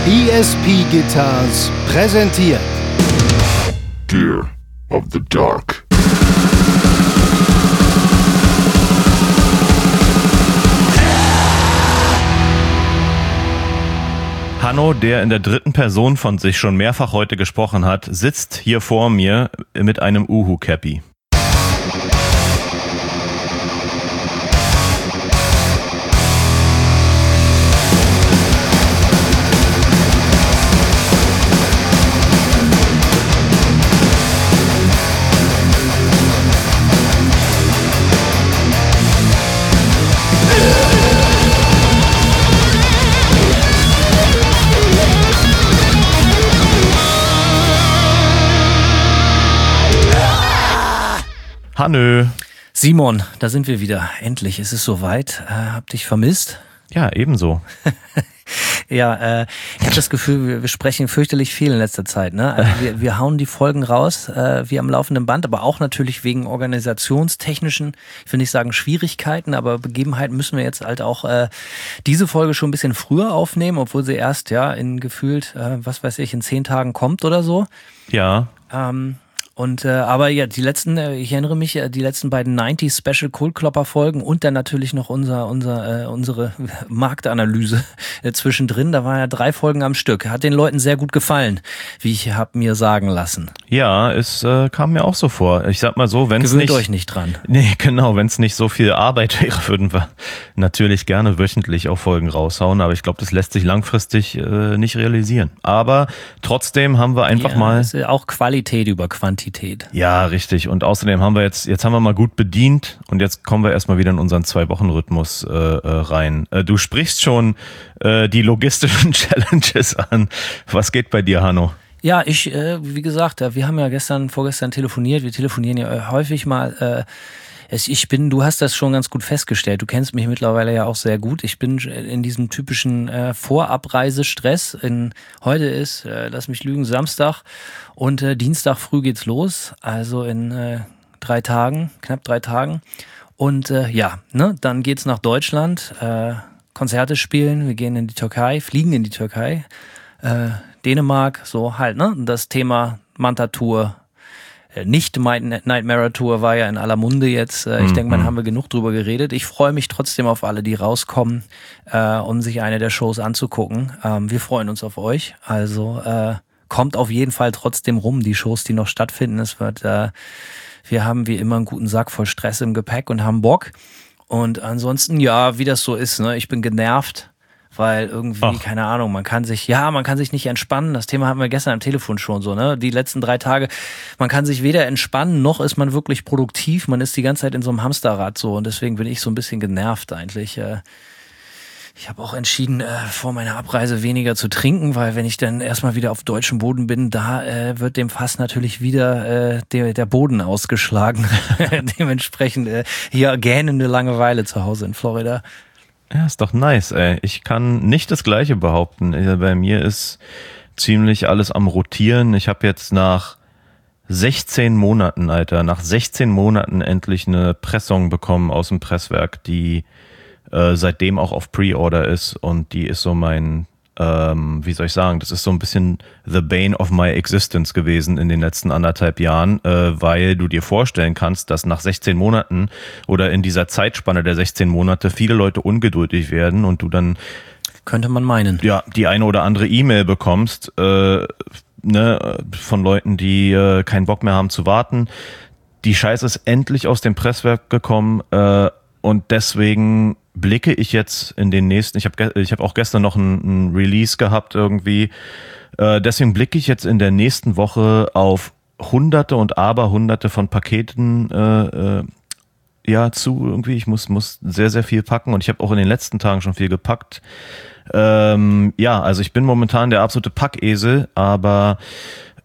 ESP Guitars präsentiert Gear of the Dark. Hanno, der in der dritten Person von sich schon mehrfach heute gesprochen hat, sitzt hier vor mir mit einem Uhu-Cappy. Hannö. Simon, da sind wir wieder. Endlich, es ist soweit. Hab dich vermisst. Ja, ebenso. Ja, ich habe das Gefühl, wir sprechen fürchterlich viel in letzter Zeit. Ne? Also wir hauen die Folgen raus, wie am laufenden Band, aber auch natürlich wegen organisationstechnischen, ich will nicht sagen Schwierigkeiten, aber Begebenheiten müssen wir jetzt halt auch diese Folge schon ein bisschen früher aufnehmen, obwohl sie erst ja in gefühlt, was weiß ich, in 10 Tagen kommt oder so. Ja. Aber ja, die letzten, ich erinnere mich, die letzten beiden 90s Special Cold-Klopper Folgen und dann natürlich noch unsere Marktanalyse zwischendrin. Da waren ja 3 Folgen am Stück. Hat den Leuten sehr gut gefallen, wie ich habe mir sagen lassen. Ja, es kam mir auch so vor. Ich sag mal so, wenn es nicht... Gewöhnt euch nicht dran. Nee, genau, wenn es nicht so viel Arbeit wäre, würden wir natürlich gerne wöchentlich auch Folgen raushauen, aber ich glaube, das lässt sich langfristig nicht realisieren. Aber trotzdem haben wir einfach mal... Es ist auch Qualität über Quantität. Ja, richtig. Und außerdem haben wir jetzt haben wir mal gut bedient und jetzt kommen wir erstmal wieder in unseren 2-Wochen-Rhythmus rein. Du sprichst schon die logistischen Challenges an. Was geht bei dir, Hanno? Ja, wie gesagt, wir haben ja vorgestern telefoniert. Wir telefonieren ja häufig mal. Du hast das schon ganz gut festgestellt. Du kennst mich mittlerweile ja auch sehr gut. Ich bin in diesem typischen Vorabreisestress. Heute ist, lass mich lügen, Samstag und Dienstag früh geht's los. Also in 3 Tagen, knapp 3 Tagen. Und dann geht's nach Deutschland, Konzerte spielen. Wir gehen in die Türkei, fliegen in die Türkei, Dänemark, so halt, ne? Das Thema Manta-Tour. Nicht Nightmare Tour war ja in aller Munde jetzt. Ich denke mal, haben wir genug drüber geredet. Ich freue mich trotzdem auf alle, die rauskommen, um sich eine der Shows anzugucken. Wir freuen uns auf euch. Also kommt auf jeden Fall trotzdem rum, die Shows, die noch stattfinden. Wir haben wie immer einen guten Sack voll Stress im Gepäck und haben Bock. Und ansonsten, ja, wie das so ist, ne? Ich bin genervt. Weil irgendwie, keine Ahnung, man kann sich nicht entspannen. Das Thema hatten wir gestern am Telefon schon so, ne? Die letzten 3 Tage, man kann sich weder entspannen, noch ist man wirklich produktiv. Man ist die ganze Zeit in so einem Hamsterrad so und deswegen bin ich so ein bisschen genervt eigentlich. Ich habe auch entschieden, vor meiner Abreise weniger zu trinken, weil wenn ich dann erstmal wieder auf deutschem Boden bin, da wird dem Fass natürlich wieder der Boden ausgeschlagen. Dementsprechend hier gähnende Langeweile zu Hause in Florida. Ja, ist doch nice, ey. Ich kann nicht das Gleiche behaupten. Bei mir ist ziemlich alles am Rotieren. Ich habe jetzt nach 16 Monaten endlich eine Pressung bekommen aus dem Presswerk, die seitdem auch auf Pre-Order ist und die ist so mein, wie soll ich sagen, das ist so ein bisschen the bane of my existence gewesen in den letzten 1,5 Jahren, weil du dir vorstellen kannst, dass nach 16 Monaten oder in dieser Zeitspanne der 16 Monate viele Leute ungeduldig werden und du dann könnte man meinen. Ja, die eine oder andere E-Mail bekommst, von Leuten, die keinen Bock mehr haben zu warten. Die Scheiße ist endlich aus dem Presswerk gekommen, und deswegen blicke ich jetzt in den nächsten, ich hab auch gestern noch ein Release gehabt irgendwie, deswegen blicke ich jetzt in der nächsten Woche auf Hunderte und Aberhunderte von Paketen zu irgendwie. Ich muss sehr, sehr viel packen und ich habe auch in den letzten Tagen schon viel gepackt. Also ich bin momentan der absolute Packesel, aber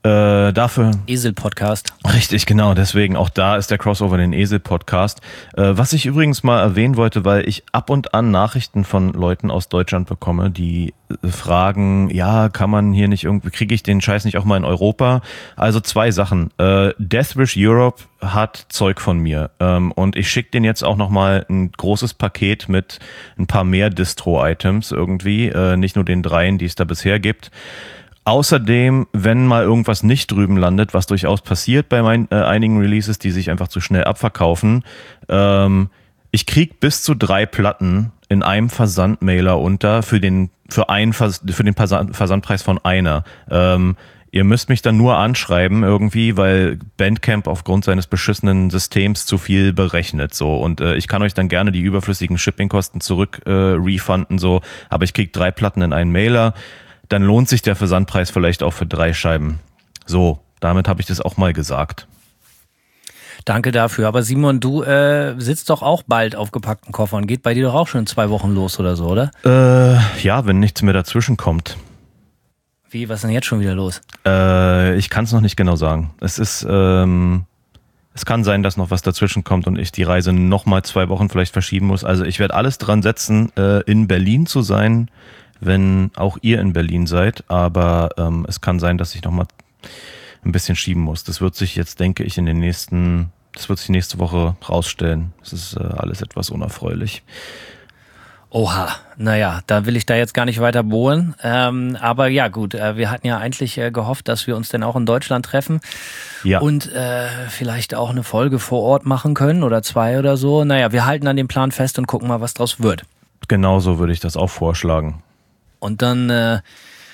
Dafür Esel-Podcast. Richtig, genau. Deswegen auch da ist der Crossover in den Esel-Podcast. Was ich übrigens mal erwähnen wollte, weil ich ab und an Nachrichten von Leuten aus Deutschland bekomme, die fragen, ja, kann man hier nicht irgendwie, kriege ich den Scheiß nicht auch mal in Europa? Also 2 Sachen. Deathwish Europe hat Zeug von mir und ich schicke denen jetzt auch nochmal ein großes Paket mit ein paar mehr Distro-Items irgendwie, nicht nur den 3, die es da bisher gibt. Außerdem, wenn mal irgendwas nicht drüben landet, was durchaus passiert bei einigen Releases, die sich einfach zu schnell abverkaufen, ich krieg bis zu 3 Platten in einem Versandmailer unter für den Versandpreis von einer. Ihr müsst mich dann nur anschreiben irgendwie, weil Bandcamp aufgrund seines beschissenen Systems zu viel berechnet so und ich kann euch dann gerne die überflüssigen Shippingkosten zurück refunden so, aber ich krieg 3 Platten in einen Mailer. Dann lohnt sich der Versandpreis vielleicht auch für 3 Scheiben. So, damit habe ich das auch mal gesagt. Danke dafür. Aber Simon, du sitzt doch auch bald auf gepackten Koffern. Geht bei dir doch auch schon in 2 Wochen los oder so, oder? Ja, wenn nichts mehr dazwischen kommt. Wie, was ist denn jetzt schon wieder los? Ich kann es noch nicht genau sagen. Es kann sein, dass noch was dazwischen kommt und ich die Reise nochmal 2 Wochen vielleicht verschieben muss. Also ich werde alles dran setzen, in Berlin zu sein, wenn auch ihr in Berlin seid, aber es kann sein, dass ich nochmal ein bisschen schieben muss. Das wird sich jetzt, denke ich, das wird sich nächste Woche rausstellen. Es ist alles etwas unerfreulich. Oha, naja, da will ich da jetzt gar nicht weiter bohren. Aber ja gut, wir hatten ja eigentlich gehofft, dass wir uns denn auch in Deutschland treffen und vielleicht auch eine Folge vor Ort machen können oder 2 oder so. Naja, wir halten an dem Plan fest und gucken mal, was draus wird. Genauso würde ich das auch vorschlagen. Und dann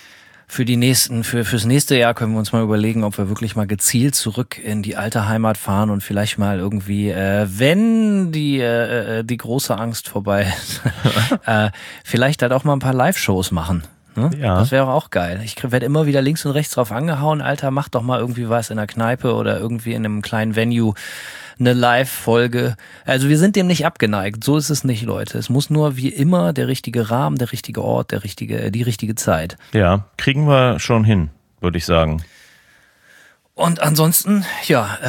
fürs nächste Jahr können wir uns mal überlegen, ob wir wirklich mal gezielt zurück in die alte Heimat fahren und vielleicht mal irgendwie, wenn die große Angst vorbei ist, vielleicht halt auch mal ein paar Live-Shows machen. Ne? Ja. Das wäre auch geil. Ich werde immer wieder links und rechts drauf angehauen, Alter, mach doch mal irgendwie was in der Kneipe oder irgendwie in einem kleinen Venue. Eine Live-Folge. Also wir sind dem nicht abgeneigt. So ist es nicht, Leute. Es muss nur wie immer der richtige Rahmen, der richtige Ort, die richtige Zeit. Ja, kriegen wir schon hin, würde ich sagen. Und ansonsten, ja,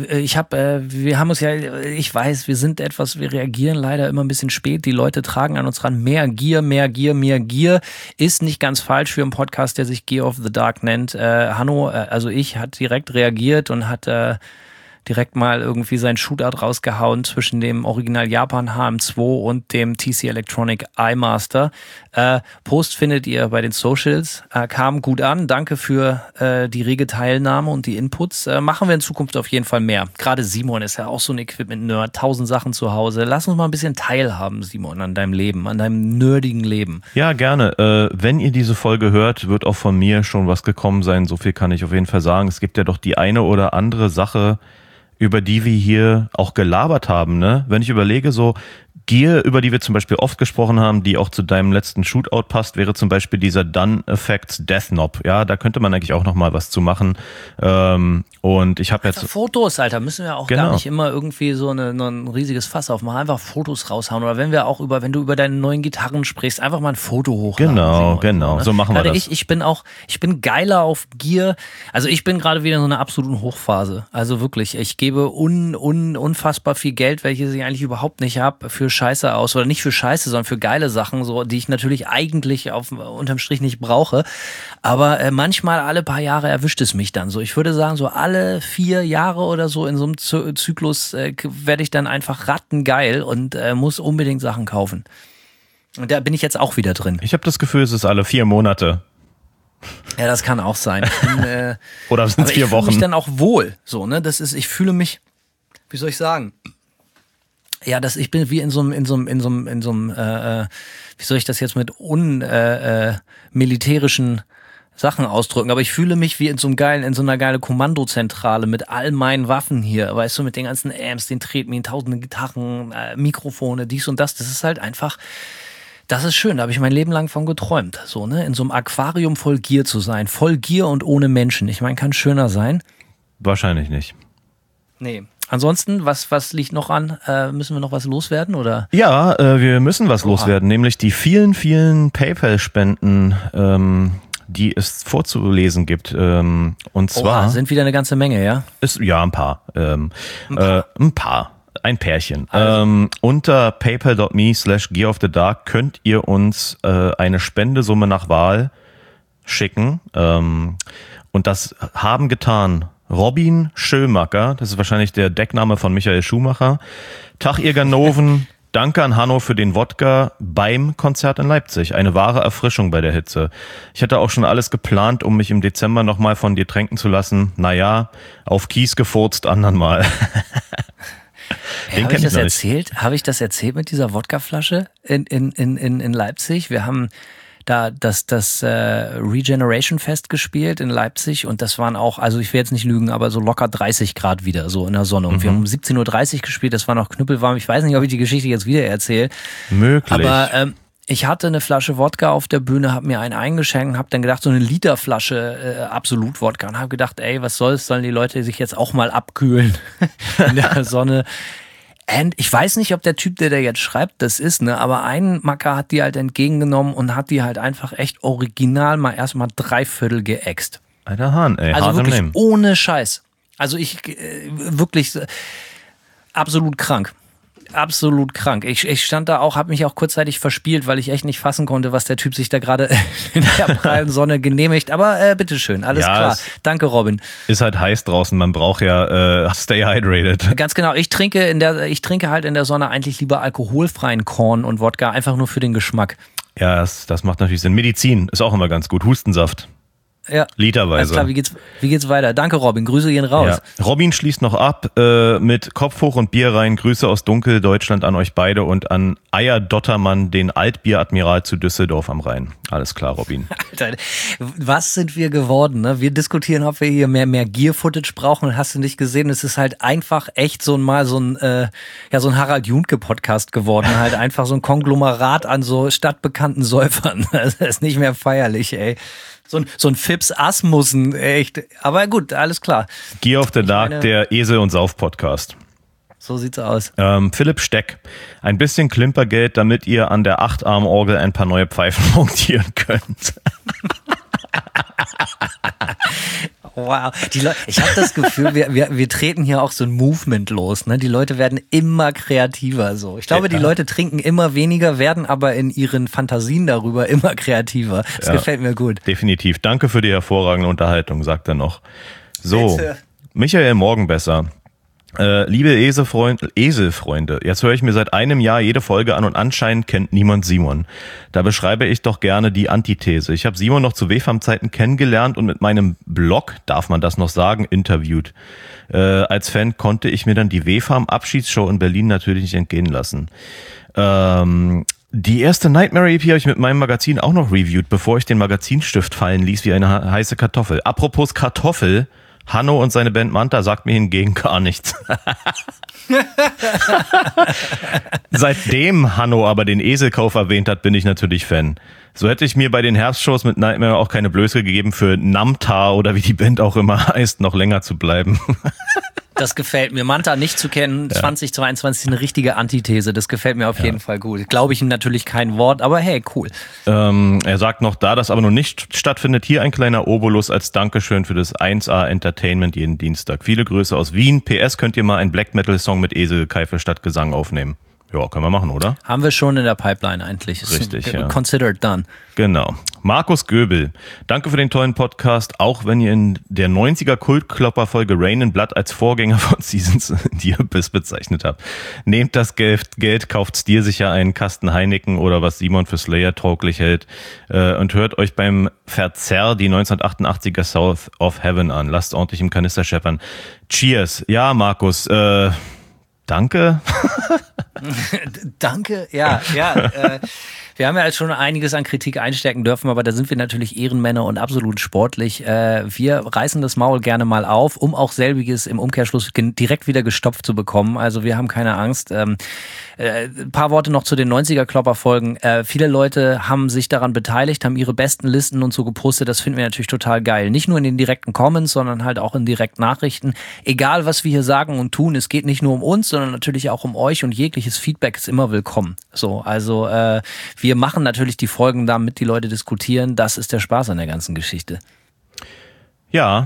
wir haben uns ja, ich weiß, wir reagieren leider immer ein bisschen spät. Die Leute tragen an uns ran, mehr Gier. Ist nicht ganz falsch für einen Podcast, der sich Gear of the Dark nennt. Hanno, also hat direkt reagiert und hat direkt mal irgendwie sein Shootout rausgehauen zwischen dem Original Japan HM2 und dem TC Electronic iMaster. Post findet ihr bei den Socials. Kam gut an. Danke für die rege Teilnahme und die Inputs. Machen wir in Zukunft auf jeden Fall mehr. Gerade Simon ist ja auch so ein Equipment-Nerd. 1000 Sachen zu Hause. Lass uns mal ein bisschen teilhaben, Simon, an deinem Leben, an deinem nerdigen Leben. Ja, gerne. Wenn ihr diese Folge hört, wird auch von mir schon was gekommen sein. So viel kann ich auf jeden Fall sagen. Es gibt ja doch die eine oder andere Sache, über die wir hier auch gelabert haben, ne? Wenn ich überlege, so Gear, über die wir zum Beispiel oft gesprochen haben, die auch zu deinem letzten Shootout passt, wäre zum Beispiel dieser Done Effects Death Knob. Ja, da könnte man eigentlich auch noch mal was zu machen. Und ich habe jetzt Fotos, Alter, müssen wir auch gar nicht immer irgendwie so ein riesiges Fass aufmachen, einfach Fotos raushauen. Oder wenn du über deine neuen Gitarren sprichst, einfach mal ein Foto hochladen. Genau, so machen wir das. Ich bin geiler auf Gear. Also ich bin gerade wieder in so einer absoluten Hochphase. Also wirklich, ich gebe unfassbar viel Geld, welches ich eigentlich überhaupt nicht habe, für Scheiße aus. Oder nicht für Scheiße, sondern für geile Sachen, so, die ich natürlich eigentlich unterm Strich nicht brauche. Aber manchmal alle paar Jahre erwischt es mich dann so. Ich würde sagen, so alle 4 Jahre oder so in so einem Zyklus werde ich dann einfach rattengeil und muss unbedingt Sachen kaufen. Und da bin ich jetzt auch wieder drin. Ich habe das Gefühl, es ist alle 4 Monate. Ja, das kann auch sein. Oder sind es 4 Wochen? Ich fühle mich dann auch wohl. So, ne? Ich fühle mich, wie soll ich sagen? Ja, ich bin wie in so einem, wie soll ich das jetzt mit militärischen Sachen ausdrücken, aber ich fühle mich wie in so einer geilen Kommandozentrale mit all meinen Waffen hier, weißt du, mit den ganzen Amps, den Tretminen, tausenden Gitarren, Mikrofone, dies und das ist halt einfach, das ist schön, da habe ich mein Leben lang von geträumt, so, ne, in so einem Aquarium voll Gier zu sein, voll Gier und ohne Menschen, ich meine, kann schöner sein? Wahrscheinlich nicht. Nee. Ansonsten, was liegt noch an? Müssen wir noch was loswerden, oder? Ja, wir müssen was loswerden, nämlich die vielen, vielen PayPal-Spenden, die es vorzulesen gibt. Und zwar sind wieder eine ganze Menge, ja? Ein paar. Ein Pärchen. Also. Unter paypal.me/gearofthedark könnt ihr uns eine Spendesumme nach Wahl schicken. Und das haben getan Robin Schömacker, das ist wahrscheinlich der Deckname von Michael Schumacher. Tag ihr Ganoven, danke an Hanno für den Wodka beim Konzert in Leipzig. Eine wahre Erfrischung bei der Hitze. Ich hatte auch schon alles geplant, um mich im Dezember nochmal von dir tränken zu lassen. Naja, auf Kies gefurzt, anderen Mal. Habe ich das erzählt? Habe ich das erzählt mit dieser Wodkaflasche in Leipzig? Wir haben da das Regeneration Fest gespielt in Leipzig und das waren auch, also ich will jetzt nicht lügen, aber so locker 30 Grad wieder, so in der Sonne. Und wir haben um 17.30 Uhr gespielt, das war noch knüppelwarm. Ich weiß nicht, ob ich die Geschichte jetzt wieder erzähle. Möglich. Aber ich hatte eine Flasche Wodka auf der Bühne, habe mir einen eingeschenkt, habe dann gedacht, so eine Literflasche Absolut-Wodka und habe gedacht, ey, was soll's, sollen die Leute sich jetzt auch mal abkühlen in der Sonne. Und ich weiß nicht, ob der Typ, der da jetzt schreibt, das ist, ne, aber ein Macker hat die halt entgegengenommen und hat die halt einfach echt original mal erstmal 3/4 geäxt. Alter Hahn, ey, also hart wirklich im Nehmen. ohne Scheiß. Also ich wirklich absolut krank. Absolut krank. Ich stand da auch, habe mich auch kurzzeitig verspielt, weil ich echt nicht fassen konnte, was der Typ sich da gerade in der prallen Sonne genehmigt. Aber bitteschön, alles klar. Danke, Robin. Ist halt heiß draußen, man braucht ja stay hydrated. Ganz genau. Ich trinke halt in der Sonne eigentlich lieber alkoholfreien Korn und Wodka, einfach nur für den Geschmack. Ja, das macht natürlich Sinn. Medizin ist auch immer ganz gut. Hustensaft. Ja. Literweise. Alles klar, wie geht's weiter? Danke, Robin. Grüße gehen raus. Ja. Robin schließt noch ab mit Kopf hoch und Bier rein. Grüße aus Dunkeldeutschland an euch beide und an Eier Dottermann, den Altbieradmiral zu Düsseldorf am Rhein. Alles klar, Robin. Alter, was sind wir geworden? Ne? Wir diskutieren, ob wir hier mehr Gear-Footage brauchen. Hast du nicht gesehen? Es ist halt einfach echt so ein Harald Juntke-Podcast geworden. Halt einfach so ein Konglomerat an so stadtbekannten Säufern. Das ist nicht mehr feierlich, ey. So ein Fips Asmussen, echt. Aber gut, alles klar. Gear of the Dark, der Esel- und Sauf-Podcast. So sieht's aus. Philipp Steck. Ein bisschen Klimpergeld, damit ihr an der 8-Arm-Orgel ein paar neue Pfeifen montieren könnt. Wow. Ich habe das Gefühl, wir treten hier auch so ein Movement los. Ne? Die Leute werden immer kreativer. So. Ich glaube, die Leute trinken immer weniger, werden aber in ihren Fantasien darüber immer kreativer. Das gefällt mir gut. Definitiv. Danke für die hervorragende Unterhaltung, sagt er noch. So, Bitte. Michael Morgenbesser. Liebe Eselfreunde, jetzt höre ich mir seit einem Jahr jede Folge an und anscheinend kennt niemand Simon. Da beschreibe ich doch gerne die Antithese. Ich habe Simon noch zu WFAM-Zeiten kennengelernt und mit meinem Blog, darf man das noch sagen, interviewt. Als Fan konnte ich mir dann die WFAM-Abschiedsshow in Berlin natürlich nicht entgehen lassen. Die erste Nightmare-EP habe ich mit meinem Magazin auch noch reviewed, bevor ich den Magazinstift fallen ließ wie eine heiße Kartoffel. Apropos Kartoffel, Hanno und seine Band Manta sagt mir hingegen gar nichts. Seitdem Hanno aber den Eselkauf erwähnt hat, bin ich natürlich Fan. So hätte ich mir bei den Herbstshows mit Nightmare auch keine Blöße gegeben, für Namtar oder wie die Band auch immer heißt, noch länger zu bleiben. Das gefällt mir. Manta nicht zu kennen, 2022 ist eine richtige Antithese. Das gefällt mir auf jeden Fall gut. Glaube ich ihm natürlich kein Wort, aber hey, cool. Er sagt noch, da das aber noch nicht stattfindet, hier ein kleiner Obolus als Dankeschön für das 1A Entertainment jeden Dienstag. Viele Grüße aus Wien. PS, könnt ihr mal einen Black Metal Song mit Eselkeife statt Gesang aufnehmen? Ja, können wir machen, oder? Haben wir schon in der Pipeline eigentlich. Richtig, ja. Considered done. Genau. Markus Göbel, danke für den tollen Podcast, auch wenn ihr in der 90er Kultklopper-Folge Rain in Blood als Vorgänger von Seasons the Abyss bezeichnet habt. Nehmt das Geld, kauft dir sicher einen Kasten Heineken oder was Simon für Slayer tauglich hält und hört euch beim Verzerr die 1988er South of Heaven an. Lasst ordentlich im Kanister scheppern. Cheers. Ja, Markus, danke. Danke, ja. Wir haben ja jetzt schon einiges an Kritik einstecken dürfen, aber da sind wir natürlich Ehrenmänner und absolut sportlich. Wir reißen das Maul gerne mal auf, um auch selbiges im Umkehrschluss direkt wieder gestopft zu bekommen. Also wir haben keine Angst. Ein paar Worte noch zu den 90er-Klopper-Folgen. Viele Leute haben sich daran beteiligt, haben ihre besten Listen und so gepostet. Das finden wir natürlich total geil. Nicht nur in den direkten Comments, sondern halt auch in direkten Nachrichten. Egal, was wir hier sagen und tun, es geht nicht nur um uns, sondern natürlich auch um euch und jegliches Feedback ist immer willkommen. So, also wir machen natürlich die Folgen, damit die Leute diskutieren. Das ist der Spaß an der ganzen Geschichte. Ja.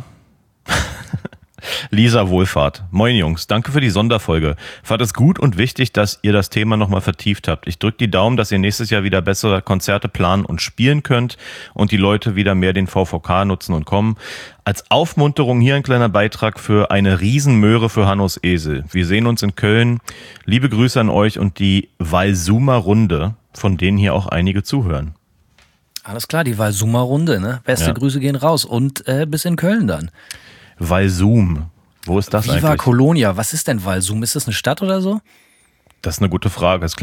Lisa Wohlfahrt. Moin Jungs, danke für die Sonderfolge. Fand es gut und wichtig, dass ihr das Thema nochmal vertieft habt. Ich drücke die Daumen, dass ihr nächstes Jahr wieder bessere Konzerte planen und spielen könnt und die Leute wieder mehr den VVK nutzen und kommen. Als Aufmunterung hier ein kleiner Beitrag für eine Riesenmöhre für Hannos Esel. Wir sehen uns in Köln. Liebe Grüße an euch und die Walsumer Runde, von denen hier auch einige zuhören. Alles klar, die Walsumer Runde, ne? Beste Grüße gehen raus und bis in Köln dann. Walsum. Wo ist das eigentlich? Viva Colonia. Was ist denn Walsum? Ist das eine Stadt oder so? Das ist eine gute Frage. Es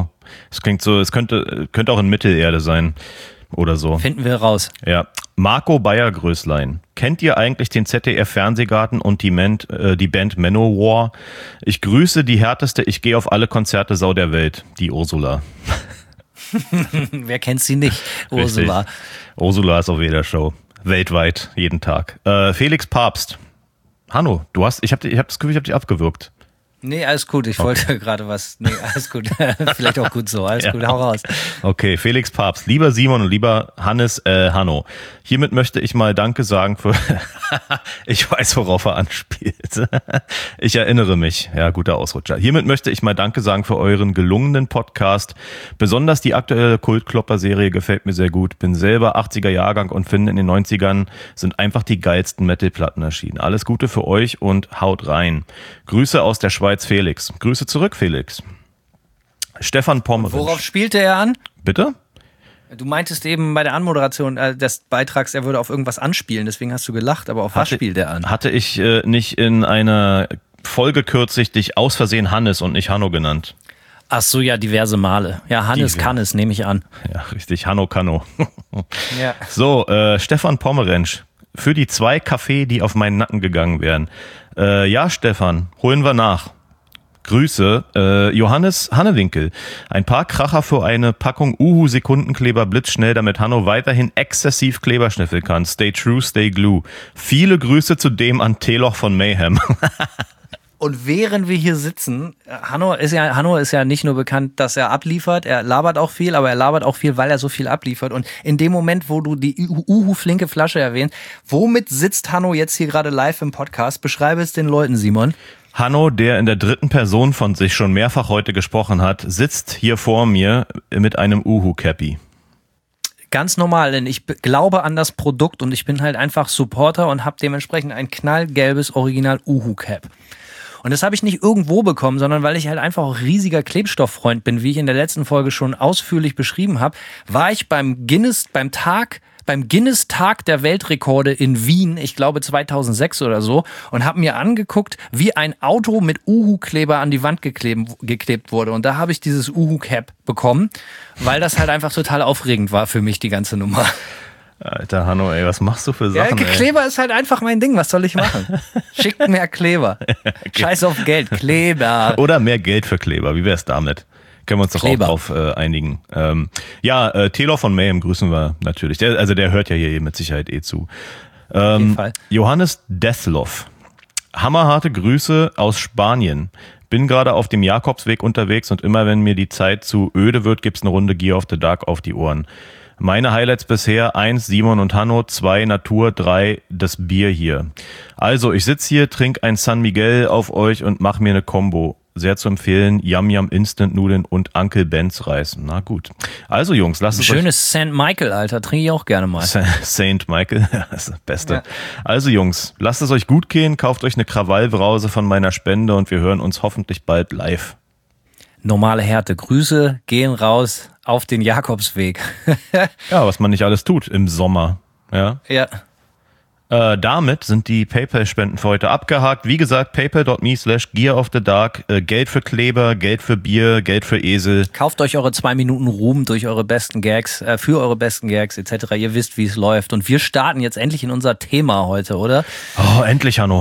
könnte auch in Mittelerde sein oder so. Finden wir raus. Ja. Marco Bayer-Größlein. Kennt ihr eigentlich den ZDF-Fernsehgarten und die Band Manowar? Ich grüße die härteste Ich gehe auf alle Konzerte Sau der Welt, die Ursula. Wer kennt sie nicht? Ursula. Richtig. Ursula ist auf jeder Show. Weltweit, jeden Tag. Felix Papst. Hanno, ich hab das Gefühl, ich habe dich abgewürgt. Nee, alles gut. Ich wollte gerade was. Nee, alles gut. Vielleicht auch gut so. Alles gut, hau raus. Okay, Felix Papst. Lieber Simon und lieber Hanno. Hiermit möchte ich mal Danke sagen für... Ich weiß, worauf er anspielt. Ich erinnere mich. Ja, guter Ausrutscher. Hiermit möchte ich mal Danke sagen für euren gelungenen Podcast. Besonders die aktuelle Kult-Klopper-Serie gefällt mir sehr gut. Bin selber 80er-Jahrgang und finde, in den 90ern sind einfach die geilsten Metal-Platten erschienen. Alles Gute für euch und haut rein. Grüße aus der Schweiz, Felix. Grüße zurück, Felix. Stefan Pommerensch. Worauf spielte er an? Bitte? Du meintest eben bei der Anmoderation des Beitrags, er würde auf irgendwas anspielen, deswegen hast du gelacht, aber auf was spielt er an? Hatte ich nicht in einer Folge kürzlich dich aus Versehen Hannes und nicht Hanno genannt? Ach so, ja, diverse Male. Ja, Hannes kann es, nehme ich an. Ja, richtig, Hanno Kanno. Ja. So, Stefan Pommerensch. Für die 2 Kaffee, die auf meinen Nacken gegangen wären. Ja, Stefan, holen wir nach. Grüße, Johannes Hannewinkel. Ein paar Kracher für eine Packung Uhu-Sekundenkleber blitzschnell, damit Hanno weiterhin exzessiv Kleber schnüffeln kann. Stay true, stay glue. Viele Grüße zudem an Teloch von Mayhem. Und während wir hier sitzen, Hanno ist ja nicht nur bekannt, dass er abliefert, er labert auch viel, aber er labert auch viel, weil er so viel abliefert. Und in dem Moment, wo du die Uhu-flinke Flasche erwähnst, womit sitzt Hanno jetzt hier gerade live im Podcast? Beschreibe es den Leuten, Simon. Hanno, der in der 3. Person von sich schon mehrfach heute gesprochen hat, sitzt hier vor mir mit einem Uhu-Cappy. Ganz normal, denn ich glaube an das Produkt und ich bin halt einfach Supporter und habe dementsprechend ein knallgelbes Original Uhu-Cap. Und das habe ich nicht irgendwo bekommen, sondern weil ich halt einfach auch riesiger Klebstofffreund bin, wie ich in der letzten Folge schon ausführlich beschrieben habe, war ich beim Guinness-Tag der Weltrekorde in Wien, ich glaube 2006 oder so, und habe mir angeguckt, wie ein Auto mit Uhu-Kleber an die Wand geklebt wurde. Und da habe ich dieses Uhu-Cap bekommen, weil das halt einfach total aufregend war für mich, die ganze Nummer. Alter Hanno, ey, was machst du für Sachen? Ja, Kleber ist halt einfach mein Ding, was soll ich machen? Schickt mehr Kleber. Okay. Scheiß auf Geld, Kleber. Oder mehr Geld für Kleber, wie wär's damit? Können wir uns doch auch drauf einigen. Teloch von Mayhem grüßen wir natürlich. Der hört ja hier mit Sicherheit zu. Auf jeden Fall. Johannes Deslov. Hammerharte Grüße aus Spanien. Bin gerade auf dem Jakobsweg unterwegs und immer wenn mir die Zeit zu öde wird, gibt's eine Runde Gear of the Dark auf die Ohren. Meine Highlights bisher: 1, Simon und Hanno, 2, Natur, 3, das Bier hier. Also, ich sitz hier, trink ein San Miguel auf euch und mach mir eine Combo. Sehr zu empfehlen, Yum Yum Instant Nudeln und Uncle Ben's Reis. Na gut. Also Jungs, lasst es euch... Schönes St. Michael, Alter, trinke ich auch gerne mal. St. Michael, das ist das Beste. Ja. Also Jungs, lasst es euch gut gehen, kauft euch eine Krawallbrause von meiner Spende und wir hören uns hoffentlich bald live. Normale Härte. Grüße gehen raus auf den Jakobsweg. Ja, was man nicht alles tut im Sommer. Ja. Ja. Damit sind die PayPal-Spenden für heute abgehakt. Wie gesagt, paypal.me/gearofthedark. Geld für Kleber, Geld für Bier, Geld für Esel. Kauft euch eure 2 Minuten Ruhm durch eure besten Gags, für eure besten Gags etc. Ihr wisst, wie es läuft. Und wir starten jetzt endlich in unser Thema heute, oder? Oh, endlich, Hanno.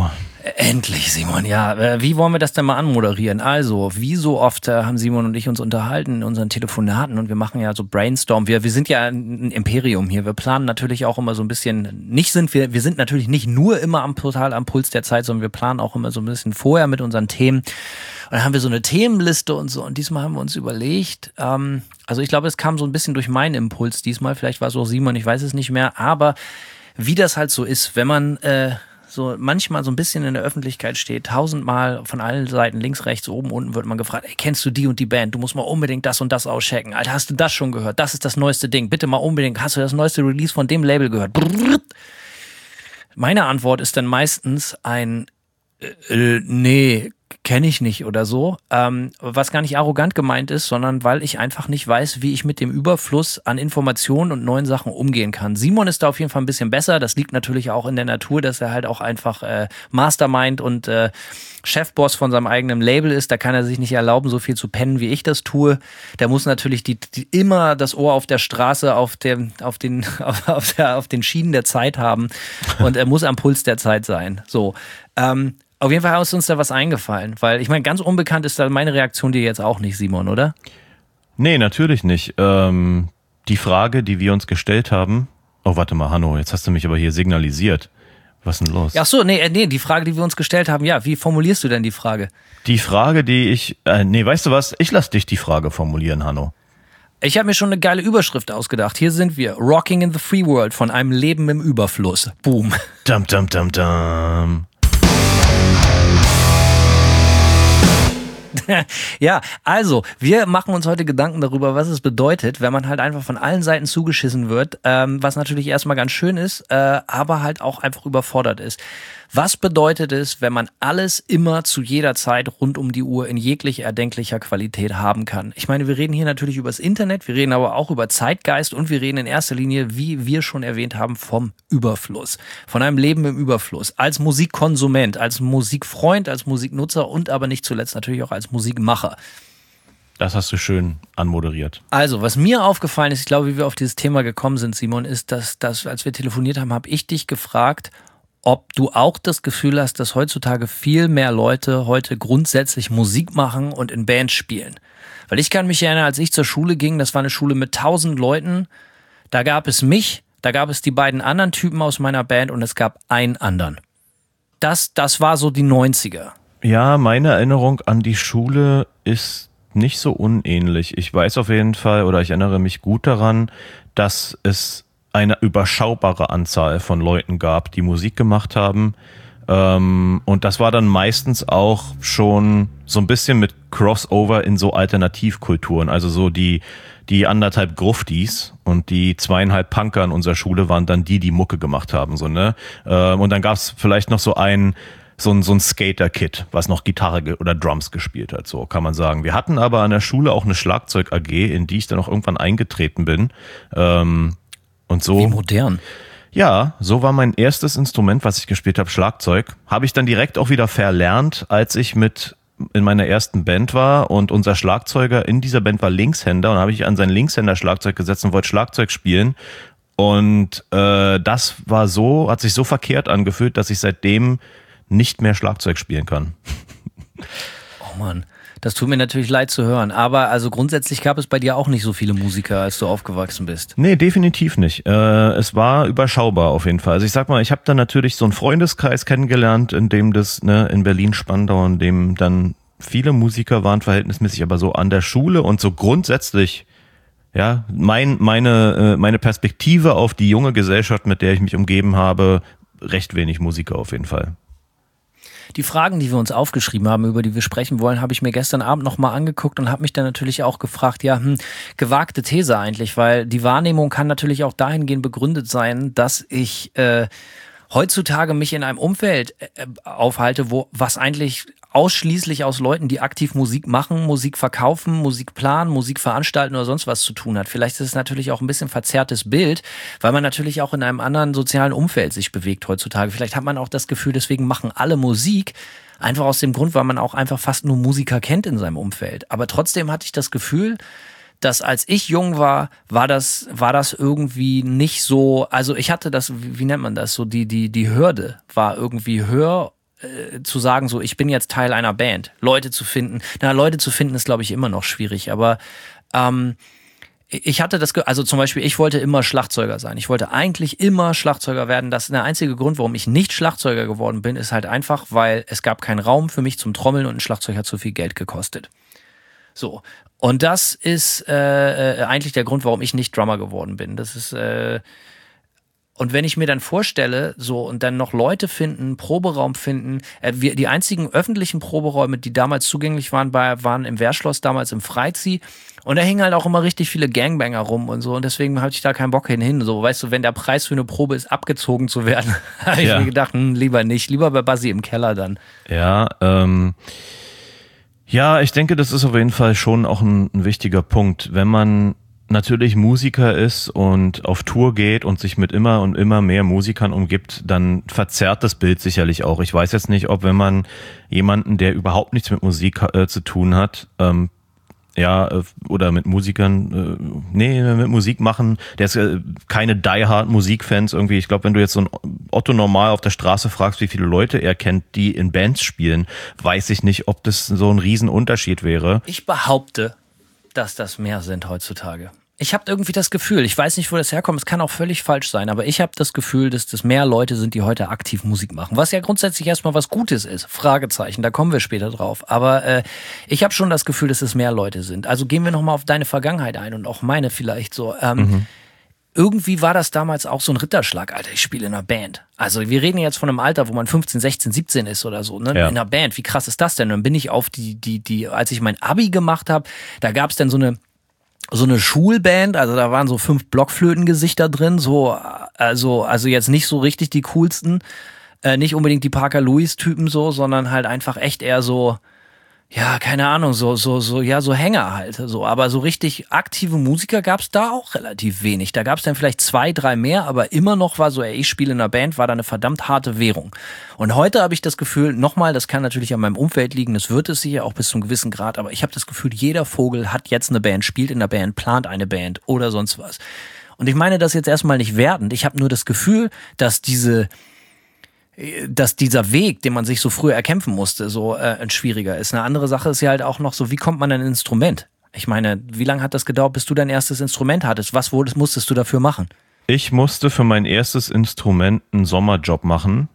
Endlich, Simon, ja. Wie wollen wir das denn mal anmoderieren? Also, wie so oft haben Simon und ich uns unterhalten in unseren Telefonaten und wir machen ja so Brainstorm. Wir sind ja ein Imperium hier. Wir planen natürlich auch immer so ein bisschen, wir sind natürlich nicht nur immer total am Puls der Zeit, sondern wir planen auch immer so ein bisschen vorher mit unseren Themen. Und dann haben wir so eine Themenliste und so. Und diesmal haben wir uns überlegt, also ich glaube, es kam so ein bisschen durch meinen Impuls diesmal. Vielleicht war es auch Simon, ich weiß es nicht mehr. Aber wie das halt so ist, wenn man so manchmal so ein bisschen in der Öffentlichkeit steht, 1000-mal von allen Seiten, links, rechts, oben, unten wird man gefragt, ey, kennst du die und die Band? Du musst mal unbedingt das und das auschecken. Alter, hast du das schon gehört? Das ist das neueste Ding. Bitte mal unbedingt, hast du das neueste Release von dem Label gehört? Brrr. Meine Antwort ist dann meistens ein nee, kenne ich nicht oder so, was gar nicht arrogant gemeint ist, sondern weil ich einfach nicht weiß, wie ich mit dem Überfluss an Informationen und neuen Sachen umgehen kann. Simon ist da auf jeden Fall ein bisschen besser, das liegt natürlich auch in der Natur, dass er halt auch einfach Mastermind und Chefboss von seinem eigenen Label ist, da kann er sich nicht erlauben, so viel zu pennen, wie ich das tue. Der muss natürlich immer das Ohr auf der Straße, auf den Schienen der Zeit haben und er muss am Puls der Zeit sein. So, auf jeden Fall ist uns da was eingefallen, weil ich meine, ganz unbekannt ist da meine Reaktion dir jetzt auch nicht, Simon, oder? Nee, natürlich nicht. Die Frage, die wir uns gestellt haben, oh, warte mal, Hanno, jetzt hast du mich aber hier signalisiert. Was ist denn los? Ach so, nee, die Frage, die wir uns gestellt haben, ja, wie formulierst du denn die Frage? Die Frage, weißt du was? Ich lass dich die Frage formulieren, Hanno. Ich habe mir schon eine geile Überschrift ausgedacht. Hier sind wir, Rocking in the Free World von einem Leben im Überfluss. Boom. Dum, dum, dum, dum. Ja, also, wir machen uns heute Gedanken darüber, was es bedeutet, wenn man halt einfach von allen Seiten zugeschissen wird, was natürlich erstmal ganz schön ist, aber halt auch einfach überfordert ist. Was bedeutet es, wenn man alles immer zu jeder Zeit rund um die Uhr in jeglicher erdenklicher Qualität haben kann? Ich meine, wir reden hier natürlich über das Internet, wir reden aber auch über Zeitgeist und wir reden in erster Linie, wie wir schon erwähnt haben, vom Überfluss. Von einem Leben im Überfluss. Als Musikkonsument, als Musikfreund, als Musiknutzer und aber nicht zuletzt natürlich auch als Musikmacher. Das hast du schön anmoderiert. Also, was mir aufgefallen ist, ich glaube, wie wir auf dieses Thema gekommen sind, Simon, ist, dass als wir telefoniert haben, habe ich dich gefragt, ob du auch das Gefühl hast, dass heutzutage viel mehr Leute heute grundsätzlich Musik machen und in Bands spielen. Weil ich kann mich erinnern, als ich zur Schule ging, das war eine Schule mit 1000 Leuten, da gab es mich, da gab es die beiden anderen Typen aus meiner Band und es gab einen anderen. Das war so die 90er. Ja, meine Erinnerung an die Schule ist nicht so unähnlich. Ich weiß auf jeden Fall, oder ich erinnere mich gut daran, dass es eine überschaubare Anzahl von Leuten gab, die Musik gemacht haben. Und das war dann meistens auch schon so ein bisschen mit Crossover in so Alternativkulturen. Also so die 1,5 Gruftis und die 2,5 Punker in unserer Schule waren dann die Mucke gemacht haben. So, ne? Und dann gab es vielleicht noch so ein Skater-Kid, was noch Gitarre oder Drums gespielt hat, so kann man sagen. Wir hatten aber an der Schule auch eine Schlagzeug-AG, in die ich dann auch irgendwann eingetreten bin. Und so. Wie modern. Ja, so war mein erstes Instrument, was ich gespielt habe, Schlagzeug. Habe ich dann direkt auch wieder verlernt, als ich in meiner ersten Band war und unser Schlagzeuger in dieser Band war Linkshänder und habe ich an sein Linkshänder-Schlagzeug gesetzt und wollte Schlagzeug spielen. Und das hat sich so verkehrt angefühlt, dass ich seitdem nicht mehr Schlagzeug spielen kann. Oh Mann. Das tut mir natürlich leid zu hören, aber also grundsätzlich gab es bei dir auch nicht so viele Musiker, als du aufgewachsen bist. Nee, definitiv nicht. Es war überschaubar auf jeden Fall. Also ich sag mal, ich habe dann natürlich so einen Freundeskreis kennengelernt, in dem das in Berlin-Spandau, in dem dann viele Musiker waren verhältnismäßig, aber so an der Schule und so grundsätzlich, ja, meine Perspektive auf die junge Gesellschaft, mit der ich mich umgeben habe, recht wenig Musiker auf jeden Fall. Die Fragen, die wir uns aufgeschrieben haben, über die wir sprechen wollen, habe ich mir gestern Abend nochmal angeguckt und habe mich dann natürlich auch gefragt, gewagte These eigentlich, weil die Wahrnehmung kann natürlich auch dahingehend begründet sein, dass ich heutzutage mich in einem Umfeld aufhalte, was eigentlich ausschließlich aus Leuten, die aktiv Musik machen, Musik verkaufen, Musik planen, Musik veranstalten oder sonst was zu tun hat. Vielleicht ist es natürlich auch ein bisschen verzerrtes Bild, weil man natürlich auch in einem anderen sozialen Umfeld sich bewegt heutzutage. Vielleicht hat man auch das Gefühl, deswegen machen alle Musik, einfach aus dem Grund, weil man auch einfach fast nur Musiker kennt in seinem Umfeld. Aber trotzdem hatte ich das Gefühl, dass als ich jung war das irgendwie nicht so, also ich hatte das, wie nennt man das, so die Hürde war irgendwie höher zu sagen, so ich bin jetzt Teil einer Band. Leute zu finden ist, glaube ich, immer noch schwierig, aber ich hatte also zum Beispiel, ich wollte immer Schlagzeuger sein. Ich wollte eigentlich immer Schlagzeuger werden. Das ist der einzige Grund, warum ich nicht Schlagzeuger geworden bin, ist halt einfach, weil es gab keinen Raum für mich zum Trommeln und ein Schlagzeug hat zu viel Geld gekostet. So. Und das ist eigentlich der Grund, warum ich nicht Drummer geworden bin. Das ist und wenn ich mir dann vorstelle, so und dann noch Leute finden, Proberaum finden, die einzigen öffentlichen Proberäume, die damals zugänglich waren, waren im Wehrschloss, damals im Freizieh. Und da hingen halt auch immer richtig viele Gangbanger rum und so. Und deswegen hatte ich da keinen Bock hin. So, weißt du, wenn der Preis für eine Probe ist, abgezogen zu werden, habe ich mir gedacht, lieber nicht. Lieber bei Basi im Keller dann. Ja, ja, ich denke, das ist auf jeden Fall schon auch ein wichtiger Punkt. Wenn man natürlich Musiker ist und auf Tour geht und sich mit immer und immer mehr Musikern umgibt, dann verzerrt das Bild sicherlich auch. Ich weiß jetzt nicht, ob wenn man jemanden, der überhaupt nichts mit Musik zu tun hat, oder mit Musikern, mit Musik machen, der ist keine Die-Hard-Musikfans irgendwie. Ich glaube, wenn du jetzt so ein Otto normal auf der Straße fragst, wie viele Leute er kennt, die in Bands spielen, weiß ich nicht, ob das so ein Riesenunterschied wäre. Ich behaupte, dass das mehr sind heutzutage. Ich habe irgendwie das Gefühl, ich weiß nicht, wo das herkommt, es kann auch völlig falsch sein, aber ich habe das Gefühl, dass das mehr Leute sind, die heute aktiv Musik machen. Was ja grundsätzlich erstmal was Gutes ist. Fragezeichen, da kommen wir später drauf. Aber ich habe schon das Gefühl, dass es mehr Leute sind. Also gehen wir nochmal auf deine Vergangenheit ein und auch meine vielleicht so. Irgendwie war das damals auch so ein Ritterschlag, Alter, ich spiele in einer Band. Also wir reden jetzt von einem Alter, wo man 15, 16, 17 ist oder so, ne? Ja. In einer Band, wie krass ist das denn? Und dann bin ich auf als ich mein Abi gemacht habe, da gab es dann so eine Schulband, also da waren so 5 Blockflötengesichter drin, so, also jetzt nicht so richtig die coolsten, nicht unbedingt die Parker Lewis-Typen so, sondern halt einfach echt eher so, ja, keine Ahnung, so Hänger halt, so, aber so richtig aktive Musiker gab's da auch relativ wenig. Da gab's dann vielleicht 2, 3 mehr, aber immer noch war so, ich spiele in einer Band, war da eine verdammt harte Währung. Und heute habe ich das Gefühl, nochmal, das kann natürlich an meinem Umfeld liegen, das wird es sicher auch bis zu einem gewissen Grad, aber ich habe das Gefühl, jeder Vogel hat jetzt eine Band, spielt in einer Band, plant eine Band oder sonst was. Und ich meine das jetzt erstmal nicht wertend, ich habe nur das Gefühl, dass dieser Weg, den man sich so früher erkämpfen musste, so ein schwieriger ist. Eine andere Sache ist ja halt auch noch so, wie kommt man an ein Instrument? Ich meine, wie lange hat das gedauert, bis du dein erstes Instrument hattest? Was musstest du dafür machen? Ich musste für mein erstes Instrument einen Sommerjob machen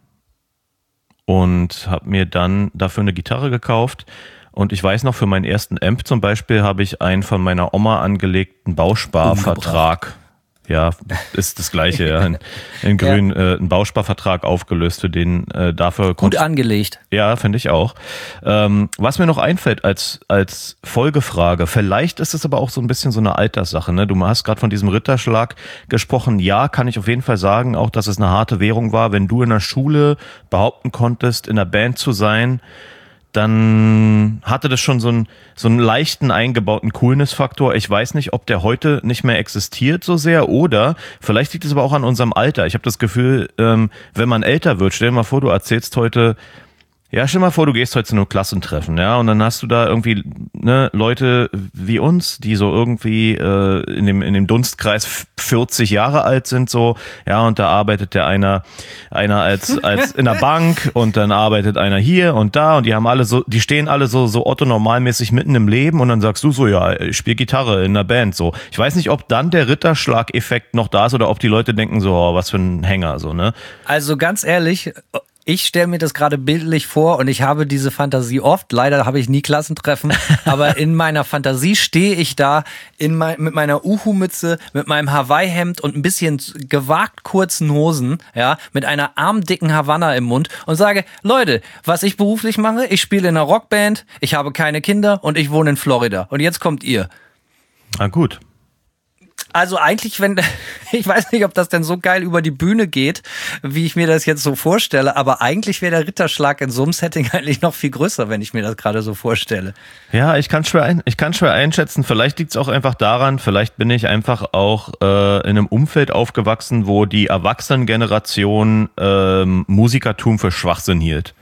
und habe mir dann dafür eine Gitarre gekauft. Und ich weiß noch, für meinen ersten Amp zum Beispiel habe ich einen von meiner Oma angelegten Bausparvertrag. Ja, ist das Gleiche, ja. In Grün einen Bausparvertrag aufgelöst, für den dafür... Gut angelegt. Ja, finde ich auch. Was mir noch einfällt als Folgefrage, vielleicht ist es aber auch so ein bisschen so eine Alterssache, ne? Du hast gerade von diesem Ritterschlag gesprochen. Ja, kann ich auf jeden Fall sagen, auch dass es eine harte Währung war. Wenn du in der Schule behaupten konntest, in der Band zu sein, dann hatte das schon so einen leichten eingebauten Coolness-Faktor. Ich weiß nicht, ob der heute nicht mehr existiert so sehr oder vielleicht liegt es aber auch an unserem Alter. Ich habe das Gefühl, wenn man älter wird, stell dir mal vor, du erzählst heute, ja, stell dir mal vor, du gehst heute zu einem Klassentreffen, ja, und dann hast du da irgendwie Leute wie uns, die so irgendwie in dem Dunstkreis 40 Jahre alt sind, so, ja, und da arbeitet der einer als in der Bank und dann arbeitet einer hier und da und die stehen alle so Otto normalmäßig mitten im Leben und dann sagst du so, ja, ich spiele Gitarre in einer Band, so. Ich weiß nicht, ob dann der Ritterschlag-Effekt noch da ist oder ob die Leute denken so, oh, was für ein Hänger, so, ne? Also ganz ehrlich, ich stelle mir das gerade bildlich vor und ich habe diese Fantasie oft. Leider habe ich nie Klassentreffen, aber in meiner Fantasie stehe ich da mit meiner Uhu-Mütze, mit meinem Hawaii-Hemd und ein bisschen gewagt kurzen Hosen, ja, mit einer armdicken Havanna im Mund und sage, Leute, was ich beruflich mache, ich spiele in einer Rockband, ich habe keine Kinder und ich wohne in Florida. Und jetzt kommt ihr. Ah, gut. Also eigentlich, ich weiß nicht, ob das denn so geil über die Bühne geht, wie ich mir das jetzt so vorstelle, aber eigentlich wäre der Ritterschlag in so einem Setting eigentlich noch viel größer, wenn ich mir das gerade so vorstelle. Ja, ich kann schwer einschätzen. Vielleicht liegt es auch einfach daran, vielleicht bin ich einfach auch in einem Umfeld aufgewachsen, wo die Erwachsenengeneration Musikertum für Schwachsinn hielt.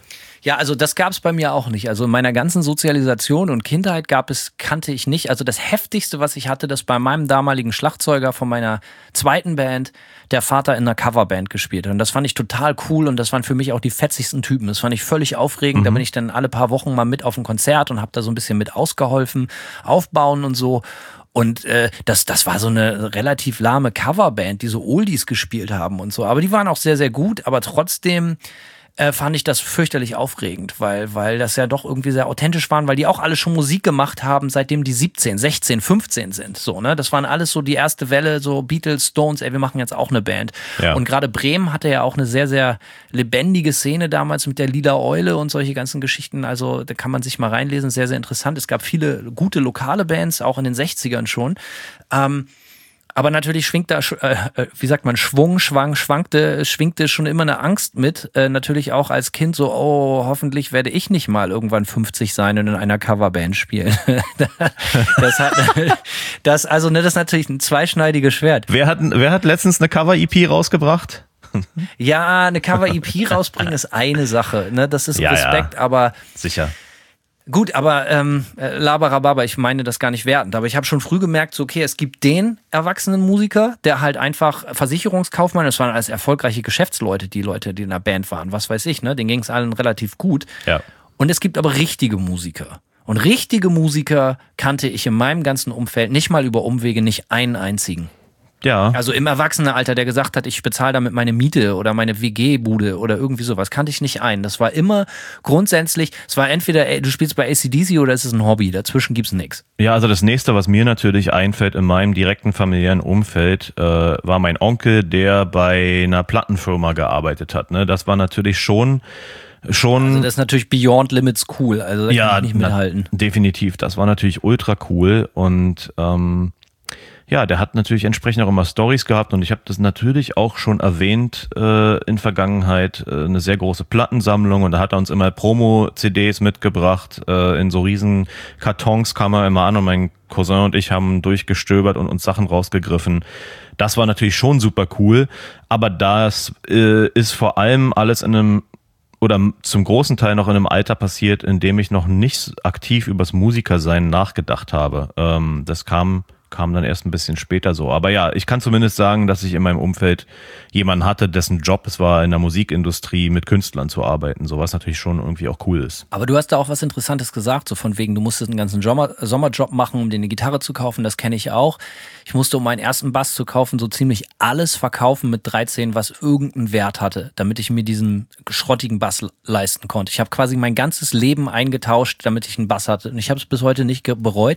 Ja, also das gab es bei mir auch nicht. Also in meiner ganzen Sozialisation und Kindheit kannte ich nicht. Also das Heftigste, was ich hatte, das bei meinem damaligen Schlagzeuger von meiner zweiten Band, der Vater in einer Coverband gespielt hat. Und das fand ich total cool und das waren für mich auch die fetzigsten Typen. Das fand ich völlig aufregend. Da bin ich dann alle paar Wochen mal mit auf ein Konzert und habe da so ein bisschen mit ausgeholfen, aufbauen und so. Und das war so eine relativ lahme Coverband, die so Oldies gespielt haben und so. Aber die waren auch sehr, sehr gut. Aber trotzdem fand ich das fürchterlich aufregend, weil das ja doch irgendwie sehr authentisch waren, weil die auch alle schon Musik gemacht haben, seitdem die 17, 16, 15 sind. So, ne? Das waren alles so die erste Welle, so Beatles, Stones, wir machen jetzt auch eine Band. Ja. Und gerade Bremen hatte ja auch eine sehr, sehr lebendige Szene damals mit der Lila Eule und solche ganzen Geschichten. Also da kann man sich mal reinlesen, sehr, sehr interessant. Es gab viele gute lokale Bands, auch in den 60ern schon. Aber natürlich schwingt da, schwingte schon immer eine Angst mit. Natürlich auch als Kind so, hoffentlich werde ich nicht mal irgendwann 50 sein und in einer Coverband spielen. Das ist natürlich ein zweischneidiges Schwert. Wer hat letztens eine Cover-EP rausgebracht? Ja, eine Cover-EP rausbringen ist eine Sache, ne? Das ist Respekt, aber sicher. Gut, aber Laberababa, ich meine das gar nicht wertend, aber ich habe schon früh gemerkt, so okay, es gibt den erwachsenen Musiker, der halt einfach Versicherungskaufmann, das waren alles erfolgreiche Geschäftsleute, die Leute, die in der Band waren, was weiß ich, ne, denen ging es allen relativ gut. Ja. Und es gibt aber richtige Musiker. Und richtige Musiker kannte ich in meinem ganzen Umfeld nicht mal über Umwege, nicht einen einzigen. Ja. Also im Erwachsenenalter, der gesagt hat, ich bezahle damit meine Miete oder meine WG-Bude oder irgendwie sowas, kannte ich nicht ein. Das war immer grundsätzlich, es war entweder, du spielst bei AC/DC oder es ist ein Hobby, dazwischen gibt's nichts. Ja, also das nächste, was mir natürlich einfällt in meinem direkten familiären Umfeld, war mein Onkel, der bei einer Plattenfirma gearbeitet hat. Ne? Das war natürlich schon. Also das ist natürlich Beyond Limits cool, also da kann ich nicht mithalten. Definitiv, das war natürlich ultra cool und ja, der hat natürlich entsprechend auch immer Storys gehabt und ich habe das natürlich auch schon erwähnt in Vergangenheit, eine sehr große Plattensammlung und da hat er uns immer Promo-CDs mitgebracht, in so riesen Kartons kam er immer an und mein Cousin und ich haben durchgestöbert und uns Sachen rausgegriffen. Das war natürlich schon super cool, aber das ist vor allem alles in einem oder zum großen Teil noch in einem Alter passiert, in dem ich noch nicht aktiv übers Musikersein nachgedacht habe. Das kam dann erst ein bisschen später so. Aber ja, ich kann zumindest sagen, dass ich in meinem Umfeld jemanden hatte, dessen Job es war, in der Musikindustrie mit Künstlern zu arbeiten, so was natürlich schon irgendwie auch cool ist. Aber du hast da auch was Interessantes gesagt, so von wegen, du musstest einen ganzen Sommerjob machen, um dir eine Gitarre zu kaufen, das kenne ich auch. Ich musste, um meinen ersten Bass zu kaufen, so ziemlich alles verkaufen mit 13, was irgendeinen Wert hatte, damit ich mir diesen schrottigen Bass leisten konnte. Ich habe quasi mein ganzes Leben eingetauscht, damit ich einen Bass hatte und ich habe es bis heute nicht bereut.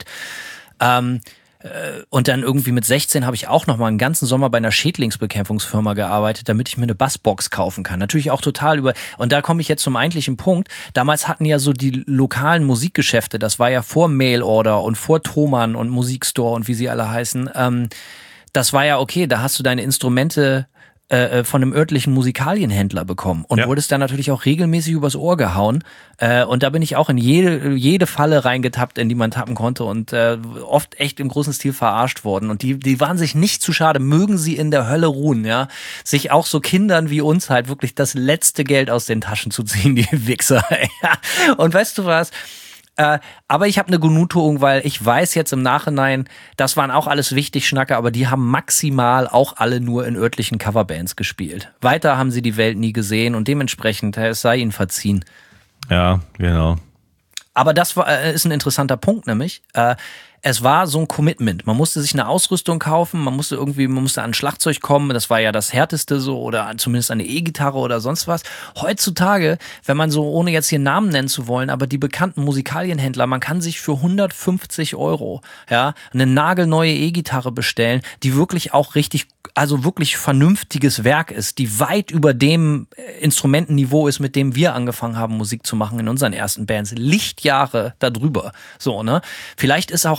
Und dann irgendwie mit 16 habe ich auch noch mal einen ganzen Sommer bei einer Schädlingsbekämpfungsfirma gearbeitet, damit ich mir eine Bassbox kaufen kann. Natürlich auch total und da komme ich jetzt zum eigentlichen Punkt. Damals hatten ja so die lokalen Musikgeschäfte, das war ja vor Mailorder und vor Thomann und Musikstore und wie sie alle heißen. Das war ja okay, da hast du deine Instrumente von einem örtlichen Musikalienhändler bekommen und wurdest dann natürlich auch regelmäßig übers Ohr gehauen und da bin ich auch in jede Falle reingetappt, in die man tappen konnte und oft echt im großen Stil verarscht worden und die waren sich nicht zu schade, mögen sie in der Hölle ruhen, ja, sich auch so Kindern wie uns halt wirklich das letzte Geld aus den Taschen zu ziehen, die Wichser. Und weißt du was? Aber ich habe eine Genugtuung, weil ich weiß jetzt im Nachhinein, das waren auch alles wichtig Schnacke, aber die haben maximal auch alle nur in örtlichen Coverbands gespielt. Weiter haben sie die Welt nie gesehen und dementsprechend, es sei ihnen verziehen. Ja, genau. Aber das ist ein interessanter Punkt, nämlich es war so ein Commitment. Man musste sich eine Ausrüstung kaufen, man musste an ein Schlagzeug kommen, das war ja das Härteste so, oder zumindest eine E-Gitarre oder sonst was. Heutzutage, wenn man so, ohne jetzt hier Namen nennen zu wollen, aber die bekannten Musikalienhändler, man kann sich für 150 € eine nagelneue E-Gitarre bestellen, die wirklich auch richtig, also wirklich vernünftiges Werk ist, die weit über dem Instrumentenniveau ist, mit dem wir angefangen haben, Musik zu machen in unseren ersten Bands. Lichtjahre darüber. So, ne? Vielleicht ist auch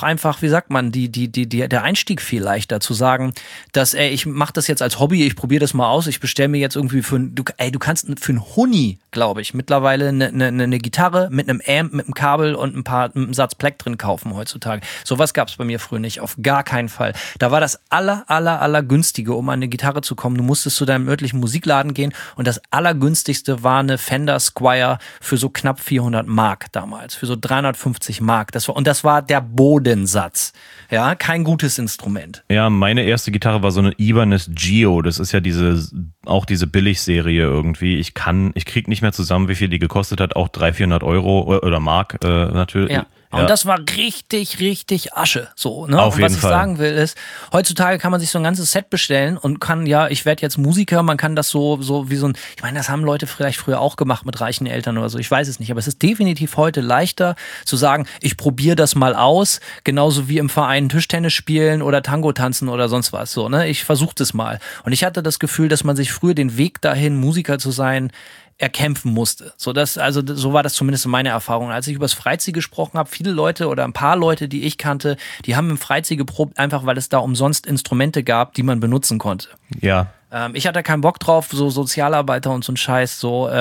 einfach, wie sagt man, der Einstieg viel leichter zu sagen, dass, ich mache das jetzt als Hobby, ich probiere das mal aus, ich bestelle mir jetzt irgendwie du kannst für einen Huni, glaube ich, mittlerweile eine Gitarre mit einem Amp, mit einem Kabel und einem Satz Pleck drin kaufen heutzutage. Sowas gab es bei mir früher nicht, auf gar keinen Fall. Da war das aller günstige, um an eine Gitarre zu kommen. Du musstest zu deinem örtlichen Musikladen gehen und das allergünstigste war eine Fender Squier für so knapp 400 Mark damals, für so 350 Mark. Das war der Bodensatz. Ja, kein gutes Instrument. Ja, meine erste Gitarre war so eine Ibanez Gio. Das ist ja diese Billigserie irgendwie. Ich krieg nicht mehr zusammen, wie viel die gekostet hat. Auch 300-400 Euro oder Mark natürlich. Ja. Ja. Und das war richtig Asche, so, ne? Auf und jeden was ich Fall. sagen will ist, heutzutage kann man sich so ein ganzes Set bestellen und ich werde jetzt Musiker, man kann das so wie so ein, ich meine, das haben Leute vielleicht früher auch gemacht mit reichen Eltern oder so, ich weiß es nicht, aber es ist definitiv heute leichter zu sagen, ich probiere das mal aus, genauso wie im Verein Tischtennis spielen oder Tango tanzen oder sonst was, so, ne? Ich versuche das mal. Und ich hatte das Gefühl, dass man sich früher den Weg dahin, Musiker zu sein, erkämpfen musste. So war das zumindest in meiner Erfahrung. Als ich über das Freizieh gesprochen habe, viele Leute oder ein paar Leute, die ich kannte, die haben im Freizieh geprobt, einfach weil es da umsonst Instrumente gab, die man benutzen konnte. Ja. Ich hatte keinen Bock drauf, so Sozialarbeiter und so ein Scheiß,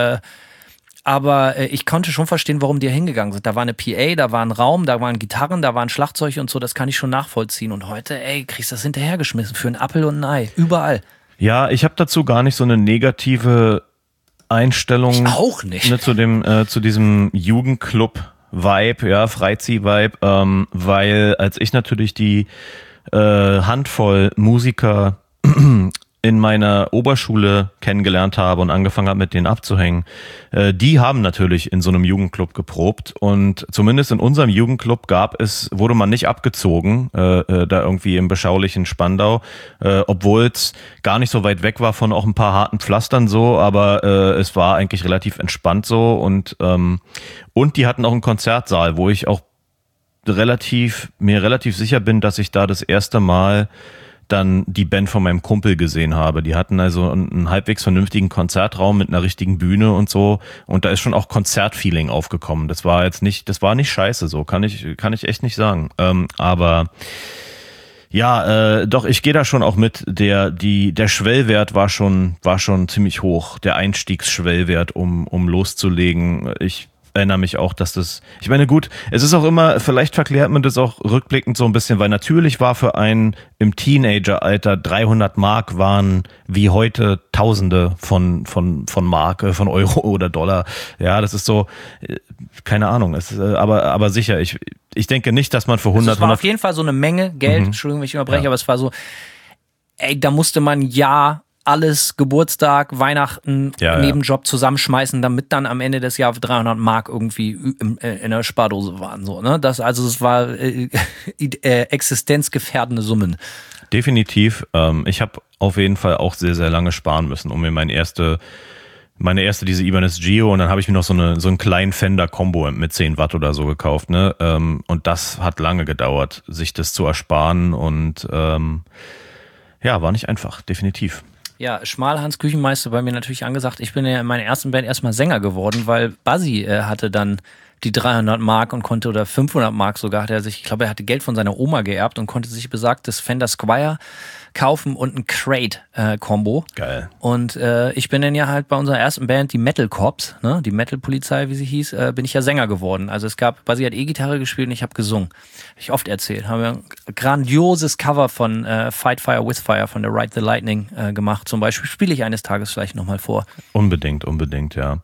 aber ich konnte schon verstehen, warum die hingegangen sind. Da war eine PA, da war ein Raum, da waren Gitarren, da waren Schlagzeug und so, das kann ich schon nachvollziehen. Und heute, kriegst du das hinterhergeschmissen für einen Apfel und ein Ei. Überall. Ja, ich habe dazu gar nicht so eine negative Einstellung. Ich auch nicht. Ne, zu diesem Jugendclub-Vibe, ja, Freizieh-Vibe, weil als ich natürlich die Handvoll Musiker in meiner Oberschule kennengelernt habe und angefangen habe, mit denen abzuhängen, die haben natürlich in so einem Jugendclub geprobt und zumindest in unserem Jugendclub wurde man nicht abgezogen, da irgendwie im beschaulichen Spandau, obwohl es gar nicht so weit weg war von auch ein paar harten Pflastern so, aber es war eigentlich relativ entspannt so und die hatten auch einen Konzertsaal, wo ich auch mir relativ sicher bin, dass ich da das erste Mal dann die Band von meinem Kumpel gesehen habe. Die hatten also einen halbwegs vernünftigen Konzertraum mit einer richtigen Bühne und so. Und da ist schon auch Konzertfeeling aufgekommen. Das war nicht scheiße so, kann ich echt nicht sagen. Aber ja, doch, ich gehe da schon auch mit. Der Schwellwert war schon ziemlich hoch. Der Einstiegsschwellwert, um loszulegen. Ich erinnere mich auch, ich meine, gut, es ist auch immer, vielleicht verklärt man das auch rückblickend so ein bisschen, weil natürlich war für einen im Teenageralter 300 Mark waren wie heute Tausende von Mark, von Euro oder Dollar. Ja, das ist so, keine Ahnung, aber sicher, ich denke nicht, dass man für 100... Es war auf jeden Fall so eine Menge Geld, Entschuldigung, wenn ich unterbreche, aber es war so, da musste man alles, Geburtstag, Weihnachten, Nebenjob zusammenschmeißen, damit dann am Ende des Jahres 300 Mark irgendwie in der Spardose waren. So, ne? Es war existenzgefährdende Summen. Definitiv. Ich habe auf jeden Fall auch sehr, sehr lange sparen müssen, um mir meine erste diese Ibanez Gio und dann habe ich mir noch so einen kleinen Fender Combo mit 10 Watt oder so gekauft, ne? Und das hat lange gedauert, sich das zu ersparen und war nicht einfach, definitiv. Ja, Schmalhans Küchenmeister bei mir natürlich angesagt. Ich bin ja in meiner ersten Band erstmal Sänger geworden, weil Buzzy hatte dann die 300 Mark und konnte, oder 500 Mark sogar, ich glaube, er hatte Geld von seiner Oma geerbt und konnte sich besagtes Fender Squier kaufen und ein Crate-Kombo. Geil. Und ich bin dann ja halt bei unserer ersten Band, die Metal Cops, ne, die Metal-Polizei, wie sie hieß, bin ich ja Sänger geworden. Also Buzzy hat E-Gitarre gespielt und ich habe gesungen. Hab ich oft erzählt. Haben wir ein grandioses Cover von Fight Fire with Fire von der Ride the Lightning gemacht. Zum Beispiel spiele ich eines Tages vielleicht nochmal vor. Unbedingt, ja.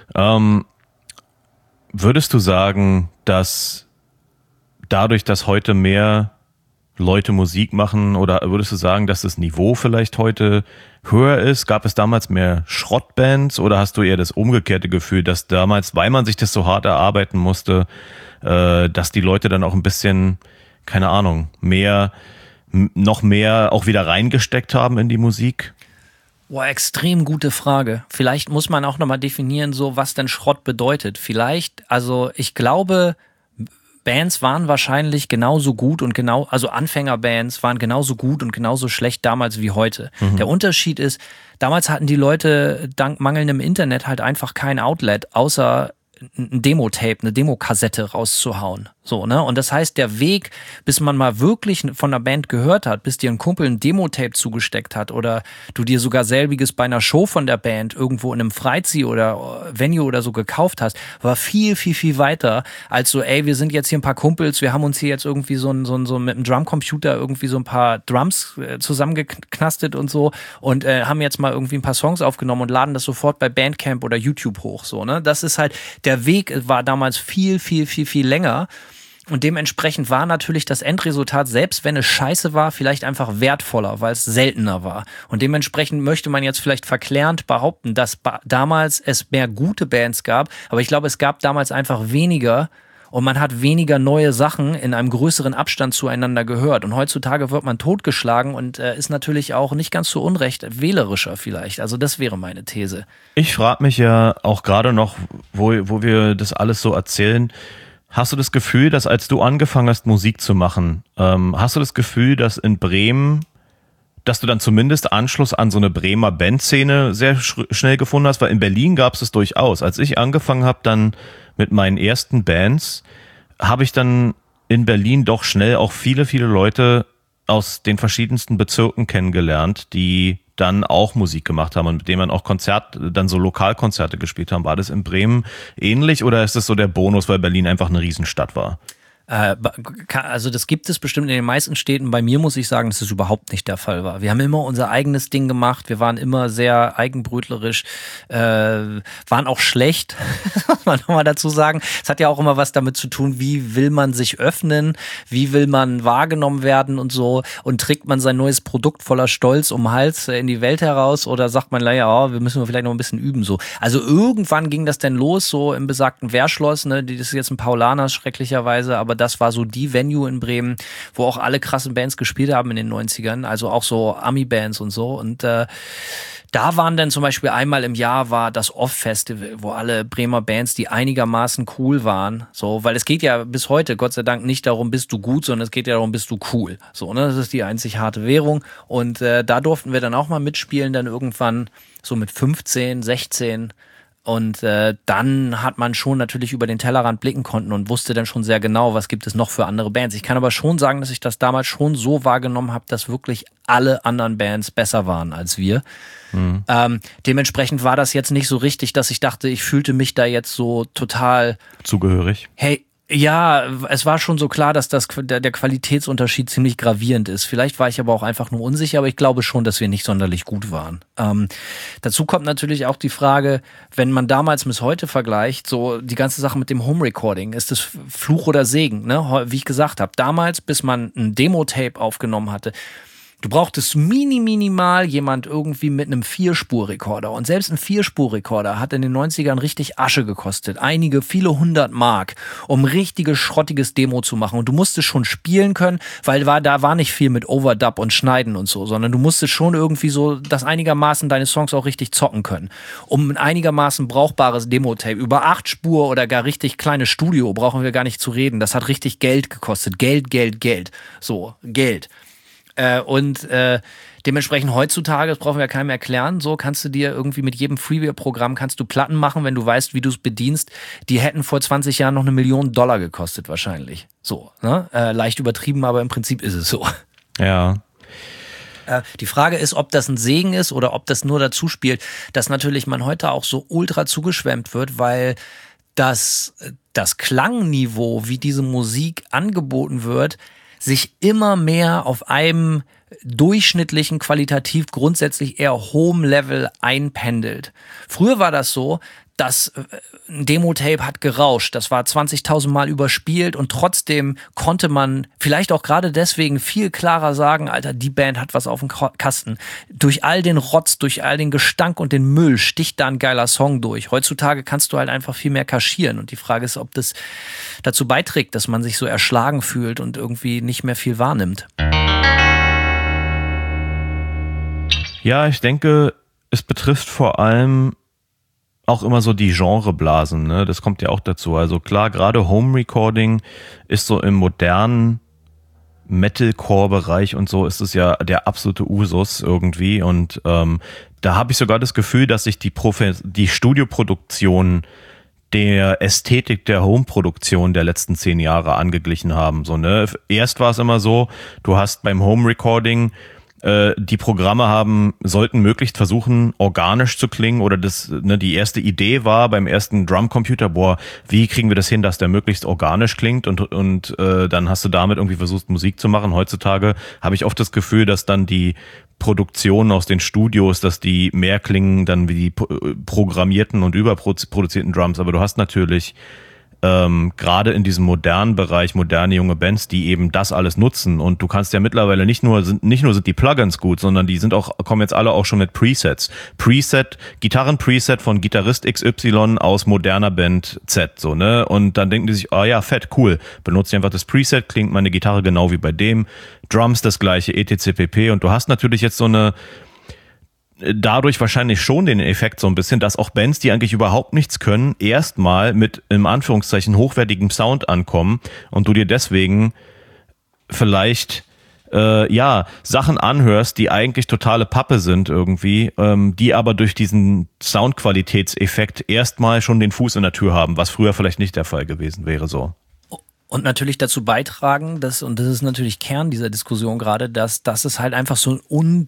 Würdest du sagen, dass dadurch, dass heute mehr Leute Musik machen, oder würdest du sagen, dass das Niveau vielleicht heute höher ist? Gab es damals mehr Schrottbands oder hast du eher das umgekehrte Gefühl, dass damals, weil man sich das so hart erarbeiten musste, dass die Leute dann auch ein bisschen, keine Ahnung, noch mehr auch wieder reingesteckt haben in die Musik? Boah, extrem gute Frage. Vielleicht muss man auch nochmal definieren, so was denn Schrott bedeutet. Ich glaube, Bands waren wahrscheinlich genauso gut und also Anfängerbands waren genauso gut und genauso schlecht damals wie heute. Mhm. Der Unterschied ist, damals hatten die Leute dank mangelndem Internet halt einfach kein Outlet, außer ein Demo-Tape, eine Demokassette rauszuhauen. So, ne? Und das heißt, der Weg, bis man mal wirklich von der Band gehört hat, bis dir ein Kumpel ein Demo-Tape zugesteckt hat oder du dir sogar selbiges bei einer Show von der Band irgendwo in einem Freizeh oder Venue oder so gekauft hast, war viel, viel, viel weiter als so, ey, wir sind jetzt hier ein paar Kumpels, wir haben uns hier jetzt irgendwie so mit einem Drumcomputer irgendwie so ein paar Drums zusammengeknastet und so und haben jetzt mal irgendwie ein paar Songs aufgenommen und laden das sofort bei Bandcamp oder YouTube hoch, so, ne? Das ist halt, der Weg war damals viel, viel, viel, viel länger. Und dementsprechend war natürlich das Endresultat, selbst wenn es scheiße war, vielleicht einfach wertvoller, weil es seltener war. Und dementsprechend möchte man jetzt vielleicht verklärend behaupten, dass damals es mehr gute Bands gab. Aber ich glaube, es gab damals einfach weniger und man hat weniger neue Sachen in einem größeren Abstand zueinander gehört. Und heutzutage wird man totgeschlagen und ist natürlich auch nicht ganz so unrecht wählerischer vielleicht. Also das wäre meine These. Ich frage mich ja auch gerade noch, wo wir das alles so erzählen, hast du das Gefühl, dass als du angefangen hast, Musik zu machen, hast du das Gefühl, dass in Bremen, dass du dann zumindest Anschluss an so eine Bremer Bandszene sehr schnell gefunden hast? Weil in Berlin gab es durchaus. Als ich angefangen habe dann mit meinen ersten Bands, habe ich dann in Berlin doch schnell auch viele, viele Leute aus den verschiedensten Bezirken kennengelernt, die dann auch Musik gemacht haben und mit denen man auch dann so Lokalkonzerte gespielt haben. War das in Bremen ähnlich oder ist das so der Bonus, weil Berlin einfach eine Riesenstadt war? Also das gibt es bestimmt in den meisten Städten. Bei mir muss ich sagen, dass es überhaupt nicht der Fall war. Wir haben immer unser eigenes Ding gemacht. Wir waren immer sehr eigenbrötlerisch, waren auch schlecht, muss man nochmal dazu sagen. Es hat ja auch immer was damit zu tun, wie will man sich öffnen, wie will man wahrgenommen werden und so. Und trägt man sein neues Produkt voller Stolz um den Hals in die Welt heraus oder sagt man, naja, wir müssen vielleicht noch ein bisschen üben. So. Also irgendwann ging das denn los, so im besagten Wehrschloss, ne? Das ist jetzt ein Paulaner schrecklicherweise, aber das war so die Venue in Bremen, wo auch alle krassen Bands gespielt haben in den 90ern, also auch so Ami-Bands und so. Und da waren dann zum Beispiel einmal im Jahr war das Off-Festival, wo alle Bremer Bands, die einigermaßen cool waren, so, weil es geht ja bis heute, Gott sei Dank, nicht darum, bist du gut, sondern es geht ja darum, bist du cool. So, ne, das ist die einzig harte Währung. Und da durften wir dann auch mal mitspielen, dann irgendwann so mit 15, 16. Und dann hat man schon natürlich über den Tellerrand blicken können und wusste dann schon sehr genau, was gibt es noch für andere Bands. Ich kann aber schon sagen, dass ich das damals schon so wahrgenommen habe, dass wirklich alle anderen Bands besser waren als wir. Mhm. Dementsprechend war das jetzt nicht so richtig, dass ich dachte, ich fühlte mich da jetzt so total zugehörig. Hey, ja, es war schon so klar, dass der Qualitätsunterschied ziemlich gravierend ist. Vielleicht war ich aber auch einfach nur unsicher, aber ich glaube schon, dass wir nicht sonderlich gut waren. Dazu kommt natürlich auch die Frage, wenn man damals bis heute vergleicht, so die ganze Sache mit dem Home-Recording, ist das Fluch oder Segen, ne? Wie ich gesagt habe, damals, bis man ein Demo-Tape aufgenommen hatte, du brauchtest minimal jemand irgendwie mit einem 4-Spur-Rekorder. Und selbst ein 4-Spur-Rekorder hat in den 90ern richtig Asche gekostet. Viele 100 Mark, um richtiges, schrottiges Demo zu machen. Und du musstest schon spielen können, weil da war nicht viel mit Overdub und Schneiden und so, sondern du musstest schon irgendwie so, dass einigermaßen deine Songs auch richtig zocken können. Um ein einigermaßen brauchbares Demo-Tape über 8 Spur oder gar richtig kleines Studio brauchen wir gar nicht zu reden. Das hat richtig Geld gekostet. Geld. So, Geld. Und dementsprechend heutzutage, das brauchen wir ja keinem erklären, so kannst du dir irgendwie mit jedem Freeware-Programm kannst du Platten machen, wenn du weißt, wie du es bedienst. Die hätten vor 20 Jahren noch $1 Million gekostet wahrscheinlich. So, ne? Leicht übertrieben, aber im Prinzip ist es so. Ja. Die Frage ist, ob das ein Segen ist oder ob das nur dazu spielt, dass natürlich man heute auch so ultra zugeschwemmt wird, weil das Klangniveau, wie diese Musik angeboten wird, sich immer mehr auf einem durchschnittlichen, qualitativ grundsätzlich eher hohem Level einpendelt. Früher war das so, dass ein Demo-Tape hat gerauscht, das war 20.000 Mal überspielt und trotzdem konnte man vielleicht auch gerade deswegen viel klarer sagen, Alter, die Band hat was auf dem Kasten. Durch all den Rotz, durch all den Gestank und den Müll sticht da ein geiler Song durch. Heutzutage kannst du halt einfach viel mehr kaschieren und die Frage ist, ob das dazu beiträgt, dass man sich so erschlagen fühlt und irgendwie nicht mehr viel wahrnimmt. Ja, ich denke, es betrifft vor allem auch immer so die Genreblasen, ne? Das kommt ja auch dazu. Also klar, gerade Home Recording ist so im modernen Metalcore-Bereich und so ist es ja der absolute Usus irgendwie. Und da habe ich sogar das Gefühl, dass sich die Studioproduktionen, der Ästhetik der Home-Produktion der letzten 10 Jahre angeglichen haben. So, ne? Erst war es immer so, du hast beim Home-Recording die Programme sollten möglichst versuchen, organisch zu klingen oder die erste Idee war beim ersten Drumcomputer, wie kriegen wir das hin, dass der möglichst organisch klingt und dann hast du damit irgendwie versucht, Musik zu machen. Heutzutage habe ich oft das Gefühl, dass dann die Produktionen aus den Studios, dass die mehr klingen dann wie die programmierten und überproduzierten Drums, aber du hast natürlich gerade in diesem modernen Bereich, moderne junge Bands, die eben das alles nutzen. Und du kannst ja mittlerweile nicht nur sind die Plugins gut, sondern die kommen jetzt alle auch schon mit Presets. Gitarren-Preset von Gitarrist XY aus moderner Band Z, so, ne? Und dann denken die sich, ja, fett, cool. Benutze einfach das Preset, klingt meine Gitarre genau wie bei dem. Drums das gleiche, etc. pp. Und du hast natürlich jetzt dadurch wahrscheinlich schon den Effekt so ein bisschen, dass auch Bands, die eigentlich überhaupt nichts können, erstmal mit, im Anführungszeichen, hochwertigem Sound ankommen und du dir deswegen vielleicht Sachen anhörst, die eigentlich totale Pappe sind irgendwie, die aber durch diesen Soundqualitätseffekt erstmal schon den Fuß in der Tür haben, was früher vielleicht nicht der Fall gewesen wäre, so. Und natürlich dazu beitragen, und das ist natürlich Kern dieser Diskussion gerade, dass es halt einfach so ein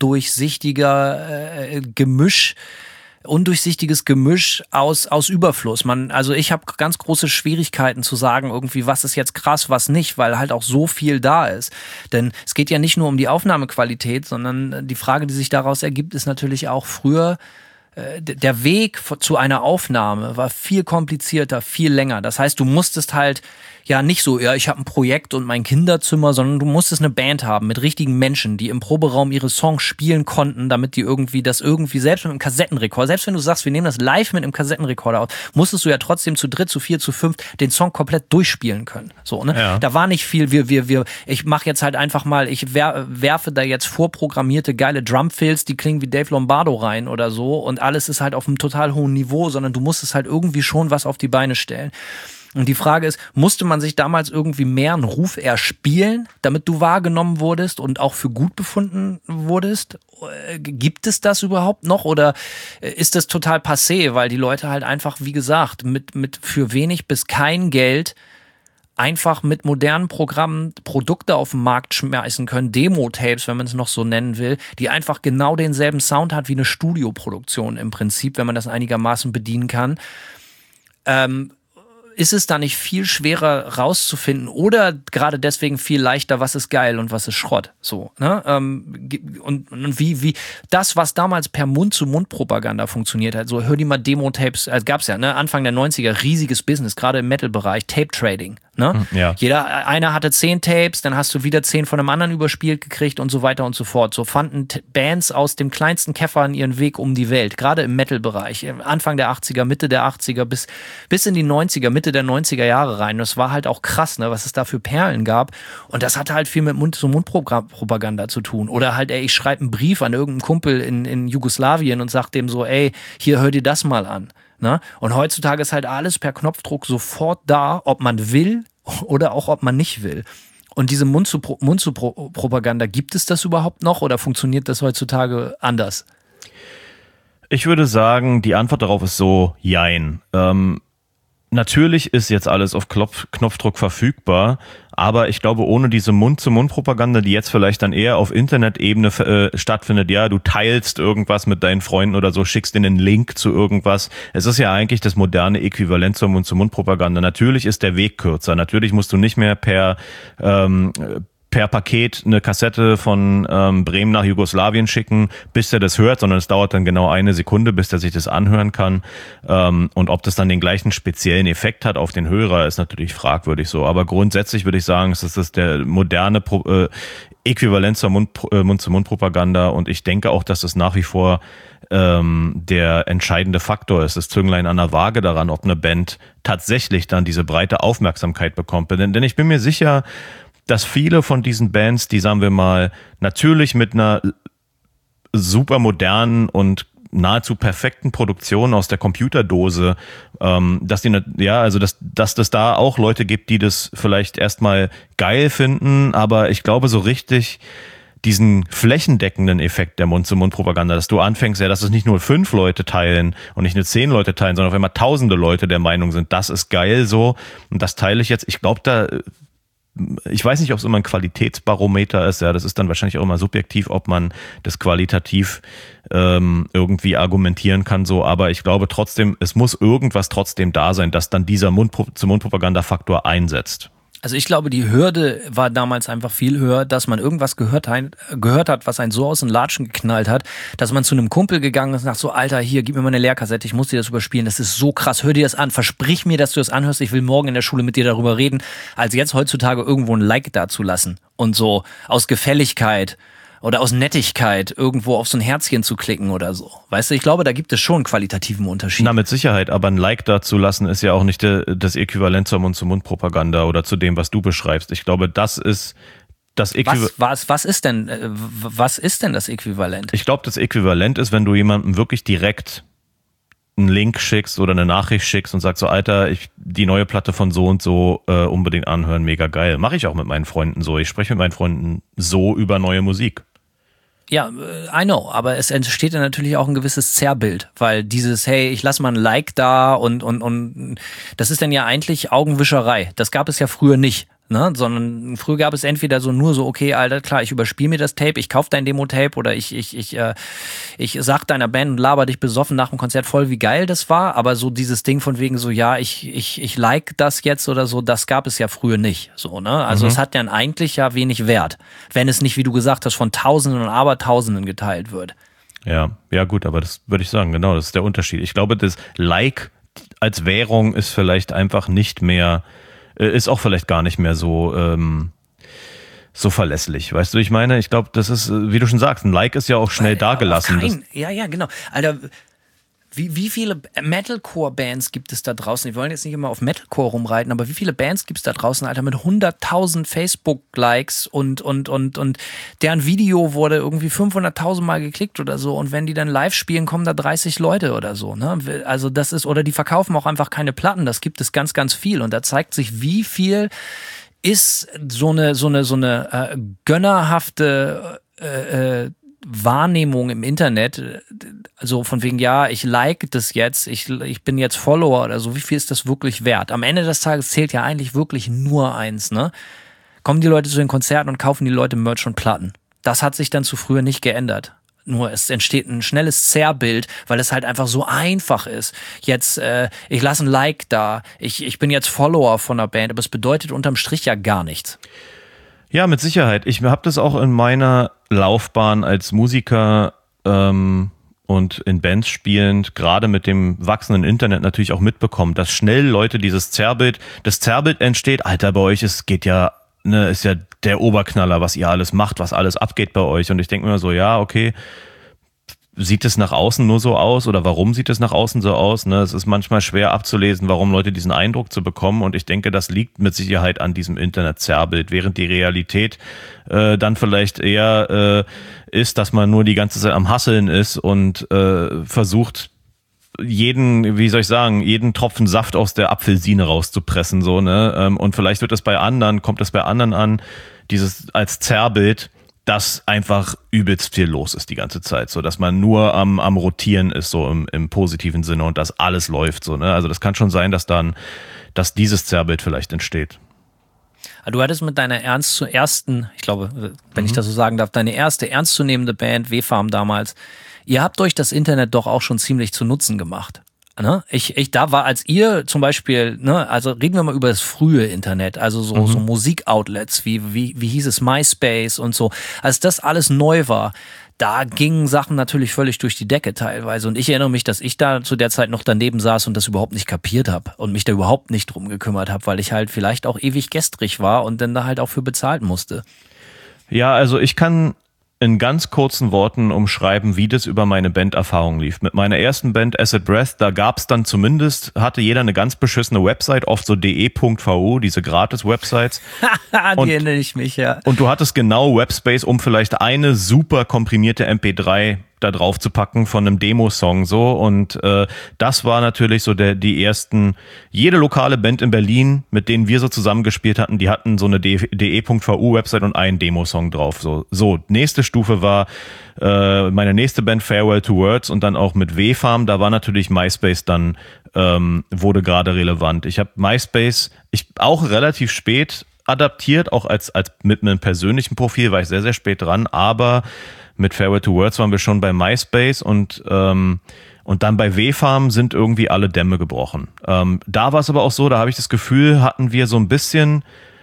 undurchsichtiges Gemisch aus Überfluss. Also ich habe ganz große Schwierigkeiten zu sagen, irgendwie, was ist jetzt krass, was nicht, weil halt auch so viel da ist. Denn es geht ja nicht nur um die Aufnahmequalität, sondern die Frage, die sich daraus ergibt, ist natürlich auch früher, der Weg zu einer Aufnahme war viel komplizierter, viel länger. Das heißt, du musstest halt ja nicht so, ich habe ein Projekt und mein Kinderzimmer, sondern du musstest eine Band haben mit richtigen Menschen, die im Proberaum ihre Songs spielen konnten, damit die selbst mit einem Kassettenrekorder, selbst wenn du sagst, wir nehmen das live mit einem Kassettenrekorder aus, musstest du ja trotzdem zu dritt, zu vier, zu fünf den Song komplett durchspielen können. So, ne? Ja. Da war nicht viel, ich mache jetzt halt einfach mal, ich werfe da jetzt vorprogrammierte geile Drumfills, die klingen wie Dave Lombardo rein oder so und alles ist halt auf einem total hohen Niveau, sondern du musstest halt irgendwie schon was auf die Beine stellen. Und die Frage ist, musste man sich damals irgendwie mehr einen Ruf erspielen, damit du wahrgenommen wurdest und auch für gut befunden wurdest? Gibt es das überhaupt noch oder ist das total passé, weil die Leute halt einfach, wie gesagt, mit für wenig bis kein Geld einfach mit modernen Programmen Produkte auf den Markt schmeißen können, Demo-Tapes, wenn man es noch so nennen will, die einfach genau denselben Sound hat wie eine Studioproduktion im Prinzip, wenn man das einigermaßen bedienen kann. Ist es da nicht viel schwerer rauszufinden oder gerade deswegen viel leichter, was ist geil und was ist Schrott? So, ne? Und wie das, was damals per Mund-zu-Mund-Propaganda funktioniert hat, so hör die mal Demo-Tapes, gab's ja, ne? Anfang der 90er, riesiges Business, gerade im Metal-Bereich, Tape-Trading. Ne? Ja. Einer hatte 10 Tapes, dann hast du wieder 10 von einem anderen überspielt gekriegt und so weiter und so fort. So fanden Bands aus dem kleinsten Käffern ihren Weg um die Welt, gerade im Metal-Bereich. Anfang der 80er, Mitte der 80er bis in die 90er, Mitte der 90er Jahre rein. Das war halt auch krass, ne, was es da für Perlen gab. Und das hatte halt viel mit Mund-zu-Mund-Propaganda zu tun. Oder halt, ich schreibe einen Brief an irgendeinen Kumpel in Jugoslawien und sag dem so, hier, hör dir das mal an. Ne? Und heutzutage ist halt alles per Knopfdruck sofort da, ob man will oder auch ob man nicht will. Und diese Mund-zu-Propaganda, gibt es das überhaupt noch oder funktioniert das heutzutage anders? Ich würde sagen, die Antwort darauf ist so, jein. Natürlich ist jetzt alles auf Knopfdruck verfügbar, aber ich glaube, ohne diese Mund-zu-Mund-Propaganda, die jetzt vielleicht dann eher auf Internet-Ebene stattfindet, ja, du teilst irgendwas mit deinen Freunden oder so, schickst ihnen einen Link zu irgendwas. Es ist ja eigentlich das moderne Äquivalent zur Mund-zu-Mund-Propaganda. Natürlich ist der Weg kürzer. Natürlich musst du nicht mehr per Paket eine Kassette von Bremen nach Jugoslawien schicken, bis er das hört, sondern es dauert dann genau 1 Sekunde, bis er sich das anhören kann. Und ob das dann den gleichen speziellen Effekt hat auf den Hörer, ist natürlich fragwürdig so. Aber grundsätzlich würde ich sagen, es ist der moderne Äquivalent zur Mund-zu-Mund-Propaganda und ich denke auch, dass es nach wie vor der entscheidende Faktor ist, das Zünglein an der Waage daran, ob eine Band tatsächlich dann diese breite Aufmerksamkeit bekommt. Denn ich bin mir sicher, dass viele von diesen Bands, die, sagen wir mal, natürlich mit einer super modernen und nahezu perfekten Produktion aus der Computerdose, dass das da auch Leute gibt, die das vielleicht erstmal geil finden, aber ich glaube so richtig diesen flächendeckenden Effekt der Mund-zu-Mund-Propaganda, dass du anfängst, dass es nicht nur 5 Leute teilen und nicht nur 10 Leute teilen, sondern auf einmal tausende Leute der Meinung sind, das ist geil so und das teile ich jetzt. Ich glaube, ich weiß nicht, ob es immer ein Qualitätsbarometer ist, ja, das ist dann wahrscheinlich auch immer subjektiv, ob man das qualitativ irgendwie argumentieren kann, so, aber ich glaube trotzdem, es muss irgendwas trotzdem da sein, dass dann dieser Mund-zu-Mund-Propaganda-Faktor einsetzt. Also ich glaube, die Hürde war damals einfach viel höher, dass man irgendwas gehört hat, was einen so aus den Latschen geknallt hat, dass man zu einem Kumpel gegangen ist und sagt so, Alter, hier, gib mir mal eine Lehrkassette, ich muss dir das überspielen, das ist so krass, hör dir das an, versprich mir, dass du das anhörst, ich will morgen in der Schule mit dir darüber reden, als jetzt heutzutage irgendwo ein Like dazulassen und so aus Gefälligkeit oder aus Nettigkeit irgendwo auf so ein Herzchen zu klicken oder so. Weißt du, ich glaube, da gibt es schon einen qualitativen Unterschied. Na, mit Sicherheit, aber ein Like dazu lassen ist ja auch nicht das Äquivalent zur Mund-zu-Mund-Propaganda oder zu dem, was du beschreibst. Ich glaube, das ist das Äquivalent. Was ist denn das Äquivalent? Ich glaube, das Äquivalent ist, wenn du jemandem wirklich direkt einen Link schickst oder eine Nachricht schickst und sagst so, Alter, die neue Platte von so und so unbedingt anhören, mega geil. Mache ich auch mit meinen Freunden so. Ich spreche mit meinen Freunden so über neue Musik. Ja, I know, aber es entsteht dann natürlich auch ein gewisses Zerrbild, weil dieses, hey, ich lass mal ein Like da und das ist dann ja eigentlich Augenwischerei. Das gab es ja früher nicht, ne? Sondern früher gab es entweder so nur so, okay, Alter, klar, ich überspiele mir das Tape, ich kauf dein Demo-Tape oder ich sag deiner Band und laber dich besoffen nach dem Konzert voll, wie geil das war, aber so dieses Ding von wegen so, ja, ich like das jetzt oder so, das gab es ja früher nicht, so, ne? Also es hat dann eigentlich ja wenig Wert, wenn es nicht, wie du gesagt hast, von Tausenden und Abertausenden geteilt wird. Ja, gut, aber das würde ich sagen, genau, das ist der Unterschied. Ich glaube, das Like als Währung ist vielleicht einfach nicht mehr, ist auch vielleicht gar nicht mehr so verlässlich. Weißt du, ich meine, ich glaube, das ist, wie du schon sagst, ein Like ist ja auch schnell dagelassen. Ja, genau. Alter, wie viele Metalcore-Bands gibt es da draußen? Wir wollen jetzt nicht immer auf Metalcore rumreiten, aber wie viele Bands gibt es da draußen, Alter, mit 100.000 Facebook-Likes und deren Video wurde irgendwie 500.000 Mal geklickt oder so und wenn die dann live spielen, kommen da 30 Leute oder so, ne? Also das ist, oder die verkaufen auch einfach keine Platten, das gibt es ganz, ganz viel und da zeigt sich, wie viel ist so eine gönnerhafte Wahrnehmung im Internet, also von wegen, ja, ich like das jetzt, ich bin jetzt Follower oder so, wie viel ist das wirklich wert? Am Ende des Tages zählt ja eigentlich wirklich nur eins, ne? Kommen die Leute zu den Konzerten und kaufen die Leute Merch und Platten. Das hat sich dann zu früher nicht geändert. Nur es entsteht ein schnelles Zerrbild, weil es halt einfach so einfach ist. Jetzt, ich lasse ein Like da, ich bin jetzt Follower von einer Band, aber es bedeutet unterm Strich ja gar nichts. Ja, mit Sicherheit. Ich habe das auch in meiner Laufbahn als Musiker und in Bands spielend, gerade mit dem wachsenden Internet natürlich auch mitbekommen, dass schnell Leute das Zerrbild entsteht, Alter, bei euch ist ja der Oberknaller, was ihr alles macht, was alles abgeht bei euch. Und ich denke mir so, ja, okay, sieht es nach außen nur so aus oder warum sieht es nach außen so aus? Ne? Es ist manchmal schwer abzulesen, warum Leute diesen Eindruck zu bekommen und ich denke, das liegt mit Sicherheit an diesem Internet-Zerrbild, während die Realität dann vielleicht eher ist, dass man nur die ganze Zeit am Hasseln ist und versucht, jeden Tropfen Saft aus der Apfelsine rauszupressen, so, ne? Und vielleicht kommt es bei anderen an, dieses als Zerrbild, dass einfach übelst viel los ist die ganze Zeit, so dass man nur am Rotieren ist, so im positiven Sinne und dass alles läuft, so, ne? Also das kann schon sein, dass dieses Zerrbild vielleicht entsteht. Du hattest mit deiner ich glaube, wenn ich das so sagen darf, deine erste ernstzunehmende Band, W-Farm damals, ihr habt euch das Internet doch auch schon ziemlich zu Nutzen gemacht. Ne? Da war, als ihr zum Beispiel, ne, also reden wir mal über das frühe Internet, also so Musikoutlets, wie hieß es, MySpace und so, als das alles neu war, da gingen Sachen natürlich völlig durch die Decke teilweise und ich erinnere mich, dass ich da zu der Zeit noch daneben saß und das überhaupt nicht kapiert habe und mich da überhaupt nicht drum gekümmert habe, weil ich halt vielleicht auch ewig gestrig war und dann da halt auch für bezahlt musste. Ja, also ich kann in ganz kurzen Worten umschreiben, wie das über meine Banderfahrung lief. Mit meiner ersten Band Acid Breath, da gab's dann hatte jeder eine ganz beschissene Website, oft so de.vo, diese Gratis-Websites. Die erinnere ich mich, ja. Und du hattest genau Webspace, um vielleicht eine super komprimierte MP3 da drauf zu packen von einem Demo-Song so und das war natürlich so die ersten, jede lokale Band in Berlin, mit denen wir so zusammengespielt hatten, die hatten so eine de.vu-Website und einen Demo-Song drauf. So, nächste Stufe war meine nächste Band Farewell to Words und dann auch mit W-Farm, da war natürlich MySpace dann, wurde gerade relevant. Ich habe MySpace, auch relativ spät adaptiert, auch als mit einem persönlichen Profil war ich sehr, sehr spät dran, aber mit Farewell to Words waren wir schon bei MySpace und dann bei W-Farm sind irgendwie alle Dämme gebrochen. Da war es aber auch so, da habe ich das Gefühl, hatten wir so ein bisschen,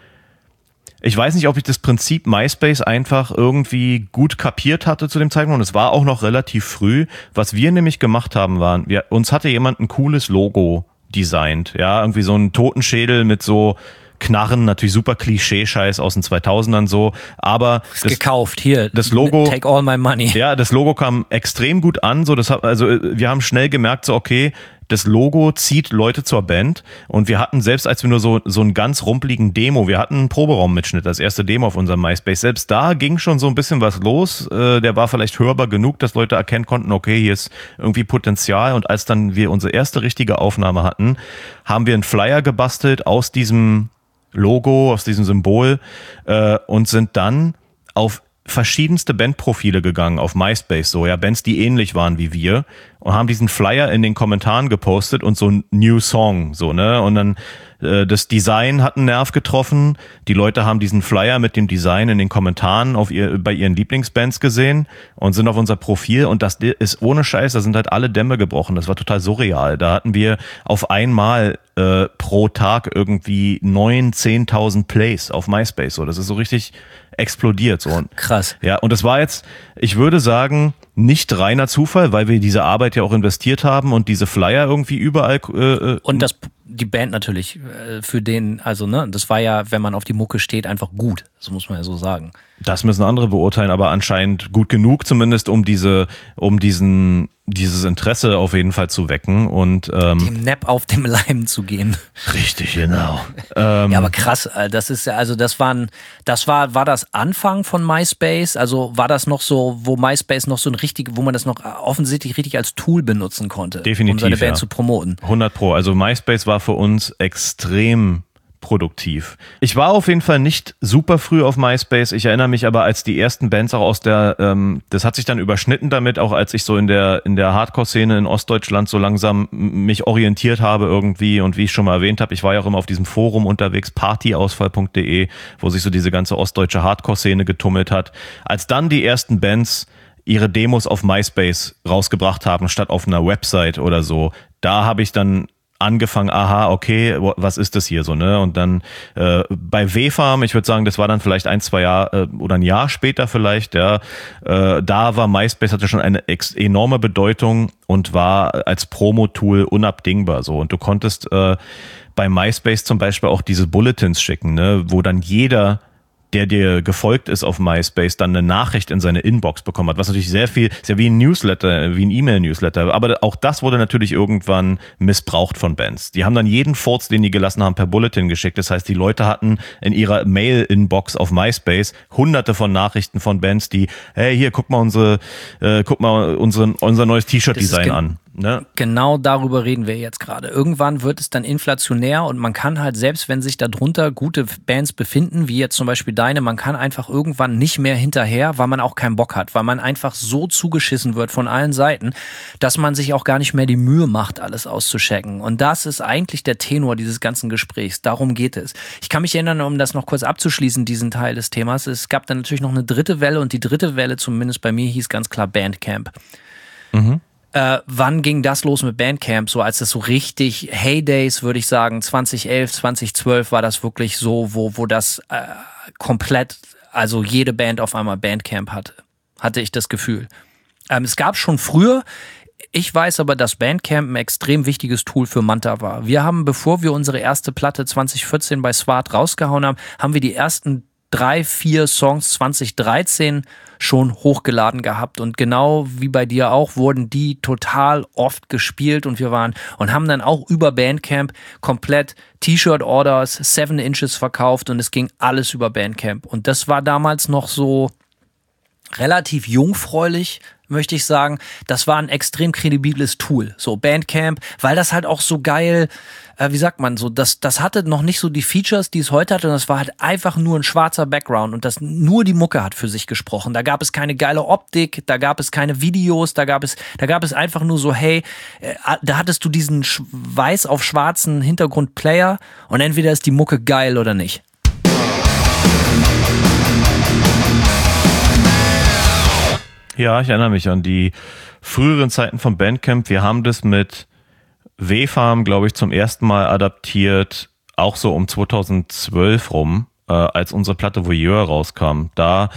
ich weiß nicht, ob ich das Prinzip MySpace einfach irgendwie gut kapiert hatte zu dem Zeitpunkt und es war auch noch relativ früh. Was wir nämlich gemacht haben, uns hatte jemand ein cooles Logo designt, ja, irgendwie so ein Totenschädel mit so Knarren, natürlich super Klischee-Scheiß aus den 2000ern so, aber gekauft, hier, das Logo, take all my money. Ja, das Logo kam extrem gut an, so wir haben schnell gemerkt, so okay, das Logo zieht Leute zur Band und wir hatten selbst, als wir nur so einen ganz rumpeligen Demo, wir hatten einen Proberaummitschnitt, das erste Demo auf unserem MySpace, selbst da ging schon so ein bisschen was los, der war vielleicht hörbar genug, dass Leute erkennen konnten, okay, hier ist irgendwie Potenzial und als dann wir unsere erste richtige Aufnahme hatten, haben wir einen Flyer gebastelt aus diesem Logo, aus diesem Symbol und sind dann auf verschiedenste Bandprofile gegangen auf MySpace, so ja, Bands, die ähnlich waren wie wir und haben diesen Flyer in den Kommentaren gepostet und so ein New Song, so, ne, und dann das Design hat einen Nerv getroffen, die Leute haben diesen Flyer mit dem Design in den Kommentaren bei ihren Lieblingsbands gesehen und sind auf unser Profil und das ist ohne Scheiß, da sind halt alle Dämme gebrochen, das war total surreal, da hatten wir auf einmal pro Tag irgendwie 9.000, 10.000 Plays auf MySpace, so, das ist so richtig explodiert, so. Krass. Ja, und das war jetzt, ich würde sagen, nicht reiner Zufall, weil wir diese Arbeit ja auch investiert haben und diese Flyer irgendwie überall und die Band natürlich für den, also ne, das war ja, wenn man auf die Mucke steht, einfach gut, das muss man ja so sagen. Das müssen andere beurteilen, aber anscheinend gut genug zumindest, um dieses Interesse auf jeden Fall zu wecken und dem Nap auf dem Leim zu gehen. Richtig, genau. Ja, aber krass, das ist ja, also war das Anfang von MySpace? Also war das noch so, wo MySpace noch so wo man das noch offensichtlich richtig als Tool benutzen konnte, definitiv, um seine Band zu promoten? 100%. Also MySpace war für uns extrem produktiv. Ich war auf jeden Fall nicht super früh auf MySpace. Ich erinnere mich aber, als die ersten Bands auch aus das hat sich dann überschnitten damit, auch als ich so in der Hardcore-Szene in Ostdeutschland so langsam mich orientiert habe irgendwie und wie ich schon mal erwähnt habe, ich war ja auch immer auf diesem Forum unterwegs, partyausfall.de, wo sich so diese ganze ostdeutsche Hardcore-Szene getummelt hat. Als dann die ersten Bands ihre Demos auf MySpace rausgebracht haben, statt auf einer Website oder so, da habe ich dann angefangen, aha, okay, was ist das hier so, ne? Und dann bei W-Farm, ich würde sagen, das war dann vielleicht 1-2 Jahre oder ein Jahr später vielleicht, ja, da war MySpace, hatte schon eine enorme Bedeutung und war als Promo-Tool unabdingbar so. Und du konntest bei MySpace zum Beispiel auch diese Bulletins schicken, ne? Wo dann jeder, der dir gefolgt ist auf MySpace, dann eine Nachricht in seine Inbox bekommen hat, was natürlich sehr viel, ist ja wie ein Newsletter, wie ein E-Mail-Newsletter, aber auch das wurde natürlich irgendwann missbraucht von Bands. Die haben dann jeden Furz, den die gelassen haben, per Bulletin geschickt. Das heißt, die Leute hatten in ihrer Mail-Inbox auf MySpace hunderte von Nachrichten von Bands, die, hey, hier, guck mal unser neues T-Shirt-Design an. Ne? Genau darüber reden wir jetzt gerade. Irgendwann wird es dann inflationär und man kann halt, selbst wenn sich darunter gute Bands befinden, wie jetzt zum Beispiel deine, man kann einfach irgendwann nicht mehr hinterher, weil man auch keinen Bock hat, weil man einfach so zugeschissen wird von allen Seiten, dass man sich auch gar nicht mehr die Mühe macht, alles auszuchecken. Und das ist eigentlich der Tenor dieses ganzen Gesprächs. Darum geht es. Ich kann mich erinnern, um das noch kurz abzuschließen, diesen Teil des Themas, es gab dann natürlich noch eine dritte Welle und die dritte Welle, zumindest bei mir, hieß ganz klar Bandcamp. Mhm. Wann ging das los mit Bandcamp? So als es so richtig Heydays, würde ich sagen, 2011, 2012 war das wirklich so, wo das komplett, also jede Band auf einmal Bandcamp hatte ich das Gefühl. Es gab schon früher, ich weiß aber, dass Bandcamp ein extrem wichtiges Tool für Manta war. Wir haben, bevor wir unsere erste Platte 2014 bei Swart rausgehauen haben, haben wir die ersten 3-4 Songs 2013 schon hochgeladen gehabt und genau wie bei dir auch wurden die total oft gespielt und wir haben dann auch über Bandcamp komplett T-Shirt-Orders, 7 Inches verkauft und es ging alles über Bandcamp und das war damals noch so relativ jungfräulich, möchte ich sagen, das war ein extrem kredibles Tool. So Bandcamp, weil das halt auch so geil, wie sagt man so, das hatte noch nicht so die Features, die es heute hat, und das war halt einfach nur ein schwarzer Background und das nur die Mucke hat für sich gesprochen. Da gab es keine geile Optik, da gab es keine Videos, da gab es einfach nur so, hey, da hattest du diesen weiß auf schwarzen Hintergrund-Player und entweder ist die Mucke geil oder nicht. Ja, ich erinnere mich an die früheren Zeiten von Bandcamp. Wir haben das mit W-Farm, glaube ich, zum ersten Mal adaptiert, auch so um 2012 rum, als unsere Platte Voyeur rauskam. Da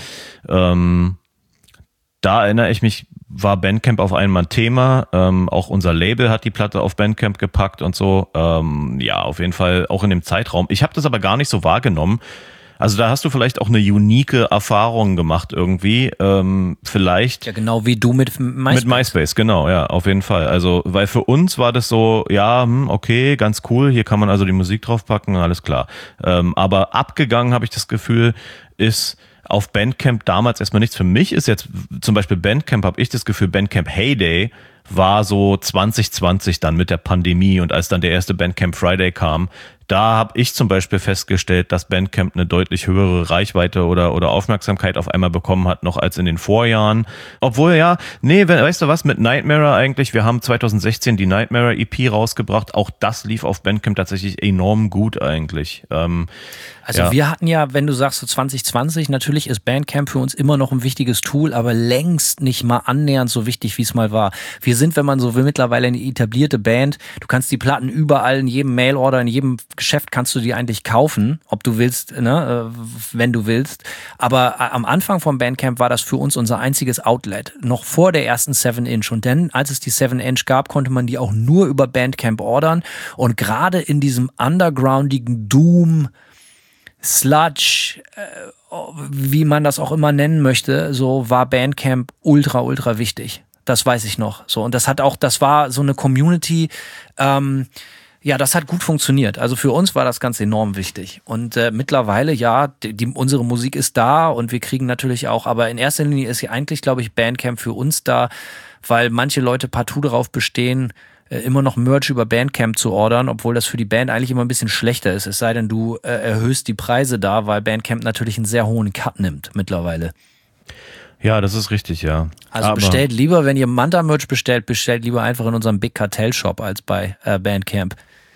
erinnere ich mich, war Bandcamp auf einmal ein Thema. Auch unser Label hat die Platte auf Bandcamp gepackt und so. Ja, auf jeden Fall auch in dem Zeitraum. Ich habe das aber gar nicht so wahrgenommen. Also da hast du vielleicht auch eine unique Erfahrung gemacht irgendwie, vielleicht. Ja, genau wie du mit MySpace. Mit MySpace, genau, ja, auf jeden Fall. Also, weil für uns war das so, ja, okay, ganz cool, hier kann man also die Musik draufpacken, alles klar. Aber abgegangen, habe ich das Gefühl, ist auf Bandcamp damals erstmal nichts. Für mich ist jetzt zum Beispiel Bandcamp, habe ich das Gefühl, Bandcamp Heyday war so 2020 dann mit der Pandemie und als dann der erste Bandcamp Friday kam, da habe ich zum Beispiel festgestellt, dass Bandcamp eine deutlich höhere Reichweite oder Aufmerksamkeit auf einmal bekommen hat, noch als in den Vorjahren. Obwohl, ja, weißt du was, mit Nightmare eigentlich, wir haben 2016 die Nightmare EP rausgebracht, auch das lief auf Bandcamp tatsächlich enorm gut eigentlich. Also wir hatten ja, wenn du sagst so 2020, natürlich ist Bandcamp für uns immer noch ein wichtiges Tool, aber längst nicht mal annähernd so wichtig, wie es mal war. Wir sind, wenn man so will, mittlerweile eine etablierte Band. Du kannst die Platten überall, in jedem Mailorder, in jedem Geschäft kannst du die eigentlich kaufen, ob du willst, ne, wenn du willst. Aber am Anfang vom Bandcamp war das für uns unser einziges Outlet, noch vor der ersten 7-Inch. Und dann, als es die 7-Inch gab, konnte man die auch nur über Bandcamp ordern. Und gerade in diesem undergroundigen Doom, Sludge, wie man das auch immer nennen möchte, so war Bandcamp ultra, ultra wichtig. Das weiß ich noch. So, und das war so eine Community, ja, das hat gut funktioniert. Also für uns war das ganz enorm wichtig. Und mittlerweile, ja, unsere Musik ist da und wir kriegen natürlich auch, aber in erster Linie ist ja eigentlich, glaube ich, Bandcamp für uns da, weil manche Leute partout darauf bestehen, immer noch Merch über Bandcamp zu ordern, obwohl das für die Band eigentlich immer ein bisschen schlechter ist. Es sei denn, du erhöhst die Preise da, weil Bandcamp natürlich einen sehr hohen Cut nimmt mittlerweile. Ja, das ist richtig, ja. Also bestellt lieber, wenn ihr Manta-Merch bestellt lieber einfach in unserem Big Cartel Shop als bei Bandcamp.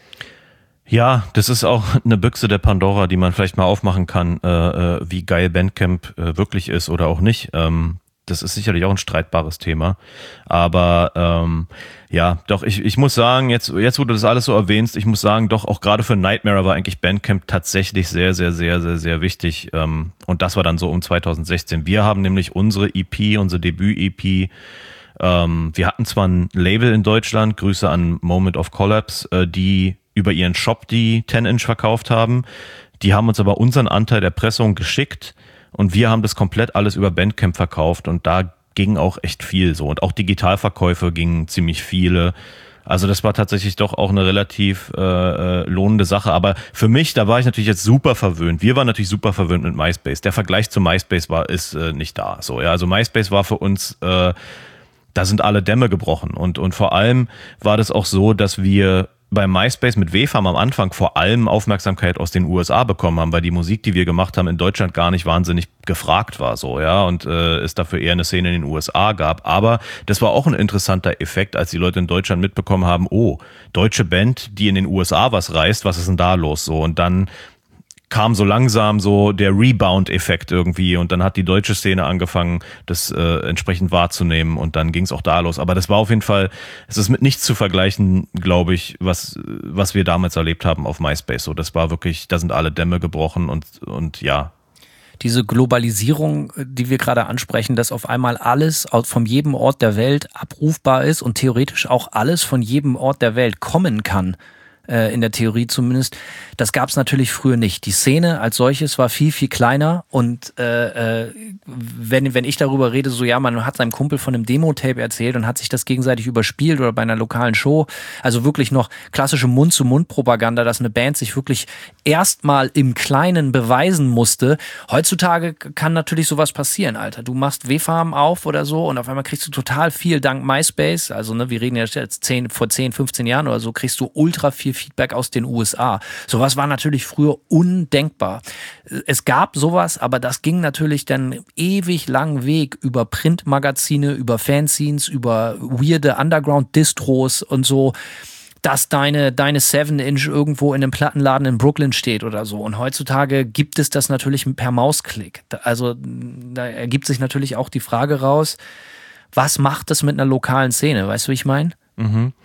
Ja, das ist auch eine Büchse der Pandora, die man vielleicht mal aufmachen kann, wie geil Bandcamp wirklich ist oder auch nicht. Das ist sicherlich auch ein streitbares Thema. Aber ja, doch, ich muss sagen, jetzt wo du das alles so erwähnst, ich muss sagen, doch, auch gerade für Nightmare war eigentlich Bandcamp tatsächlich sehr, sehr, sehr, sehr, sehr wichtig. Und das war dann so um 2016. Wir haben nämlich unsere EP, unsere Debüt-EP, wir hatten zwar ein Label in Deutschland, Grüße an Moment of Collapse, die über ihren Shop die 10-Inch verkauft haben. Die haben uns aber unseren Anteil der Pressung geschickt und wir haben das komplett alles über Bandcamp verkauft und da ging auch echt viel so. Und auch Digitalverkäufe gingen ziemlich viele. Also das war tatsächlich doch auch eine relativ lohnende Sache. Aber für mich, da war ich natürlich jetzt super verwöhnt. Wir waren natürlich super verwöhnt mit MySpace. Der Vergleich zu MySpace ist nicht da. So, ja, also MySpace war für uns, da sind alle Dämme gebrochen. Und vor allem war das auch so, dass wir bei MySpace mit W-Farm am Anfang vor allem Aufmerksamkeit aus den USA bekommen haben, weil die Musik, die wir gemacht haben, in Deutschland gar nicht wahnsinnig gefragt war, so, ja, und es dafür eher eine Szene in den USA gab. Aber das war auch ein interessanter Effekt, als die Leute in Deutschland mitbekommen haben, oh, deutsche Band, die in den USA was reißt, was ist denn da los, so, und dann kam so langsam so der Rebound-Effekt irgendwie und dann hat die deutsche Szene angefangen, das entsprechend wahrzunehmen und dann ging es auch da los. Aber das war auf jeden Fall, es ist mit nichts zu vergleichen, glaube ich, was wir damals erlebt haben auf MySpace. So, das war wirklich, da sind alle Dämme gebrochen und ja. Diese Globalisierung, die wir gerade ansprechen, dass auf einmal alles von jedem Ort der Welt abrufbar ist und theoretisch auch alles von jedem Ort der Welt kommen kann. in der Theorie zumindest. Das gab es natürlich früher nicht. Die Szene als solches war viel, viel kleiner und wenn ich darüber rede, so ja, man hat seinem Kumpel von einem Demo-Tape erzählt und hat sich das gegenseitig überspielt oder bei einer lokalen Show, also wirklich noch klassische Mund-zu-Mund-Propaganda, dass eine Band sich wirklich erstmal im Kleinen beweisen musste. Heutzutage kann natürlich sowas passieren, Alter. Du machst W-Farm auf oder so und auf einmal kriegst du total viel dank MySpace, also ne, wir reden ja jetzt vor 10, 15 Jahren oder so, kriegst du ultra viel Feedback aus den USA. Sowas war natürlich früher undenkbar. Es gab sowas, aber das ging natürlich dann ewig langen Weg über Printmagazine, über Fanzines, über weirde Underground-Distros und so, dass deine 7-Inch irgendwo in einem Plattenladen in Brooklyn steht oder so. Und heutzutage gibt es das natürlich per Mausklick. Also da ergibt sich natürlich auch die Frage raus, was macht das mit einer lokalen Szene? Weißt du, wie ich meine? Mhm.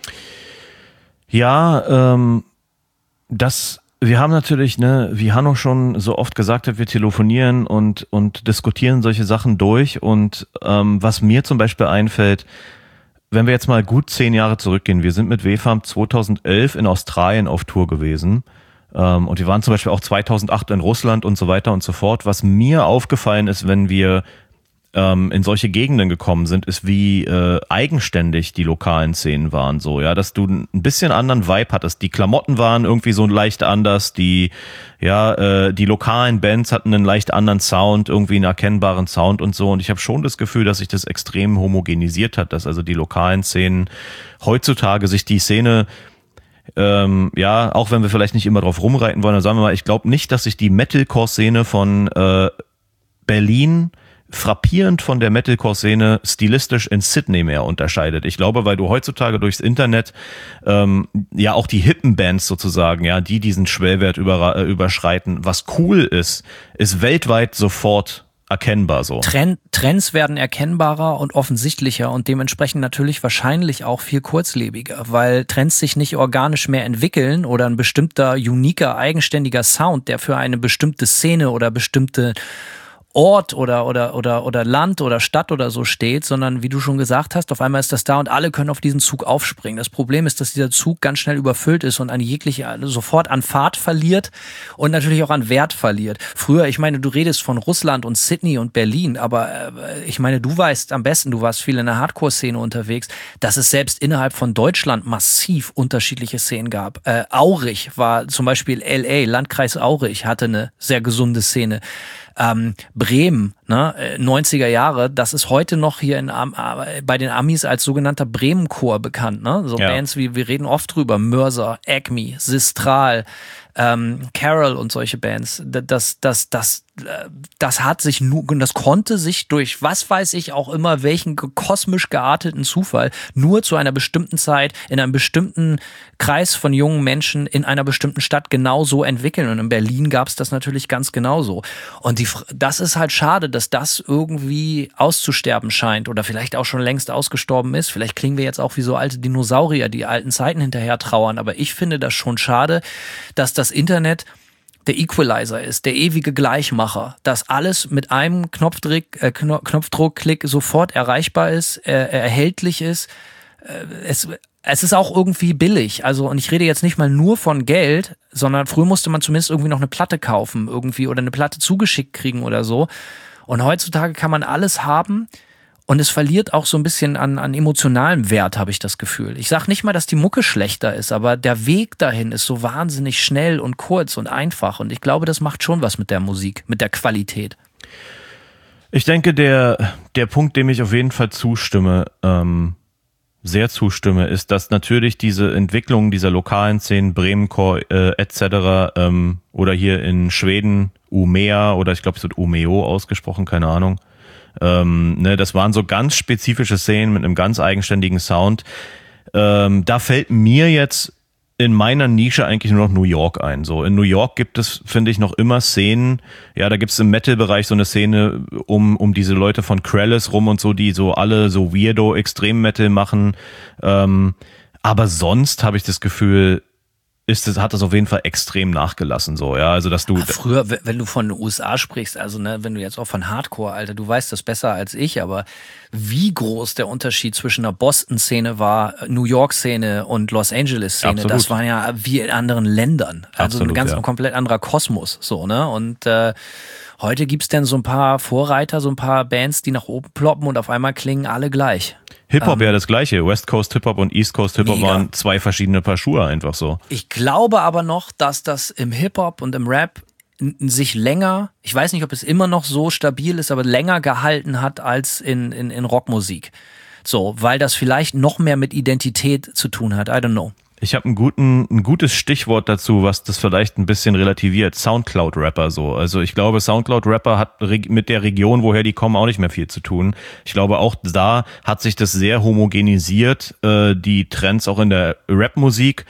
Ja, wir haben natürlich, ne, wie Hanno schon so oft gesagt hat, wir telefonieren und diskutieren solche Sachen durch und was mir zum Beispiel einfällt, wenn wir jetzt mal gut 10 Jahre zurückgehen, wir sind mit W-Farm 2011 in Australien auf Tour gewesen und wir waren zum Beispiel auch 2008 in Russland und so weiter und so fort. Was mir aufgefallen ist, wenn wir in solche Gegenden gekommen sind, ist, wie eigenständig die lokalen Szenen waren, so, ja, dass du ein bisschen anderen Vibe hattest. Die Klamotten waren irgendwie so leicht anders, die lokalen Bands hatten einen leicht anderen Sound, irgendwie einen erkennbaren Sound und so. Und ich habe schon das Gefühl, dass sich das extrem homogenisiert hat, dass also die lokalen Szenen heutzutage sich die Szene auch wenn wir vielleicht nicht immer drauf rumreiten wollen, dann sagen wir mal, ich glaube nicht, dass sich die Metalcore-Szene von Berlin frappierend von der Metalcore-Szene stilistisch in Sydney mehr unterscheidet. Ich glaube, weil du heutzutage durchs Internet auch die hippen Bands sozusagen, ja, die diesen Schwellwert überschreiten, was cool ist weltweit sofort erkennbar so. Trends werden erkennbarer und offensichtlicher und dementsprechend natürlich wahrscheinlich auch viel kurzlebiger, weil Trends sich nicht organisch mehr entwickeln oder ein bestimmter, uniker, eigenständiger Sound, der für eine bestimmte Szene oder bestimmte Ort oder Land oder Stadt oder so steht, sondern wie du schon gesagt hast, auf einmal ist das da und alle können auf diesen Zug aufspringen. Das Problem ist, dass dieser Zug ganz schnell überfüllt ist und sofort an Fahrt verliert und natürlich auch an Wert verliert. Früher, ich meine, du redest von Russland und Sydney und Berlin, aber ich meine, du weißt am besten, du warst viel in der Hardcore-Szene unterwegs, dass es selbst innerhalb von Deutschland massiv unterschiedliche Szenen gab. Aurich war zum Beispiel LA, Landkreis Aurich hatte eine sehr gesunde Szene. Bremen, ne, 90er Jahre, das ist heute noch hier bei den Amis als sogenannter Bremen-Chor bekannt, ne? So ja. Bands wie, wir reden oft drüber, Mörser, Acme, Sistral, Carol und solche Bands. Das konnte sich durch, was weiß ich auch immer, welchen kosmisch gearteten Zufall nur zu einer bestimmten Zeit in einem bestimmten Kreis von jungen Menschen in einer bestimmten Stadt genauso entwickeln. Und in Berlin gab es das natürlich ganz genauso. Und das ist halt schade, dass das irgendwie auszusterben scheint oder vielleicht auch schon längst ausgestorben ist. Vielleicht klingen wir jetzt auch wie so alte Dinosaurier, die alten Zeiten hinterher trauern. Aber ich finde das schon schade, dass das Internet der Equalizer ist, der ewige Gleichmacher, dass alles mit einem Knopfdruckklick sofort erreichbar ist, erhältlich ist. Es ist auch irgendwie billig. Also, und ich rede jetzt nicht mal nur von Geld, sondern früher musste man zumindest irgendwie noch eine Platte kaufen irgendwie oder eine Platte zugeschickt kriegen oder so. Und heutzutage kann man alles haben. Und es verliert auch so ein bisschen an emotionalem Wert, habe ich das Gefühl. Ich sage nicht mal, dass die Mucke schlechter ist, aber der Weg dahin ist so wahnsinnig schnell und kurz und einfach. Und ich glaube, das macht schon was mit der Musik, mit der Qualität. Ich denke, der Punkt, dem ich auf jeden Fall sehr zustimme, ist, dass natürlich diese Entwicklung dieser lokalen Szenen, Bremencore etc. Oder hier in Schweden Umea oder ich glaube es wird Umeo ausgesprochen, keine Ahnung. Das waren so ganz spezifische Szenen mit einem ganz eigenständigen Sound. Da fällt mir jetzt in meiner Nische eigentlich nur noch New York ein. So in New York gibt es, finde ich, noch immer Szenen. Ja, da gibt es im Metal-Bereich so eine Szene um diese Leute von Krellis rum und so, die so alle so Weirdo Extrem-Metal machen. Aber sonst habe ich das Gefühl, hat das auf jeden Fall extrem nachgelassen, so, ja, also dass du... Früher, wenn du von den USA sprichst, also ne, wenn du jetzt auch von Hardcore, Alter, du weißt das besser als ich, aber wie groß der Unterschied zwischen der Boston-Szene war, New York-Szene und Los Angeles-Szene, Absolut. das waren ja wie in anderen Ländern, also Absolut, ein komplett anderer Kosmos, so, ne, und heute gibt's dann so ein paar Vorreiter, so ein paar Bands, die nach oben ploppen und auf einmal klingen alle gleich. Hip-Hop ja das gleiche. West Coast Hip-Hop und East Coast Hip-Hop waren zwei verschiedene Paar Schuhe einfach so. Ich glaube aber noch, dass das im Hip-Hop und im Rap sich länger, ich weiß nicht, ob es immer noch so stabil ist, aber länger gehalten hat als in Rockmusik. So, weil das vielleicht noch mehr mit Identität zu tun hat. I don't know. Ich habe ein gutes Stichwort dazu, was das vielleicht ein bisschen relativiert. Soundcloud-Rapper so. Also ich glaube, Soundcloud-Rapper hat mit der Region, woher die kommen, auch nicht mehr viel zu tun. Ich glaube, auch da hat sich das sehr homogenisiert, die Trends auch in der Rap-Musik.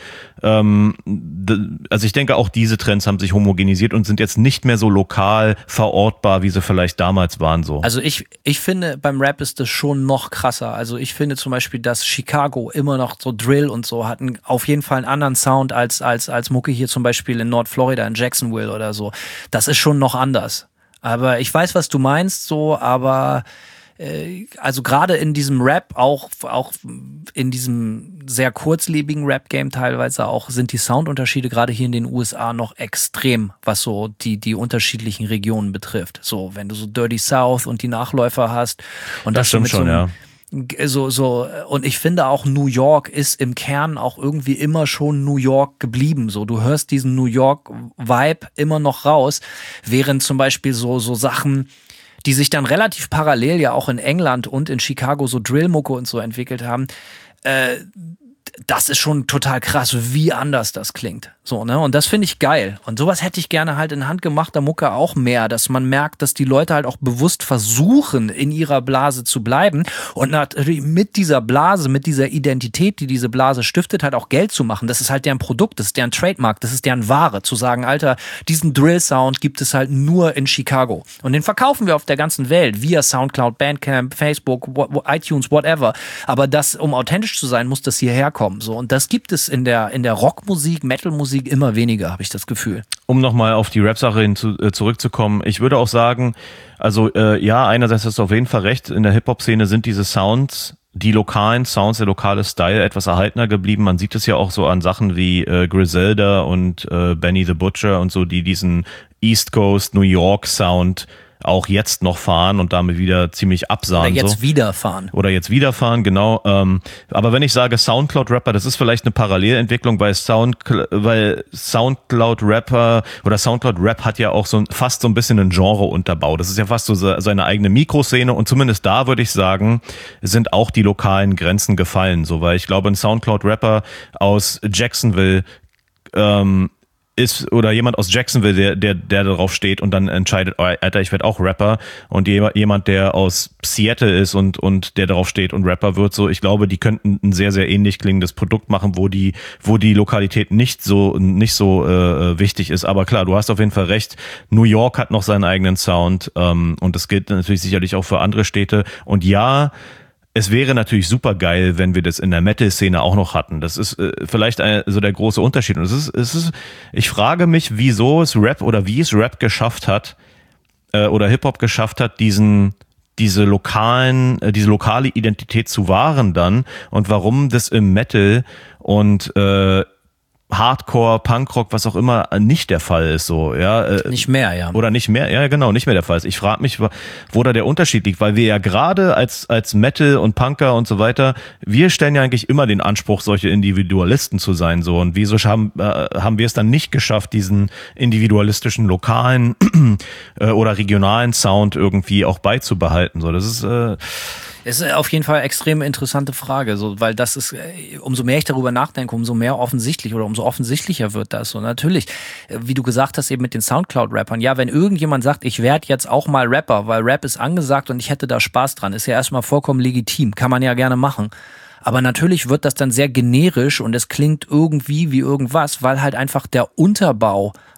Also ich denke, auch diese Trends haben sich homogenisiert und sind jetzt nicht mehr so lokal verortbar, wie sie vielleicht damals waren. So. Also ich finde, beim Rap ist das schon noch krasser. Also ich finde zum Beispiel, dass Chicago immer noch so Drill und so hatten auf jeden Fall einen anderen Sound als Mucke hier zum Beispiel in Nordflorida, in Jacksonville oder so. Das ist schon noch anders. Aber ich weiß, was du meinst, so, aber also gerade in diesem Rap, auch in diesem sehr kurzlebigen Rap-Game teilweise auch, sind die Soundunterschiede gerade hier in den USA noch extrem, was so die unterschiedlichen Regionen betrifft. So, wenn du so Dirty South und die Nachläufer hast und das stimmt schon, ja. Und ich finde auch New York ist im Kern auch irgendwie immer schon New York geblieben. So, du hörst diesen New York Vibe immer noch raus, während zum Beispiel so Sachen, die sich dann relativ parallel ja auch in England und in Chicago so Drillmucke und so entwickelt haben, das ist schon total krass, wie anders das klingt. So, ne? Und das finde ich geil. Und sowas hätte ich gerne halt in handgemachter Mucke auch mehr, dass man merkt, dass die Leute halt auch bewusst versuchen, in ihrer Blase zu bleiben und natürlich mit dieser Blase, mit dieser Identität, die diese Blase stiftet, halt auch Geld zu machen. Das ist halt deren Produkt, das ist deren Trademark, das ist deren Ware. Zu sagen, Alter, diesen Drill-Sound gibt es halt nur in Chicago. Und den verkaufen wir auf der ganzen Welt, via Soundcloud, Bandcamp, Facebook, iTunes, whatever. Aber das, um authentisch zu sein, muss das hierher kommen. So. Und das gibt es in der Rockmusik, Metalmusik immer weniger, habe ich das Gefühl. Um nochmal auf die Rap-Sache zurückzukommen, ich würde auch sagen, also ja, einerseits hast du auf jeden Fall recht, in der Hip-Hop-Szene sind diese Sounds, die lokalen Sounds, der lokale Style etwas erhaltener geblieben. Man sieht es ja auch so an Sachen wie Griselda und Benny the Butcher und so, die diesen East Coast, New York Sound auch jetzt noch fahren und damit wieder ziemlich absahen. Oder jetzt so. Oder jetzt wiederfahren, genau. Aber wenn ich sage Soundcloud-Rapper, das ist vielleicht eine Parallelentwicklung, weil Soundcloud-Rapper oder Soundcloud-Rap hat ja auch fast so ein bisschen einen Genre-Unterbau. Das ist ja fast so seine eigene Mikroszene und zumindest da würde ich sagen, sind auch die lokalen Grenzen gefallen. So, weil ich glaube, ein Soundcloud-Rapper aus Jacksonville ist oder jemand aus Jacksonville, der darauf steht und dann entscheidet, oh, Alter, ich werde auch Rapper, und jemand, der aus Seattle ist und der darauf steht und Rapper wird, so, ich glaube, die könnten ein sehr, sehr ähnlich klingendes Produkt machen, wo die Lokalität nicht so wichtig ist. Aber klar, du hast auf jeden Fall recht, New York hat noch seinen eigenen Sound, und das gilt natürlich sicherlich auch für andere Städte. Und ja, es wäre natürlich super geil, wenn wir das in der Metal-Szene auch noch hatten. Das ist vielleicht so der große Unterschied. Und ich frage mich, wieso es Rap oder wie es Rap geschafft hat oder Hip-Hop geschafft hat, diese lokale Identität zu wahren dann, und warum das im Metal und Hardcore, Punkrock, was auch immer, nicht der Fall ist, so, ja. Nicht mehr, ja. Oder nicht mehr, ja, genau, nicht mehr der Fall ist. Ich frage mich, wo da der Unterschied liegt, weil wir ja gerade als Metal und Punker und so weiter, wir stellen ja eigentlich immer den Anspruch, solche Individualisten zu sein, so. Und wieso haben wir es dann nicht geschafft, diesen individualistischen, lokalen oder regionalen Sound irgendwie auch beizubehalten, so. Das ist, Es ist auf jeden Fall eine extrem interessante Frage, so, weil das ist, umso mehr ich darüber nachdenke, umso mehr offensichtlich oder umso offensichtlicher wird das. Und natürlich, wie du gesagt hast, eben mit den Soundcloud-Rappern, ja, wenn irgendjemand sagt, ich werde jetzt auch mal Rapper, weil Rap ist angesagt und ich hätte da Spaß dran, ist ja erstmal vollkommen legitim, kann man ja gerne machen. Aber natürlich wird das dann sehr generisch und es klingt irgendwie wie irgendwas, weil halt einfach der Unterbau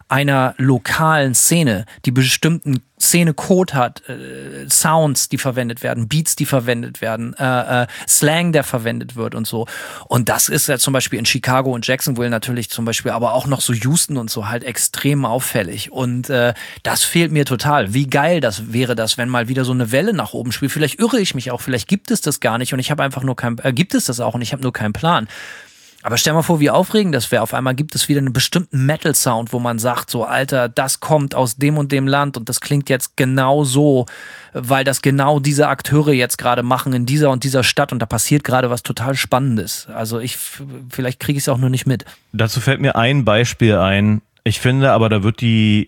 einer lokalen Szene, die bestimmten Szenecode hat, Sounds, die verwendet werden, Beats, die verwendet werden, Slang, der verwendet wird und so. Und das ist ja zum Beispiel in Chicago und Jacksonville natürlich zum Beispiel, aber auch noch so Houston und so halt extrem auffällig. Und das fehlt mir total. Wie geil wäre das, wenn mal wieder so eine Welle nach oben spielt. Vielleicht irre ich mich auch, vielleicht gibt es das gar nicht und ich habe einfach nur gibt es das auch und ich habe nur keinen Plan. Aber stell mal vor, wie aufregend das wäre. Auf einmal gibt es wieder einen bestimmten Metal-Sound, wo man sagt, so Alter, das kommt aus dem und dem Land und das klingt jetzt genau so, weil das genau diese Akteure jetzt gerade machen in dieser und dieser Stadt und da passiert gerade was total Spannendes. Also vielleicht kriege ich es auch nur nicht mit. Dazu fällt mir ein Beispiel ein. Ich finde aber, da wird die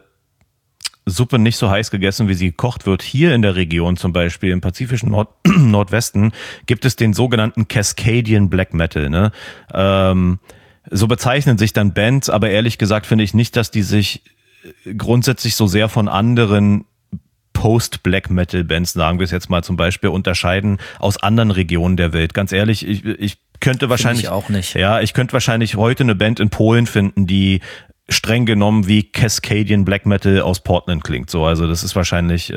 Suppe nicht so heiß gegessen, wie sie gekocht wird. Hier in der Region zum Beispiel, im pazifischen Nordwesten, gibt es den sogenannten Cascadian Black Metal. Ne? So bezeichnen sich dann Bands, aber ehrlich gesagt finde ich nicht, dass die sich grundsätzlich so sehr von anderen Post-Black-Metal-Bands, sagen wir es jetzt mal zum Beispiel, unterscheiden aus anderen Regionen der Welt. Ganz ehrlich, ich könnte wahrscheinlich auch nicht. Ja, ich könnte wahrscheinlich heute eine Band in Polen finden, die streng genommen wie Cascadian Black Metal aus Portland klingt. So, also das ist wahrscheinlich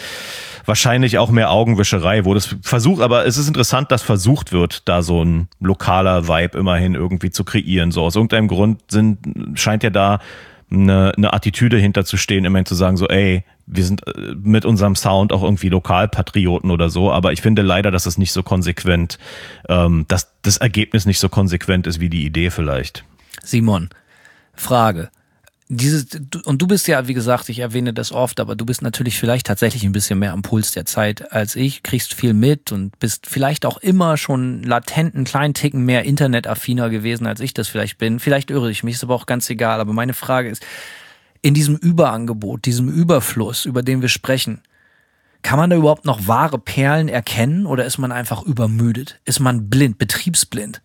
auch mehr Augenwischerei, wo das versucht, aber es ist interessant, dass versucht wird, da so ein lokaler Vibe immerhin irgendwie zu kreieren. So aus irgendeinem Grund scheint ja da eine Attitüde hinterzustehen, immerhin zu sagen so, ey, wir sind mit unserem Sound auch irgendwie Lokalpatrioten oder so, aber ich finde leider, dass es nicht so konsequent, dass das Ergebnis nicht so konsequent ist wie die Idee vielleicht. Simon, Frage. Und du bist ja, wie gesagt, ich erwähne das oft, aber du bist natürlich vielleicht tatsächlich ein bisschen mehr am Puls der Zeit als ich, kriegst viel mit und bist vielleicht auch immer schon latent einen kleinen Ticken mehr internetaffiner gewesen, als ich das vielleicht bin. Vielleicht irre ich mich, ist aber auch ganz egal. Aber meine Frage ist, in diesem Überangebot, diesem Überfluss, über den wir sprechen, kann man da überhaupt noch wahre Perlen erkennen oder ist man einfach übermüdet? Ist man blind, betriebsblind?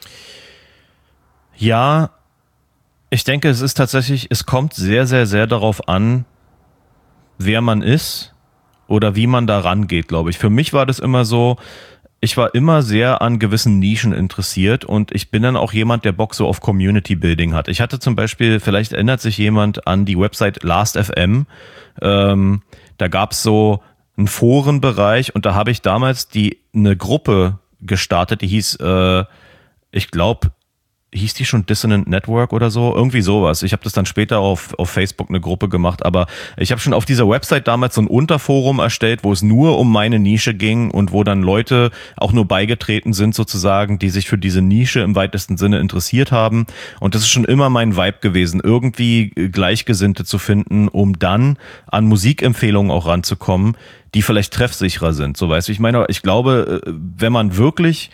Ja, ich denke, es kommt sehr, sehr, sehr darauf an, wer man ist oder wie man da rangeht, glaube ich. Für mich war das immer so, ich war immer sehr an gewissen Nischen interessiert und ich bin dann auch jemand, der Bock so auf Community Building hat. Ich hatte zum Beispiel, vielleicht erinnert sich jemand an die Website Last.fm, da gab's so einen Forenbereich und da habe ich damals eine Gruppe gestartet, die hieß, ich glaube, hieß die schon Dissonant Network oder so? Irgendwie sowas. Ich habe das dann später auf Facebook eine Gruppe gemacht, aber ich habe schon auf dieser Website damals so ein Unterforum erstellt, wo es nur um meine Nische ging und wo dann Leute auch nur beigetreten sind sozusagen, die sich für diese Nische im weitesten Sinne interessiert haben. Und das ist schon immer mein Vibe gewesen, irgendwie Gleichgesinnte zu finden, um dann an Musikempfehlungen auch ranzukommen, die vielleicht treffsicherer sind. So, weißt du, ich meine, ich glaube, wenn man wirklich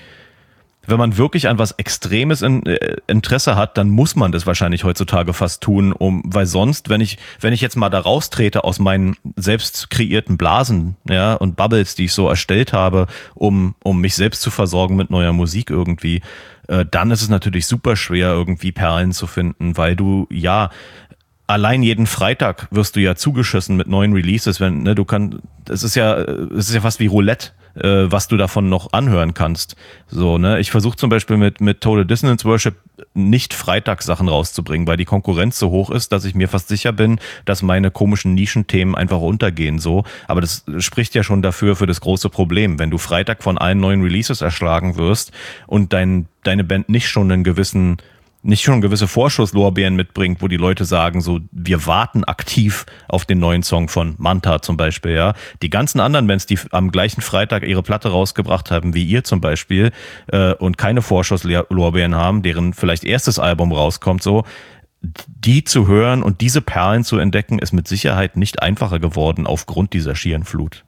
an was Extremes Interesse hat, dann muss man das wahrscheinlich heutzutage fast tun, weil sonst, wenn ich jetzt mal da raustrete aus meinen selbst kreierten Blasen, ja, und Bubbles, die ich so erstellt habe, um mich selbst zu versorgen mit neuer Musik irgendwie, dann ist es natürlich super schwer, irgendwie Perlen zu finden, weil du, ja, allein jeden Freitag wirst du ja zugeschissen mit neuen Releases, es ist ja fast wie Roulette, was du davon noch anhören kannst. So, ne? Ich versuche zum Beispiel mit Total Dissonance Worship nicht Freitagssachen rauszubringen, weil die Konkurrenz so hoch ist, dass ich mir fast sicher bin, dass meine komischen Nischenthemen einfach untergehen, so. Aber das spricht ja schon für das große Problem. Wenn du Freitag von allen neuen Releases erschlagen wirst und deine Band nicht schon gewisse Vorschusslorbeeren mitbringt, wo die Leute sagen, so, wir warten aktiv auf den neuen Song von Manta zum Beispiel, ja. Die ganzen anderen Bands, die am gleichen Freitag ihre Platte rausgebracht haben, wie ihr zum Beispiel, und keine Vorschusslorbeeren haben, deren vielleicht erstes Album rauskommt, so, die zu hören und diese Perlen zu entdecken, ist mit Sicherheit nicht einfacher geworden aufgrund dieser schieren Flut.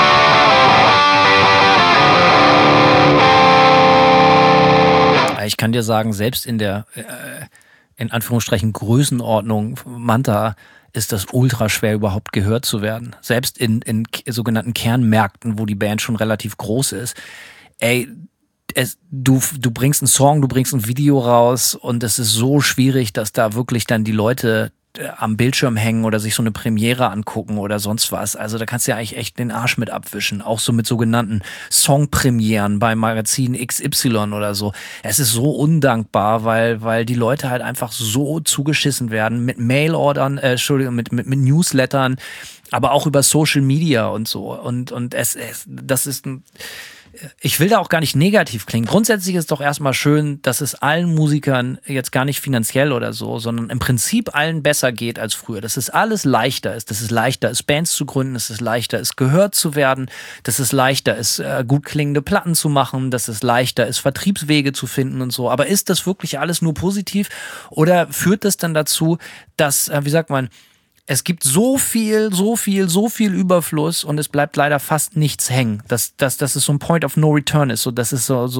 Ich kann dir sagen, selbst in der, in Anführungsstrichen, Größenordnung Manta ist das ultra schwer überhaupt gehört zu werden. Selbst in sogenannten Kernmärkten, wo die Band schon relativ groß ist. Ey, du bringst einen Song, du bringst ein Video raus und es ist so schwierig, dass da wirklich dann die Leute am Bildschirm hängen oder sich so eine Premiere angucken oder sonst was. Also da kannst du ja eigentlich echt den Arsch mit abwischen. Auch so mit sogenannten Songpremieren bei Magazin XY oder so. Es ist so undankbar, weil die Leute halt einfach so zugeschissen werden mit Mailordern, mit Newslettern, aber auch über Social Media und so. Und das ist ich will da auch gar nicht negativ klingen. Grundsätzlich ist doch erstmal schön, dass es allen Musikern jetzt gar nicht finanziell oder so, sondern im Prinzip allen besser geht als früher. Dass es alles leichter ist. Dass es leichter ist, Bands zu gründen. Dass es leichter ist, gehört zu werden. Dass es leichter ist, gut klingende Platten zu machen. Dass es leichter ist, Vertriebswege zu finden und so. Aber ist das wirklich alles nur positiv? Oder führt das dann dazu, dass, wie sagt man, es gibt so viel Überfluss und es bleibt leider fast nichts hängen. Dass es so ein Point of No Return ist, so dass es so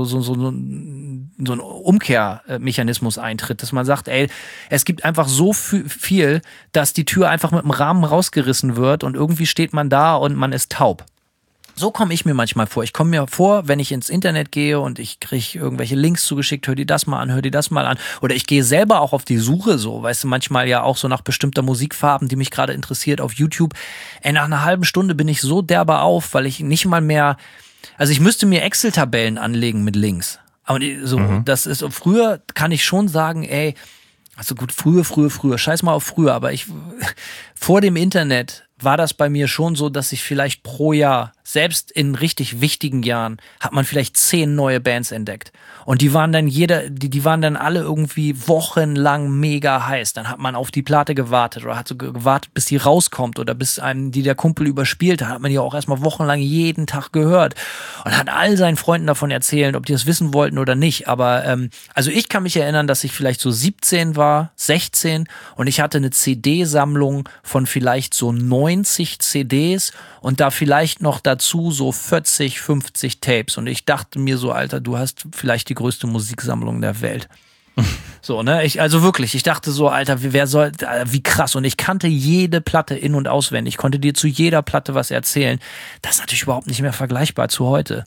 ein Umkehrmechanismus eintritt, dass man sagt, ey, es gibt einfach so viel, dass die Tür einfach mit dem Rahmen rausgerissen wird und irgendwie steht man da und man ist taub. So komme ich mir manchmal vor. Ich komme mir vor, wenn ich ins Internet gehe und ich kriege irgendwelche Links zugeschickt, hör dir das mal an. Oder ich gehe selber auch auf die Suche so, weißt du, manchmal ja auch so nach bestimmter Musikfarben, die mich gerade interessiert auf YouTube. Ey, nach einer halben Stunde bin ich so derbe auf, weil ich nicht mal mehr, also ich müsste mir Excel-Tabellen anlegen mit Links. Aber so, das ist, früher kann ich schon sagen, ey, also gut, früher, scheiß mal auf früher, aber vor dem Internet war das bei mir schon so, dass ich vielleicht pro Jahr, selbst in richtig wichtigen Jahren, hat man vielleicht 10 neue Bands entdeckt. Und die waren dann die waren dann alle irgendwie wochenlang mega heiß. Dann hat man auf die Platte gewartet oder hat so gewartet, bis die rauskommt oder bis einem die der Kumpel überspielt. Da hat man die auch erstmal wochenlang jeden Tag gehört und hat all seinen Freunden davon erzählt, ob die das wissen wollten oder nicht. Aber also ich kann mich erinnern, dass ich vielleicht so 17 war, 16 und ich hatte eine CD-Sammlung von vielleicht so 90 CDs und da vielleicht noch dazu so 40, 50 Tapes. Und ich dachte mir so, Alter, du hast vielleicht die größte Musiksammlung der Welt. So, ne? Ich dachte so, Alter, wie krass. Und ich kannte jede Platte in- und auswendig. Ich konnte dir zu jeder Platte was erzählen. Das ist natürlich überhaupt nicht mehr vergleichbar zu heute.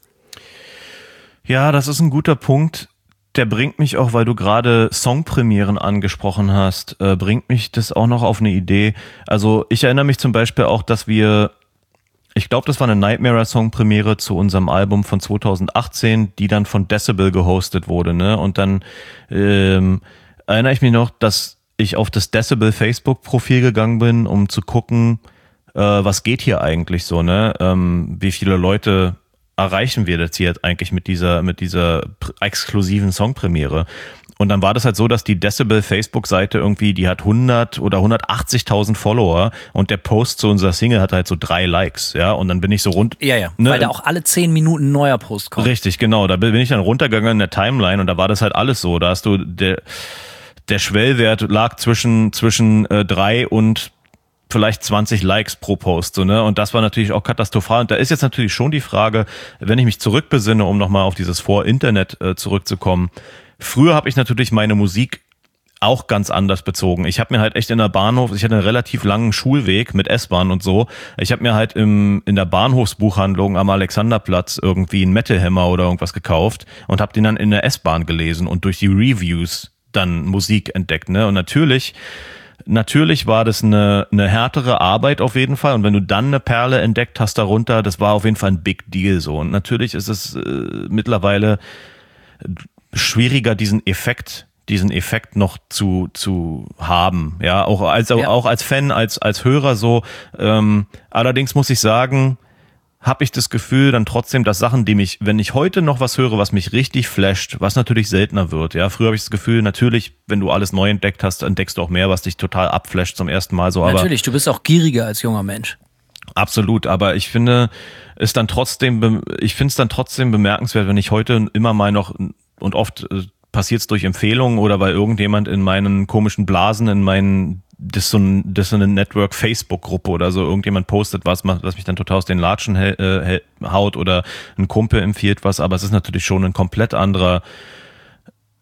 Ja, das ist ein guter Punkt. Der bringt mich auch, weil du gerade Songpremieren angesprochen hast, bringt mich das auch noch auf eine Idee. Also ich erinnere mich zum Beispiel auch, dass ich glaube, das war eine Nightmare-Song-Premiere zu unserem Album von 2018, die dann von Decibel gehostet wurde, ne? Und dann erinnere ich mich noch, dass ich auf das Decibel Facebook-Profil gegangen bin, um zu gucken, was geht hier eigentlich so, ne? Wie viele Leute erreichen wir das jetzt eigentlich mit dieser exklusiven Songpremiere? Und dann war das halt so, dass die Decibel Facebook-Seite irgendwie, die hat 100 oder 180.000 Follower und der Post zu unserer Single hat halt so 3 Likes, ja, und dann bin ich so Ja, ne, weil da auch alle 10 Minuten ein neuer Post kommt. Richtig, genau, da bin ich dann runtergegangen in der Timeline und da war das halt alles so, da hast du, der Schwellwert lag zwischen 3 und vielleicht 20 Likes pro Post, so, ne? Und das war natürlich auch katastrophal. Und da ist jetzt natürlich schon die Frage, wenn ich mich zurückbesinne, um nochmal auf dieses Vor-Internet zurückzukommen. Früher habe ich natürlich meine Musik auch ganz anders bezogen. Ich habe mir halt echt ich hatte einen relativ langen Schulweg mit S-Bahn und so. Ich habe mir halt in der Bahnhofsbuchhandlung am Alexanderplatz irgendwie einen Metal Hammer oder irgendwas gekauft und habe den dann in der S-Bahn gelesen und durch die Reviews dann Musik entdeckt, ne? Und natürlich war das eine härtere Arbeit auf jeden Fall. Und wenn du dann eine Perle entdeckt hast darunter, das war auf jeden Fall ein Big Deal so. Und natürlich ist es mittlerweile schwieriger, diesen Effekt noch zu haben. Ja, auch als Fan, als Hörer so. Allerdings muss ich sagen, habe ich das Gefühl dann trotzdem, dass Sachen, wenn ich heute noch was höre, was mich richtig flasht, was natürlich seltener wird. Ja, früher habe ich das Gefühl, natürlich, wenn du alles neu entdeckt hast, entdeckst du auch mehr, was dich total abflasht zum ersten Mal so. Natürlich, du bist auch gieriger als junger Mensch. Absolut, aber ich finde es dann trotzdem bemerkenswert, wenn ich heute immer mal noch, und oft passiert es durch Empfehlungen oder weil irgendjemand in meinen komischen Blasen, das ist so eine Network-Facebook-Gruppe oder so, irgendjemand postet was mich dann total aus den Latschen haut oder ein Kumpel empfiehlt was, aber es ist natürlich schon ein komplett anderer,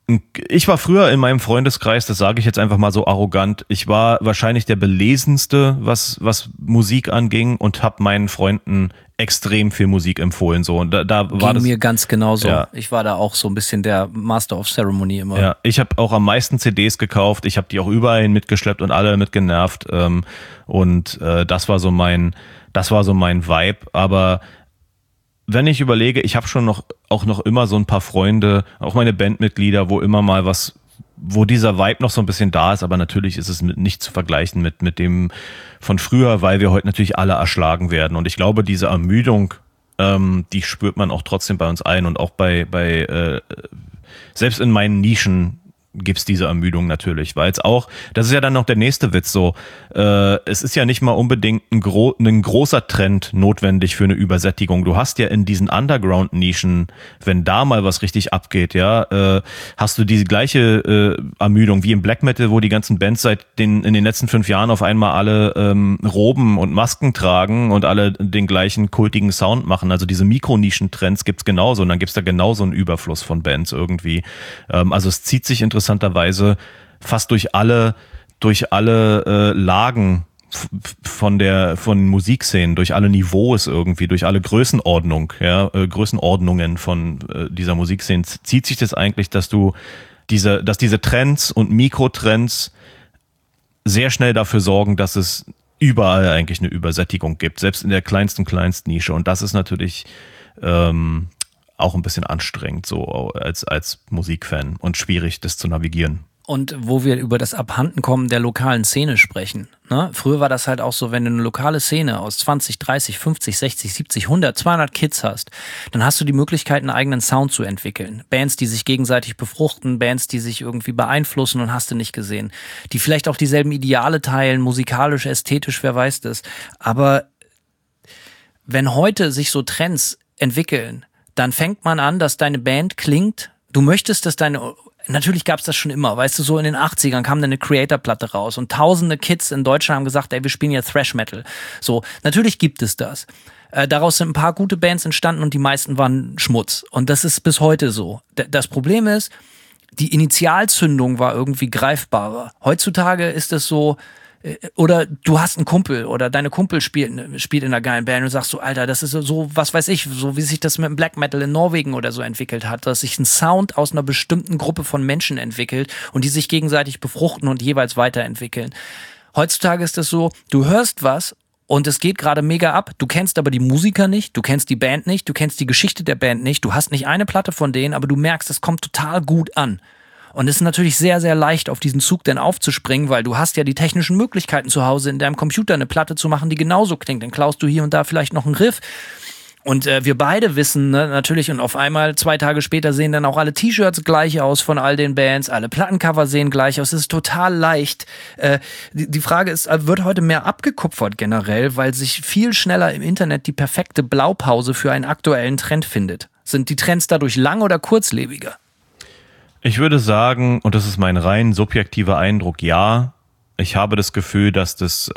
ich war früher in meinem Freundeskreis, das sage ich jetzt einfach mal so arrogant, ich war wahrscheinlich der belesenste, was Musik anging und habe meinen Freunden extrem viel Musik empfohlen. So. Und da war das mir ganz genauso. Ja. Ich war da auch so ein bisschen der Master of Ceremony immer. Ja, ich habe auch am meisten CDs gekauft, ich habe die auch überall hin mitgeschleppt und alle mitgenervt. Das war so mein Vibe. Aber wenn ich überlege, ich habe schon auch noch immer so ein paar Freunde, auch meine Bandmitglieder, wo dieser Vibe noch so ein bisschen da ist, aber natürlich ist es nicht zu vergleichen mit dem von früher, weil wir heute natürlich alle erschlagen werden. Und ich glaube, diese Ermüdung, die spürt man auch trotzdem bei uns allen und auch bei selbst in meinen Nischen gibt's diese Ermüdung natürlich, weil es auch, das ist ja dann noch der nächste Witz so, es ist ja nicht mal unbedingt ein großer Trend notwendig für eine Übersättigung. Du hast ja in diesen Underground-Nischen, wenn da mal was richtig abgeht, ja, hast du diese gleiche Ermüdung wie im Black Metal, wo die ganzen Bands in den letzten 5 Jahren auf einmal alle Roben und Masken tragen und alle den gleichen kultigen Sound machen. Also diese Mikronischen-Trends gibt's genauso und dann gibt's da genauso einen Überfluss von Bands irgendwie. Also es zieht sich interessanterweise fast durch alle Lagen von Musikszenen, durch alle Niveaus irgendwie, durch alle Größenordnungen von dieser Musikszene zieht sich das eigentlich, dass diese Trends und Mikrotrends sehr schnell dafür sorgen, dass es überall eigentlich eine Übersättigung gibt, selbst in der kleinsten Nische. Und das ist natürlich auch ein bisschen anstrengend, so als Musikfan und schwierig, das zu navigieren. Und wo wir über das Abhandenkommen der lokalen Szene sprechen. Ne? Früher war das halt auch so, wenn du eine lokale Szene aus 20, 30, 50, 60, 70, 100, 200 Kids hast, dann hast du die Möglichkeit, einen eigenen Sound zu entwickeln. Bands, die sich gegenseitig befruchten, Bands, die sich irgendwie beeinflussen und hast du nicht gesehen. Die vielleicht auch dieselben Ideale teilen, musikalisch, ästhetisch, wer weiß das. Aber wenn heute sich so Trends entwickeln, dann fängt man an, dass deine Band klingt, du möchtest, dass natürlich gab's das schon immer, weißt du, so in den 80ern kam dann eine Creator-Platte raus und tausende Kids in Deutschland haben gesagt, ey, wir spielen ja Thrash-Metal. So, natürlich gibt es das. Daraus sind ein paar gute Bands entstanden und die meisten waren Schmutz. Und das ist bis heute so. Das Problem ist, die Initialzündung war irgendwie greifbarer. Heutzutage ist es so, oder du hast einen Kumpel oder deine Kumpel spielt in einer geilen Band und sagst so, Alter, das ist so, was weiß ich, so wie sich das mit dem Black Metal in Norwegen oder so entwickelt hat, dass sich ein Sound aus einer bestimmten Gruppe von Menschen entwickelt und die sich gegenseitig befruchten und jeweils weiterentwickeln. Heutzutage ist es so, du hörst was und es geht gerade mega ab, du kennst aber die Musiker nicht, du kennst die Band nicht, du kennst die Geschichte der Band nicht, du hast nicht eine Platte von denen, aber du merkst, es kommt total gut an. Und es ist natürlich sehr, sehr leicht, auf diesen Zug dann aufzuspringen, weil du hast ja die technischen Möglichkeiten zu Hause in deinem Computer eine Platte zu machen, die genauso klingt. Dann klaust du hier und da vielleicht noch einen Riff. Und wir beide wissen, ne, natürlich, und auf einmal 2 Tage später sehen dann auch alle T-Shirts gleich aus von all den Bands, alle Plattencover sehen gleich aus. Es ist total leicht. Die Frage ist, wird heute mehr abgekupfert generell, weil sich viel schneller im Internet die perfekte Blaupause für einen aktuellen Trend findet? Sind die Trends dadurch lang- oder kurzlebiger? Ich würde sagen, und das ist mein rein subjektiver Eindruck, ja, ich habe das Gefühl, dass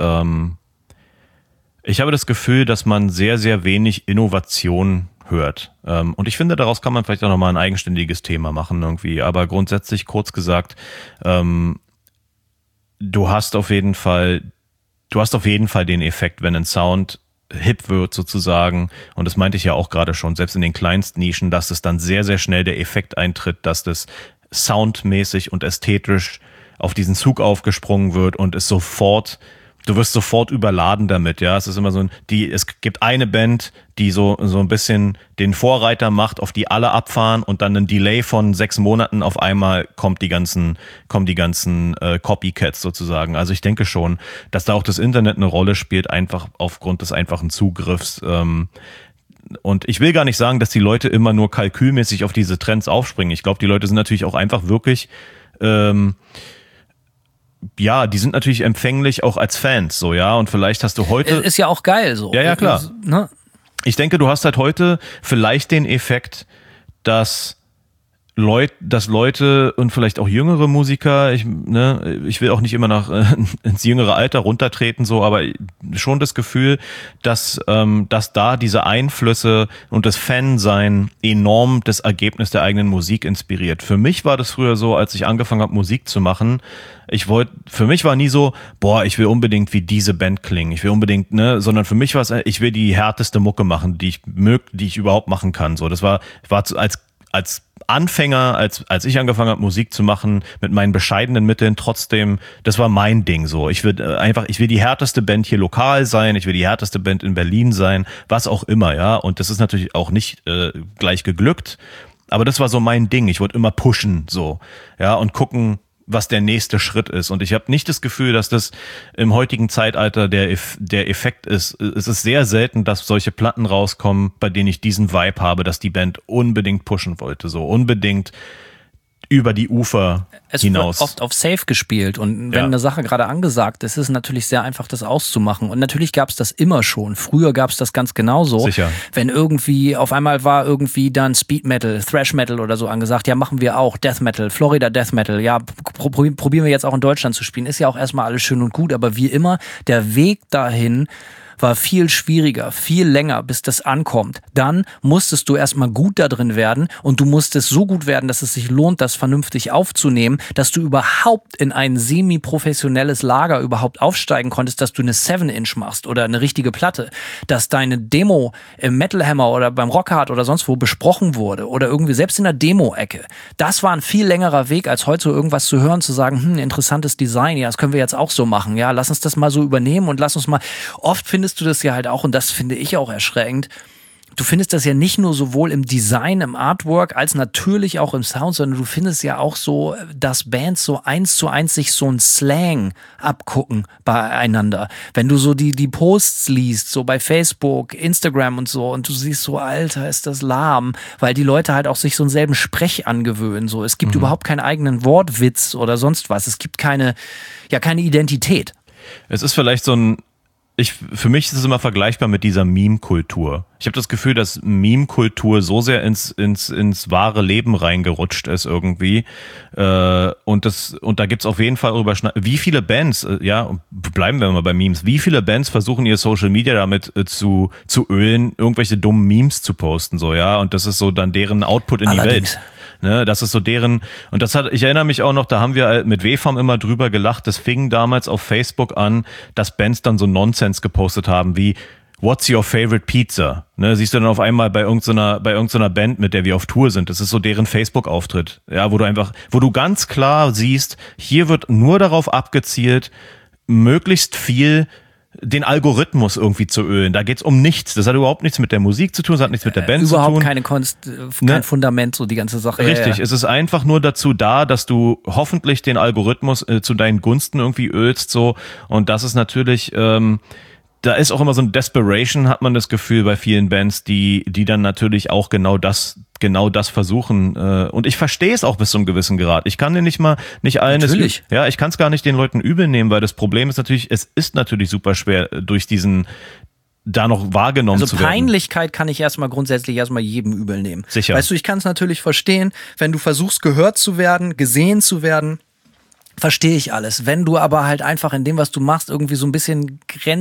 man sehr, sehr wenig Innovation hört. Und ich finde, daraus kann man vielleicht auch nochmal ein eigenständiges Thema machen irgendwie. Aber grundsätzlich, kurz gesagt, du hast auf jeden Fall den Effekt, wenn ein Sound hip wird sozusagen, und das meinte ich ja auch gerade schon, selbst in den kleinsten Nischen, dass es dann sehr, sehr schnell der Effekt eintritt, dass das soundmäßig und ästhetisch auf diesen Zug aufgesprungen wird und du wirst sofort überladen damit, ja. Es ist immer so, es gibt eine Band, die so ein bisschen den Vorreiter macht, auf die alle abfahren und dann ein Delay von 6 Monaten auf einmal kommen die ganzen Copycats sozusagen. Also ich denke schon, dass da auch das Internet eine Rolle spielt, einfach aufgrund des einfachen Zugriffs. Und ich will gar nicht sagen, dass die Leute immer nur kalkülmäßig auf diese Trends aufspringen. Ich glaube, die Leute sind natürlich auch einfach wirklich, die sind natürlich empfänglich auch als Fans, so, ja. Und vielleicht hast du heute. Ist ja auch geil, so. Ja, klar. Ne? Ich denke, du hast halt heute vielleicht den Effekt, dass dass Leute und vielleicht auch jüngere Musiker, ich will auch nicht immer ins jüngere Alter runtertreten, so, aber schon das Gefühl, dass da diese Einflüsse und das Fansein enorm das Ergebnis der eigenen Musik inspiriert. Für mich war das früher so, als ich angefangen habe, Musik zu machen, für mich war nie so, ich will unbedingt wie diese Band klingen, ich will unbedingt, sondern für mich war es, ich will die härteste Mucke machen, die ich überhaupt machen kann, so. Das war als Anfänger, als ich angefangen habe, Musik zu machen, mit meinen bescheidenen Mitteln, trotzdem, das war mein Ding so. Ich will die härteste Band hier lokal sein, ich will die härteste Band in Berlin sein, was auch immer, ja. Und das ist natürlich auch nicht gleich geglückt, aber das war so mein Ding. Ich wollte immer pushen, so, ja, und gucken, was der nächste Schritt ist. Und ich habe nicht das Gefühl, dass das im heutigen Zeitalter der Effekt ist. Es ist sehr selten, dass solche Platten rauskommen, bei denen ich diesen Vibe habe, dass die Band unbedingt pushen wollte, so unbedingt über die Ufer hinaus. Es wird oft auf Safe gespielt und wenn eine Sache gerade angesagt ist, ist es natürlich sehr einfach, das auszumachen. Und natürlich gab es das immer schon. Früher gab es das ganz genauso. Sicher. Wenn irgendwie, auf einmal war irgendwie dann Speed Metal, Thrash Metal oder so angesagt, ja, machen wir auch, Death Metal, Florida Death Metal, ja, probieren wir jetzt auch in Deutschland zu spielen. Ist ja auch erstmal alles schön und gut, aber wie immer, der Weg dahin war viel schwieriger, viel länger, bis das ankommt. Dann musstest du erstmal gut da drin werden und du musstest so gut werden, dass es sich lohnt, das vernünftig aufzunehmen, dass du überhaupt in ein semi-professionelles Lager überhaupt aufsteigen konntest, dass du eine 7-Inch machst oder eine richtige Platte, dass deine Demo im Metal Hammer oder beim Rockhard oder sonst wo besprochen wurde oder irgendwie selbst in der Demo-Ecke. Das war ein viel längerer Weg, als heute irgendwas zu hören, zu sagen, interessantes Design, ja, das können wir jetzt auch so machen, ja, lass uns das mal so übernehmen und lass uns mal, oft findest du das ja halt auch, und das finde ich auch erschreckend, du findest das ja nicht nur sowohl im Design, im Artwork, als natürlich auch im Sound, sondern du findest ja auch so, dass Bands so 1:1 sich so ein Slang abgucken beieinander. Wenn du so die Posts liest, so bei Facebook, Instagram und so, und du siehst so, Alter, ist das lahm, weil die Leute halt auch sich so einen selben Sprech angewöhnen. So, es gibt überhaupt keinen eigenen Wortwitz oder sonst was. Es gibt keine Identität. Es ist vielleicht so ein für mich ist es immer vergleichbar mit dieser Meme-Kultur. Ich habe das Gefühl, dass Meme-Kultur so sehr ins wahre Leben reingerutscht ist irgendwie. Und da gibt's auf jeden Fall wie viele Bands, bleiben wir mal bei Memes, wie viele Bands versuchen ihr Social Media damit zu ölen, irgendwelche dummen Memes zu posten, so, ja. Und das ist so dann deren Output in Allerdings. Die Welt. Ne, das ist so deren, und ich erinnere mich auch noch, da haben wir mit WFAM immer drüber gelacht, das fing damals auf Facebook an, dass Bands dann so Nonsens gepostet haben wie What's your favorite pizza? Ne, siehst du dann auf einmal bei irgendeiner Band, mit der wir auf Tour sind, das ist so deren Facebook-Auftritt, ja, wo du ganz klar siehst, hier wird nur darauf abgezielt, möglichst viel den Algorithmus irgendwie zu ölen. Da geht's um nichts. Das hat überhaupt nichts mit der Musik zu tun, das hat nichts mit der Band zu tun. Überhaupt keine kein Fundament, so die ganze Sache. Richtig, es ist einfach nur dazu da, dass du hoffentlich den Algorithmus zu deinen Gunsten irgendwie ölst, so. Und das ist natürlich, da ist auch immer so ein Desperation, hat man das Gefühl bei vielen Bands, die dann natürlich auch genau das versuchen. Und ich verstehe es auch bis zu einem gewissen Grad. Ich kann dir nicht allen natürlich. Ich kann es gar nicht den Leuten übel nehmen, weil das Problem ist natürlich, es ist natürlich super schwer, durch diesen da noch wahrgenommen zu werden. Also Peinlichkeit kann ich grundsätzlich jedem übel nehmen. Sicher. Weißt du, ich kann es natürlich verstehen, wenn du versuchst, gehört zu werden, gesehen zu werden, verstehe ich alles. Wenn du aber halt einfach in dem, was du machst, irgendwie so ein bisschen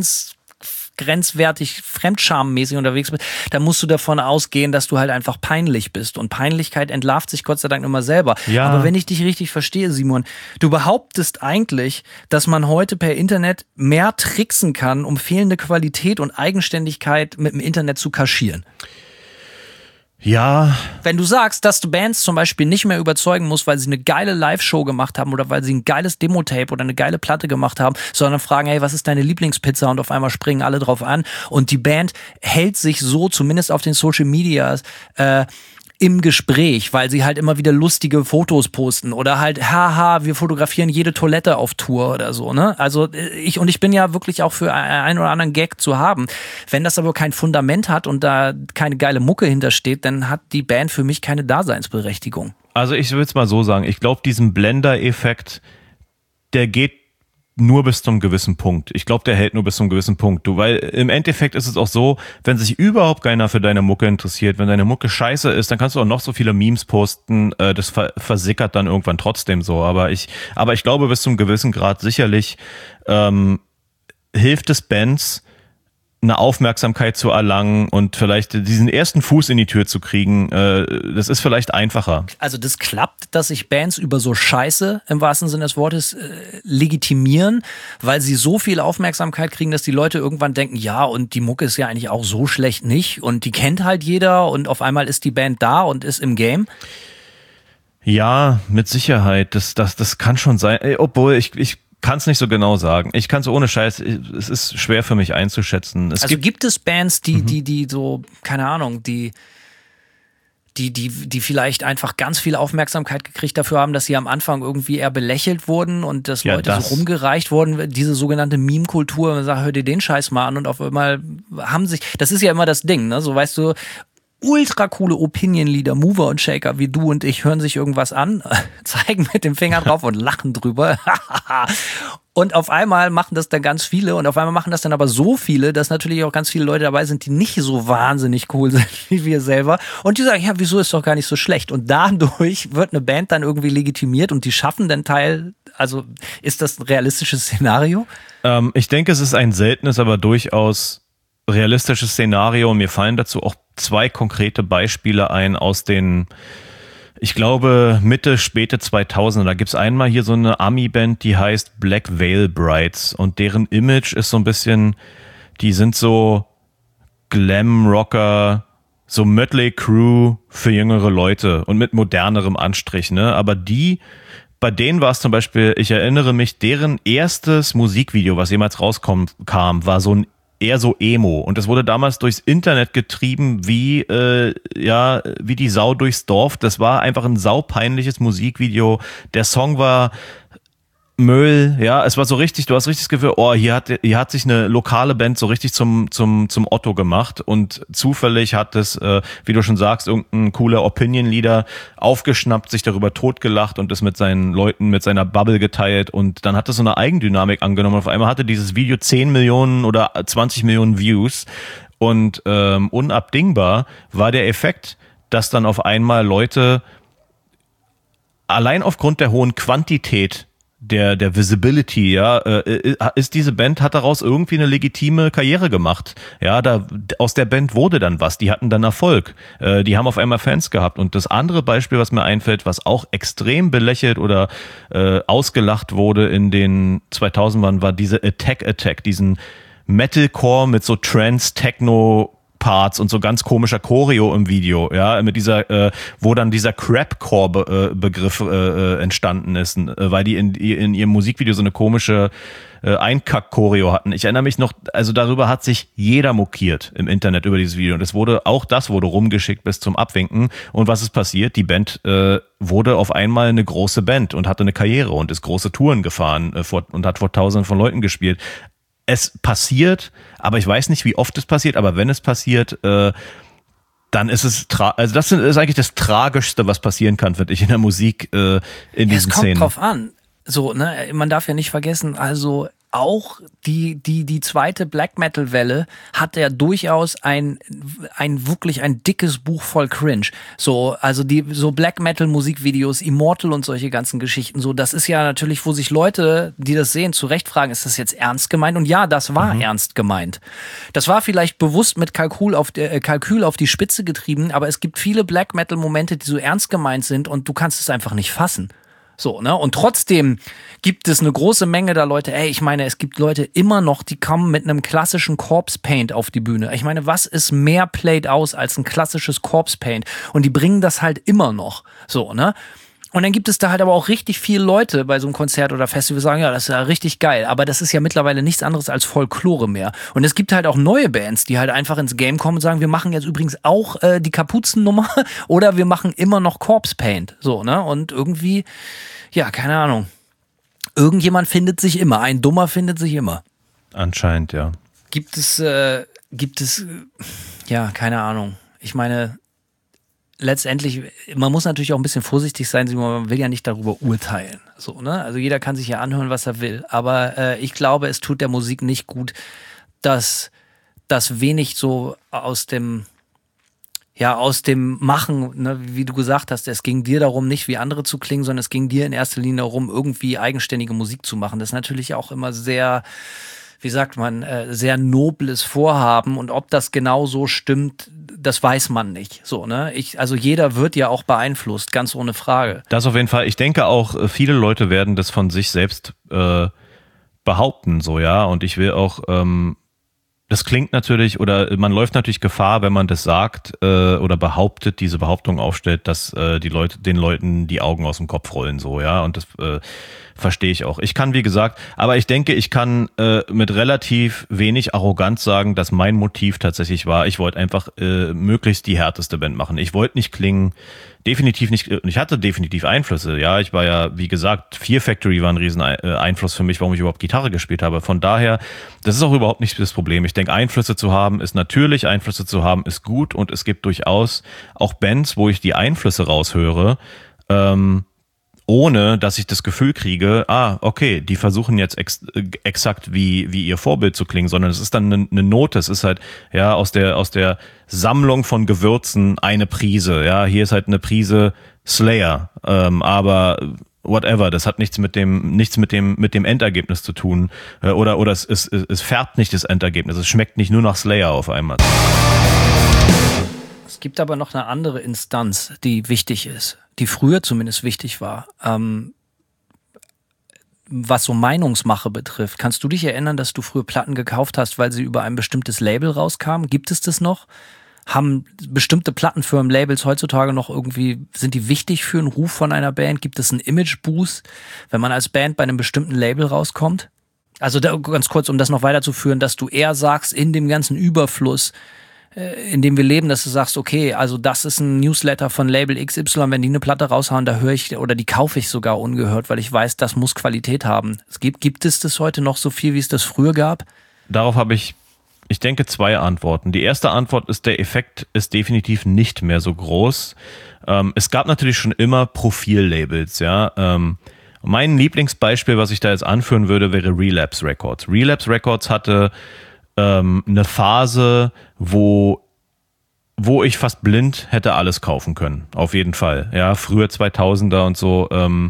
grenzwertig, fremdschammäßig unterwegs bist, dann musst du davon ausgehen, dass du halt einfach peinlich bist. Und Peinlichkeit entlarvt sich Gott sei Dank immer selber. Ja. Aber wenn ich dich richtig verstehe, Simon, du behauptest eigentlich, dass man heute per Internet mehr tricksen kann, um fehlende Qualität und Eigenständigkeit mit dem Internet zu kaschieren. Ja. Wenn du sagst, dass du Bands zum Beispiel nicht mehr überzeugen musst, weil sie eine geile Live-Show gemacht haben oder weil sie ein geiles Demo-Tape oder eine geile Platte gemacht haben, sondern fragen, hey, was ist deine Lieblingspizza? Und auf einmal springen alle drauf an. Und die Band hält sich so, zumindest auf den Social Medias, im Gespräch, weil sie halt immer wieder lustige Fotos posten oder halt, haha, wir fotografieren jede Toilette auf Tour oder so, ne? Also ich bin ja wirklich auch für einen oder anderen Gag zu haben. Wenn das aber kein Fundament hat und da keine geile Mucke hintersteht, dann hat die Band für mich keine Daseinsberechtigung. Also ich will es mal so sagen, ich glaube, diesen Blender-Effekt, der geht nur bis zum gewissen Punkt. Ich glaube, der hält nur bis zum gewissen Punkt. Weil im Endeffekt ist es auch so, wenn sich überhaupt keiner für deine Mucke interessiert, wenn deine Mucke scheiße ist, dann kannst du auch noch so viele Memes posten, das versickert dann irgendwann trotzdem so. Aber ich glaube, bis zum gewissen Grad sicherlich hilft es Bands, eine Aufmerksamkeit zu erlangen und vielleicht diesen ersten Fuß in die Tür zu kriegen, das ist vielleicht einfacher. Also das klappt, dass sich Bands über so Scheiße im wahrsten Sinne des Wortes legitimieren, weil sie so viel Aufmerksamkeit kriegen, dass die Leute irgendwann denken, ja, und die Mucke ist ja eigentlich auch so schlecht nicht und die kennt halt jeder und auf einmal ist die Band da und ist im Game. Ja, mit Sicherheit. Das kann schon sein. Obwohl ich kann es nicht so genau sagen. Ich kann es ohne Scheiß, es ist schwer für mich einzuschätzen. Gibt es Bands, die so, keine Ahnung, die vielleicht einfach ganz viel Aufmerksamkeit gekriegt dafür haben, dass sie am Anfang irgendwie eher belächelt wurden und dass Leute so rumgereicht wurden, diese sogenannte Meme-Kultur, man sagt, hör dir den Scheiß mal an und auf einmal das ist ja immer das Ding, ne, so weißt du, ultra coole Opinion-Leader, Mover und Shaker wie du und ich hören sich irgendwas an, zeigen mit dem Finger drauf und lachen drüber. Und auf einmal machen das dann ganz viele und auf einmal machen das dann aber so viele, dass natürlich auch ganz viele Leute dabei sind, die nicht so wahnsinnig cool sind wie wir selber und die sagen, ja, wieso ist doch gar nicht so schlecht? Und dadurch wird eine Band dann irgendwie legitimiert und die schaffen den Teil, also ist das ein realistisches Szenario? Ich denke, es ist ein seltenes, aber durchaus realistisches Szenario und mir fallen dazu auch 2 konkrete Beispiele ein aus den, ich glaube, Mitte, späte 2000er. Da gibt's einmal hier so eine Ami-Band, die heißt Black Veil Brides und deren Image ist so ein bisschen, die sind so Glam-Rocker, so Mötley Crüe für jüngere Leute und mit modernerem Anstrich, ne? Aber bei denen war es zum Beispiel, ich erinnere mich, deren erstes Musikvideo, was jemals rauskam, war eher so Emo und das wurde damals durchs Internet getrieben wie die Sau durchs Dorf. Das war einfach ein saupeinliches Musikvideo. Der Song war Müll, ja, es war so richtig, du hast richtig das Gefühl, hier hat sich eine lokale Band so richtig zum Otto gemacht und zufällig hat es, wie du schon sagst, irgendein cooler Opinion-Leader aufgeschnappt, sich darüber totgelacht und es mit seinen Leuten, mit seiner Bubble geteilt und dann hat es so eine Eigendynamik angenommen. Auf einmal hatte dieses Video 10 Millionen oder 20 Millionen Views und unabdingbar war der Effekt, dass dann auf einmal Leute allein aufgrund der hohen Quantität der Visibility, ja, ist diese Band, hat daraus irgendwie eine legitime Karriere gemacht. Ja, aus der Band wurde dann was, die hatten dann Erfolg. Die haben auf einmal Fans gehabt. Und das andere Beispiel, was mir einfällt, was auch extrem belächelt oder ausgelacht wurde in den 2000ern, war diese Attack, diesen Metalcore mit so Trance-Techno Parts und so ganz komischer Choreo im Video, ja, mit dieser, wo dann dieser Crapcore-Begriff entstanden ist, weil die in ihrem Musikvideo so eine komische Einkack-Choreo hatten. Ich erinnere mich noch, also darüber hat sich jeder mokiert im Internet über dieses Video und das wurde rumgeschickt bis zum Abwinken und was ist passiert? Die Band wurde auf einmal eine große Band und hatte eine Karriere und ist große Touren gefahren und hat vor Tausenden von Leuten gespielt. Es passiert, aber ich weiß nicht, wie oft es passiert, aber wenn es passiert, dann ist es, also das ist eigentlich das Tragischste, was passieren kann, finde ich, in der Musik, in diesen Szenen. Es kommt drauf an. So, ne, man darf ja nicht vergessen, also auch die zweite Black Metal Welle hat ja durchaus ein dickes Buch voll Cringe. So, also so Black Metal Musikvideos, Immortal und solche ganzen Geschichten. So, das ist ja natürlich, wo sich Leute, die das sehen, zu Recht fragen, ist das jetzt ernst gemeint? Und ja, das war ernst gemeint. Das war vielleicht bewusst mit Kalkül auf die Spitze getrieben, aber es gibt viele Black Metal Momente, die so ernst gemeint sind und du kannst es einfach nicht fassen. So, ne? Und trotzdem gibt es eine große Menge da Leute, ich meine, es gibt Leute immer noch, die kommen mit einem klassischen Corpse Paint auf die Bühne. Ich meine, was ist mehr played aus als ein klassisches Corpse Paint? Und die bringen das halt immer noch. So, ne? Und dann gibt es da halt aber auch richtig viele Leute bei so einem Konzert oder Festival, die sagen, ja, das ist ja richtig geil. Aber das ist ja mittlerweile nichts anderes als Folklore mehr. Und es gibt halt auch neue Bands, die halt einfach ins Game kommen und sagen, wir machen jetzt übrigens auch die Kapuzennummer oder wir machen immer noch Corpse Paint. So, ne? Und irgendwie, ja, keine Ahnung. Irgendjemand findet sich immer. Ein Dummer findet sich immer. Anscheinend, ja. Gibt es, ja, keine Ahnung. Ich meine, letztendlich, man muss natürlich auch ein bisschen vorsichtig sein, man will ja nicht darüber urteilen. So, ne? Also jeder kann sich ja anhören, was er will. Aber ich glaube, es tut der Musik nicht gut, dass das wenig so aus dem Machen, ne, wie du gesagt hast, es ging dir darum, nicht wie andere zu klingen, sondern es ging dir in erster Linie darum, irgendwie eigenständige Musik zu machen. Das ist natürlich auch immer sehr, wie sagt man, sehr nobles Vorhaben, und ob das genau so stimmt, das weiß man nicht. So, ne? Also jeder wird ja auch beeinflusst, ganz ohne Frage. Das auf jeden Fall. Ich denke auch, viele Leute werden das von sich selbst behaupten, so, ja. Und ich will auch, das klingt natürlich, oder man läuft natürlich Gefahr, wenn man das sagt oder behauptet, diese Behauptung aufstellt, dass den Leuten die Augen aus dem Kopf rollen, so, ja. Und das verstehe ich auch. Ich kann, wie gesagt, aber ich denke, ich kann mit relativ wenig Arroganz sagen, dass mein Motiv tatsächlich war, ich wollte einfach möglichst die härteste Band machen. Ich wollte nicht klingen, definitiv nicht, ich hatte definitiv Einflüsse, ja, ich war ja, wie gesagt, Fear Factory war ein riesen Einfluss für mich, warum ich überhaupt Gitarre gespielt habe. Von daher, das ist auch überhaupt nicht das Problem. Ich denke, Einflüsse zu haben ist natürlich, Einflüsse zu haben ist gut, und es gibt durchaus auch Bands, wo ich die Einflüsse raushöre, ohne dass ich das Gefühl kriege, okay, die versuchen jetzt exakt wie ihr Vorbild zu klingen, sondern es ist dann eine Note, es ist halt, ja, aus der Sammlung von Gewürzen eine Prise, ja, hier ist halt eine Prise Slayer, aber whatever, das hat nichts mit dem Endergebnis zu tun, oder es färbt nicht das Endergebnis, es schmeckt nicht nur nach Slayer auf einmal. Es gibt aber noch eine andere Instanz, die wichtig ist, die früher zumindest wichtig war, was so Meinungsmache betrifft. Kannst du dich erinnern, dass du früher Platten gekauft hast, weil sie über ein bestimmtes Label rauskamen? Gibt es das noch? Haben bestimmte Plattenfirmen, Labels heutzutage noch irgendwie, sind die wichtig für einen Ruf von einer Band? Gibt es einen Image-Boost, wenn man als Band bei einem bestimmten Label rauskommt? Also ganz kurz, um das noch weiterzuführen, dass du eher sagst, in dem ganzen Überfluss, in dem wir leben, dass du sagst, okay, also das ist ein Newsletter von Label XY, wenn die eine Platte raushauen, da höre ich, oder die kaufe ich sogar ungehört, weil ich weiß, das muss Qualität haben. Gibt es das heute noch so viel, wie es das früher gab? Darauf habe ich denke, 2 Antworten. Die erste Antwort ist, der Effekt ist definitiv nicht mehr so groß. Es gab natürlich schon immer Profillabels, ja. Mein Lieblingsbeispiel, was ich da jetzt anführen würde, wäre Relapse Records. Relapse Records hatte eine Phase, wo ich fast blind hätte alles kaufen können. Auf jeden Fall. Ja, früher 2000er und so.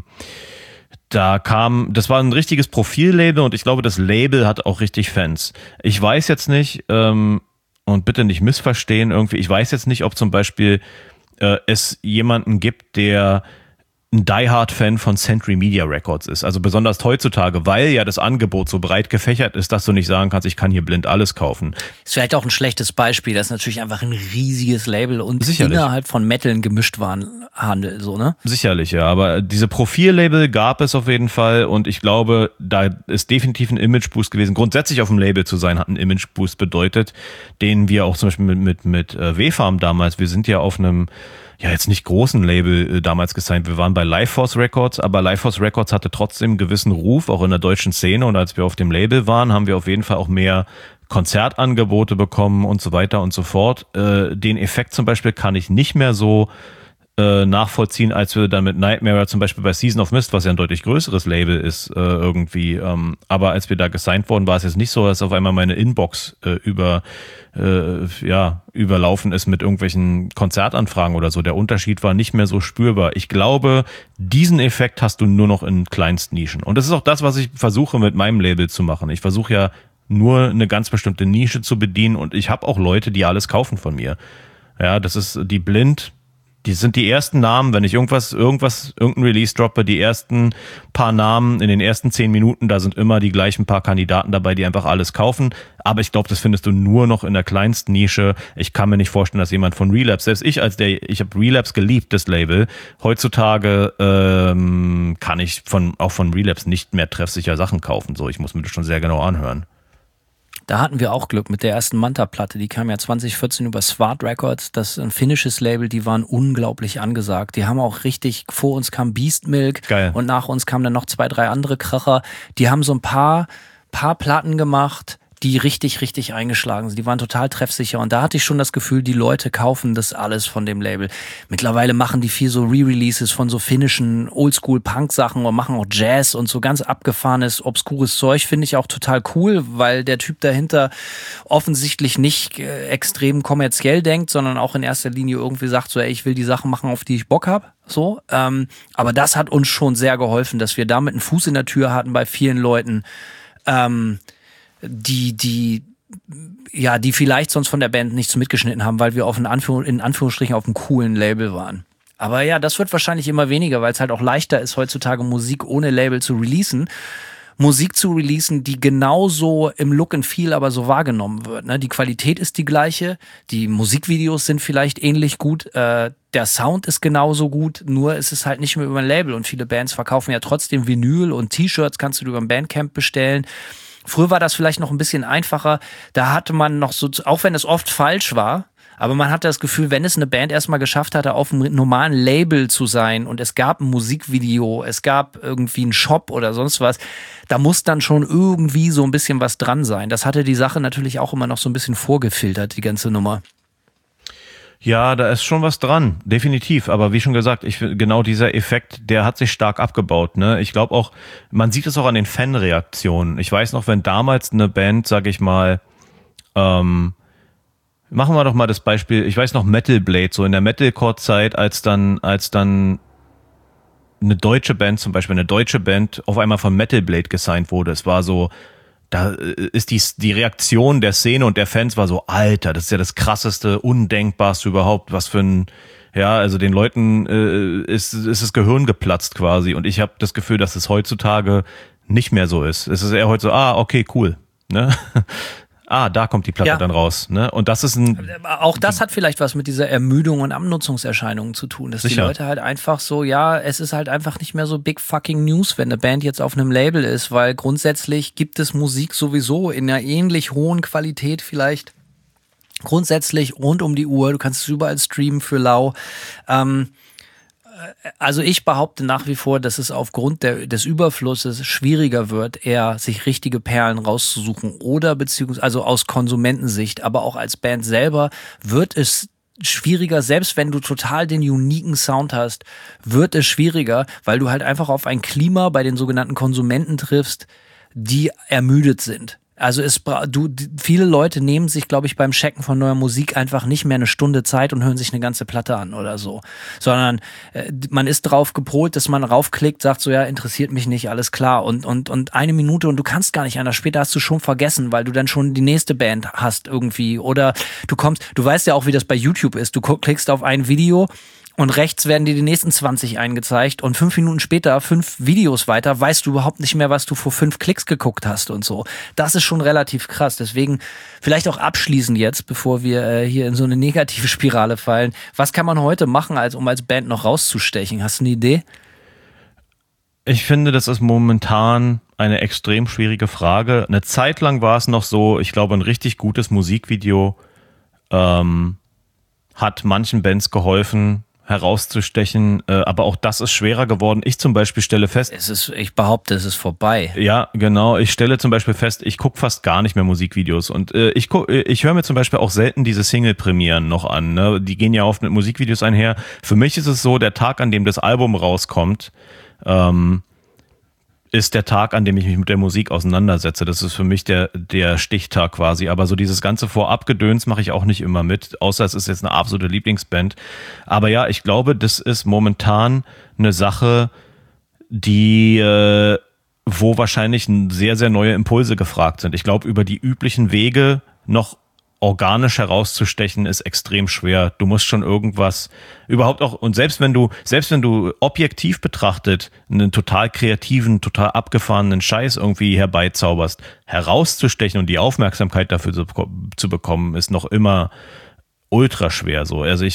Das war ein richtiges Profillabel, und ich glaube, das Label hat auch richtig Fans. Ich weiß jetzt nicht, und bitte nicht missverstehen irgendwie, ich weiß jetzt nicht, ob zum Beispiel es jemanden gibt, der ein Die-Hard-Fan von Century Media Records ist. Also besonders heutzutage, weil ja das Angebot so breit gefächert ist, dass du nicht sagen kannst, ich kann hier blind alles kaufen. Ist vielleicht auch ein schlechtes Beispiel. Das ist natürlich einfach ein riesiges Label und sicherlich innerhalb von Metal ein Gemischtwarenhandel, so, ne? Sicherlich, ja. Aber diese Profil-Label gab es auf jeden Fall, und ich glaube, da ist definitiv ein Image-Boost gewesen. Grundsätzlich auf dem Label zu sein, hat ein Image-Boost bedeutet, den wir auch zum Beispiel mit W-Farm damals, wir sind ja auf einem, ja, jetzt nicht großen Label damals gesigned. Wir waren bei Lifeforce Records, aber Lifeforce Records hatte trotzdem einen gewissen Ruf, auch in der deutschen Szene. Und als wir auf dem Label waren, haben wir auf jeden Fall auch mehr Konzertangebote bekommen und so weiter und so fort. Den Effekt zum Beispiel kann ich nicht mehr so nachvollziehen, als wir dann mit Nightmare zum Beispiel bei Season of Mist, was ja ein deutlich größeres Label ist, irgendwie. Aber als wir da gesigned wurden, war es jetzt nicht so, dass auf einmal meine Inbox überlaufen ist mit irgendwelchen Konzertanfragen oder so. Der Unterschied war nicht mehr so spürbar. Ich glaube, diesen Effekt hast du nur noch in Kleinstnischen. Und das ist auch das, was ich versuche mit meinem Label zu machen. Ich versuche ja nur eine ganz bestimmte Nische zu bedienen, und ich habe auch Leute, die alles kaufen von mir. Ja, das ist die blind. Die sind die ersten Namen, wenn ich irgendein Release droppe, die ersten paar Namen in den ersten 10 Minuten, da sind immer die gleichen paar Kandidaten dabei, die einfach alles kaufen. Aber ich glaube, das findest du nur noch in der kleinsten Nische. Ich kann mir nicht vorstellen, dass jemand von Relapse, selbst ich ich habe Relapse geliebt, das Label. Heutzutage kann ich auch von Relapse nicht mehr treffsicher Sachen kaufen. So, ich muss mir das schon sehr genau anhören. Da hatten wir auch Glück mit der ersten Manta-Platte. Die kam ja 2014 über Swart Records. Das ist ein finnisches Label, die waren unglaublich angesagt. Die haben auch richtig, vor uns kam Beast Milk. Geil. Und nach uns kamen dann noch 2, 3 andere Kracher. Die haben so ein paar Platten gemacht, die richtig, richtig eingeschlagen sind. Die waren total treffsicher und da hatte ich schon das Gefühl, die Leute kaufen das alles von dem Label. Mittlerweile machen die viel so Re-Releases von so finnischen Oldschool-Punk-Sachen und machen auch Jazz und so ganz abgefahrenes, obskures Zeug, finde ich auch total cool, weil der Typ dahinter offensichtlich nicht extrem kommerziell denkt, sondern auch in erster Linie irgendwie sagt so, ey, ich will die Sachen machen, auf die ich Bock habe. So, aber das hat uns schon sehr geholfen, dass wir damit einen Fuß in der Tür hatten bei vielen Leuten, die vielleicht sonst von der Band nichts mitgeschnitten haben, weil wir in Anführungsstrichen auf einem coolen Label waren. Aber ja, das wird wahrscheinlich immer weniger, weil es halt auch leichter ist, heutzutage Musik ohne Label zu releasen. Musik zu releasen, die genauso im Look and Feel aber so wahrgenommen wird. Ne? Die Qualität ist die gleiche, die Musikvideos sind vielleicht ähnlich gut, der Sound ist genauso gut, nur ist es halt nicht mehr über ein Label und viele Bands verkaufen ja trotzdem Vinyl und T-Shirts kannst du über ein Bandcamp bestellen. Früher war das vielleicht noch ein bisschen einfacher, da hatte man noch so, auch wenn es oft falsch war, aber man hatte das Gefühl, wenn es eine Band erstmal geschafft hatte, auf einem normalen Label zu sein und es gab ein Musikvideo, es gab irgendwie einen Shop oder sonst was, da muss dann schon irgendwie so ein bisschen was dran sein. Das hatte die Sache natürlich auch immer noch so ein bisschen vorgefiltert, die ganze Nummer. Ja, da ist schon was dran, definitiv. Aber wie schon gesagt, genau dieser Effekt, der hat sich stark abgebaut. Ne? Ich glaube auch, man sieht es auch an den Fanreaktionen. Ich weiß noch, wenn damals eine Band, sag ich mal, machen wir doch mal das Beispiel, ich weiß noch Metal Blade, so in der Metalcore-Zeit, als dann eine deutsche Band auf einmal von Metal Blade gesigned wurde. Es war so, da ist die Reaktion der Szene und der Fans war so, Alter, das ist ja das krasseste, undenkbarste überhaupt, was für ein, ja, also den Leuten ist das Gehirn geplatzt quasi und ich habe das Gefühl, dass es heutzutage nicht mehr so ist. Es ist eher heute so, okay, cool, ne? Da kommt die Platte dann raus, ne? Und das ist auch das hat vielleicht was mit dieser Ermüdung und Abnutzungserscheinungen zu tun, dass die Leute halt einfach so, es ist halt einfach nicht mehr so big fucking News, wenn eine Band jetzt auf einem Label ist, weil grundsätzlich gibt es Musik sowieso in einer ähnlich hohen Qualität vielleicht grundsätzlich rund um die Uhr, du kannst es überall streamen für lau. Also ich behaupte nach wie vor, dass es aufgrund des Überflusses schwieriger wird, eher sich richtige Perlen rauszusuchen oder beziehungsweise aus Konsumentensicht, aber auch als Band selber wird es schwieriger, selbst wenn du total den uniken Sound hast, wird es schwieriger, weil du halt einfach auf ein Klima bei den sogenannten Konsumenten triffst, die ermüdet sind. Also viele Leute nehmen sich, glaube ich, beim Checken von neuer Musik einfach nicht mehr eine Stunde Zeit und hören sich eine ganze Platte an oder so, sondern man ist drauf gepolt, dass man raufklickt, sagt so, ja, interessiert mich nicht, alles klar und eine Minute und du kannst gar nicht anders, später hast du schon vergessen, weil du dann schon die nächste Band hast irgendwie oder du weißt ja auch, wie das bei YouTube ist, du klickst auf ein Video und rechts werden dir die nächsten 20 eingezeigt und 5 Minuten später, 5 Videos weiter, weißt du überhaupt nicht mehr, was du vor 5 Klicks geguckt hast und so. Das ist schon relativ krass. Deswegen vielleicht auch abschließend jetzt, bevor wir hier in so eine negative Spirale fallen. Was kann man heute machen, um als Band noch rauszustechen? Hast du eine Idee? Ich finde, das ist momentan eine extrem schwierige Frage. Eine Zeit lang war es noch so, ich glaube, ein richtig gutes Musikvideo hat manchen Bands geholfen, herauszustechen, aber auch das ist schwerer geworden. Ich zum Beispiel stelle fest... Ich behaupte, es ist vorbei. Ja, genau. Ich stelle zum Beispiel fest, ich gucke fast gar nicht mehr Musikvideos und ich höre mir zum Beispiel auch selten diese Single-Premieren noch an. Ne? Die gehen ja oft mit Musikvideos einher. Für mich ist es so, der Tag, an dem das Album rauskommt, ist der Tag, an dem ich mich mit der Musik auseinandersetze. Das ist für mich der Stichtag quasi. Aber so dieses ganze Vorabgedöns mache ich auch nicht immer mit, außer es ist jetzt eine absolute Lieblingsband. Aber ja, ich glaube, das ist momentan eine Sache, die, wo wahrscheinlich sehr, sehr neue Impulse gefragt sind. Ich glaube, über die üblichen Wege noch organisch herauszustechen ist extrem schwer. Du musst schon irgendwas überhaupt auch, und selbst wenn du objektiv betrachtet einen total kreativen, total abgefahrenen Scheiß irgendwie herbeizauberst, herauszustechen und die Aufmerksamkeit dafür zu bekommen, ist noch immer ultra schwer so. Also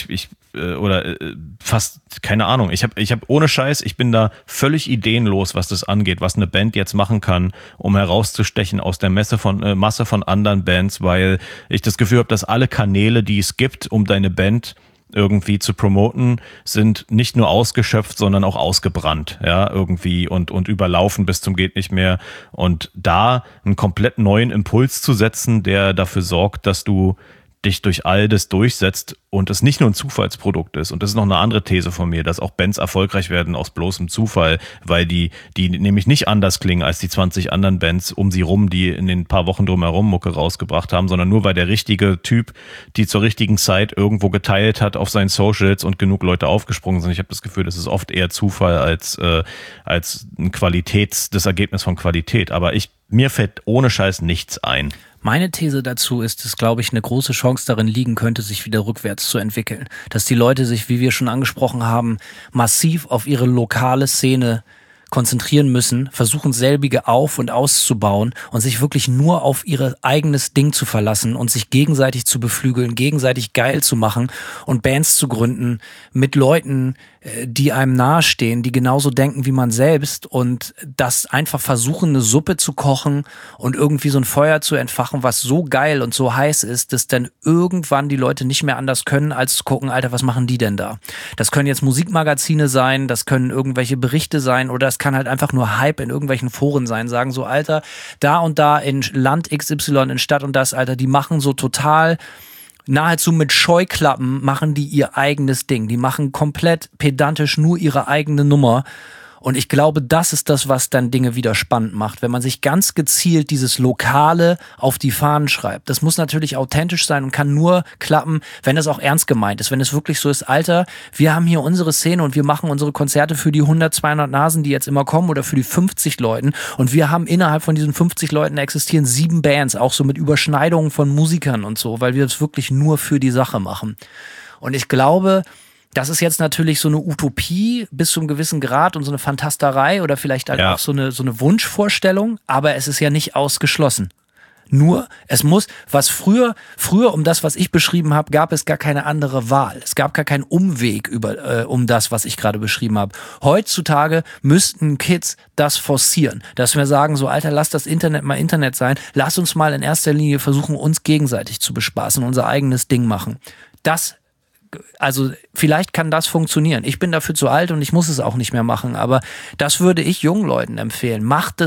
fast, keine Ahnung. Ich hab ohne Scheiß, ich bin da völlig ideenlos, was das angeht, was eine Band jetzt machen kann, um herauszustechen aus der Masse von anderen Bands, weil ich das Gefühl habe, dass alle Kanäle, die es gibt, um deine Band irgendwie zu promoten, sind nicht nur ausgeschöpft, sondern auch ausgebrannt, ja, irgendwie und überlaufen bis zum geht nicht mehr. Und da einen komplett neuen Impuls zu setzen, der dafür sorgt, dass du dich durch all das durchsetzt und es nicht nur ein Zufallsprodukt ist. Und das ist noch eine andere These von mir, dass auch Bands erfolgreich werden aus bloßem Zufall, weil die nämlich nicht anders klingen als die 20 anderen Bands um sie rum, die in den paar Wochen drumherum Mucke rausgebracht haben, sondern nur weil der richtige Typ die zur richtigen Zeit irgendwo geteilt hat auf seinen Socials und genug Leute aufgesprungen sind. Ich habe das Gefühl, das ist oft eher Zufall als ein das Ergebnis von Qualität. Aber mir fällt ohne Scheiß nichts ein. Meine These dazu ist, dass, glaube ich, eine große Chance darin liegen könnte, sich wieder rückwärts zu entwickeln. Dass die Leute sich, wie wir schon angesprochen haben, massiv auf ihre lokale Szene konzentrieren müssen, versuchen selbige auf- und auszubauen und sich wirklich nur auf ihr eigenes Ding zu verlassen und sich gegenseitig zu beflügeln, gegenseitig geil zu machen und Bands zu gründen mit Leuten, die einem nahestehen, die genauso denken wie man selbst und das einfach versuchen, eine Suppe zu kochen und irgendwie so ein Feuer zu entfachen, was so geil und so heiß ist, dass dann irgendwann die Leute nicht mehr anders können, als zu gucken, Alter, was machen die denn da? Das können jetzt Musikmagazine sein, das können irgendwelche Berichte sein oder es kann halt einfach nur Hype in irgendwelchen Foren sein, sagen so, Alter, da und da in Land XY, in Stadt und das, Alter, die machen so total nahezu mit Scheuklappen machen die ihr eigenes Ding. Die machen komplett pedantisch nur ihre eigene Nummer. Und ich glaube, das ist das, was dann Dinge wieder spannend macht. Wenn man sich ganz gezielt dieses Lokale auf die Fahnen schreibt. Das muss natürlich authentisch sein und kann nur klappen, wenn es auch ernst gemeint ist. Wenn es wirklich so ist, Alter, wir haben hier unsere Szene und wir machen unsere Konzerte für die 100, 200 Nasen, die jetzt immer kommen oder für die 50 Leuten. Und wir haben innerhalb von diesen 50 Leuten existieren 7 Bands, auch so mit Überschneidungen von Musikern und so, weil wir es wirklich nur für die Sache machen. Und ich glaube, das ist jetzt natürlich so eine Utopie bis zu einem gewissen Grad und so eine Fantasterei oder vielleicht halt auch so eine Wunschvorstellung, aber es ist ja nicht ausgeschlossen. Nur, es muss, was früher um das, was ich beschrieben habe, gab es gar keine andere Wahl. Es gab gar keinen Umweg um das, was ich gerade beschrieben habe. Heutzutage müssten Kids das forcieren, dass wir sagen, so Alter, lass das Internet mal Internet sein, lass uns mal in erster Linie versuchen, uns gegenseitig zu bespaßen, unser eigenes Ding machen. Also vielleicht kann das funktionieren. Ich bin dafür zu alt und ich muss es auch nicht mehr machen, aber das würde ich jungen Leuten empfehlen. Macht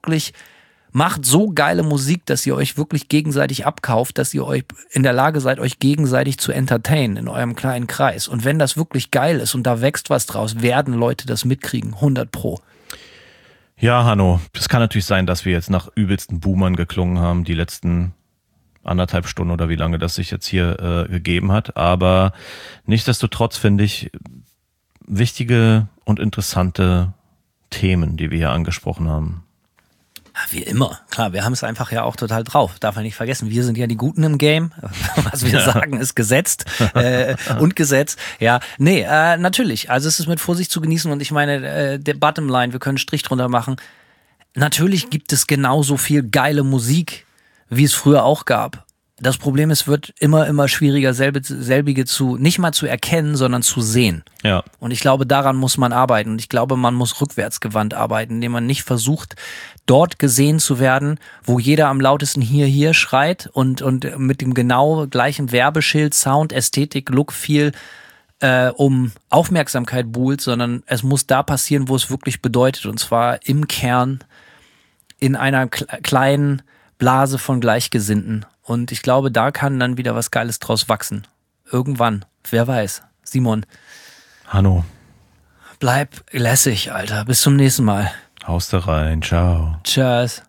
so geile Musik, dass ihr euch wirklich gegenseitig abkauft, dass ihr euch in der Lage seid, euch gegenseitig zu entertainen in eurem kleinen Kreis. Und wenn das wirklich geil ist und da wächst was draus, werden Leute das mitkriegen, 100%. Ja, Hanno, es kann natürlich sein, dass wir jetzt nach übelsten Boomern geklungen haben, die letzten 1,5 Stunden oder wie lange das sich jetzt hier gegeben hat. Aber nichtsdestotrotz finde ich wichtige und interessante Themen, die wir hier angesprochen haben. Wie immer. Klar, wir haben es einfach ja auch total drauf. Darf man nicht vergessen, wir sind ja die Guten im Game. Was wir sagen, ist gesetzt und Gesetz. Ja, nee, natürlich. Also es ist mit Vorsicht zu genießen und ich meine, der Bottomline, wir können einen Strich drunter machen. Natürlich gibt es genauso viel geile Musik, wie es früher auch gab. Das Problem ist, es wird immer schwieriger, selbige nicht mal zu erkennen, sondern zu sehen. Ja. Und ich glaube, daran muss man arbeiten. Und ich glaube, man muss rückwärtsgewandt arbeiten, indem man nicht versucht, dort gesehen zu werden, wo jeder am lautesten hier schreit und mit dem genau gleichen Werbeschild, Sound, Ästhetik, Look, Feel um Aufmerksamkeit buhlt, sondern es muss da passieren, wo es wirklich bedeutet. Und zwar im Kern, in einer kleinen Blase von Gleichgesinnten. Und ich glaube, da kann dann wieder was Geiles draus wachsen. Irgendwann. Wer weiß. Simon. Hanno. Bleib lässig, Alter. Bis zum nächsten Mal. Haust da rein. Ciao. Tschüss.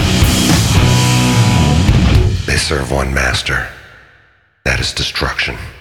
Serve one master. That is destruction.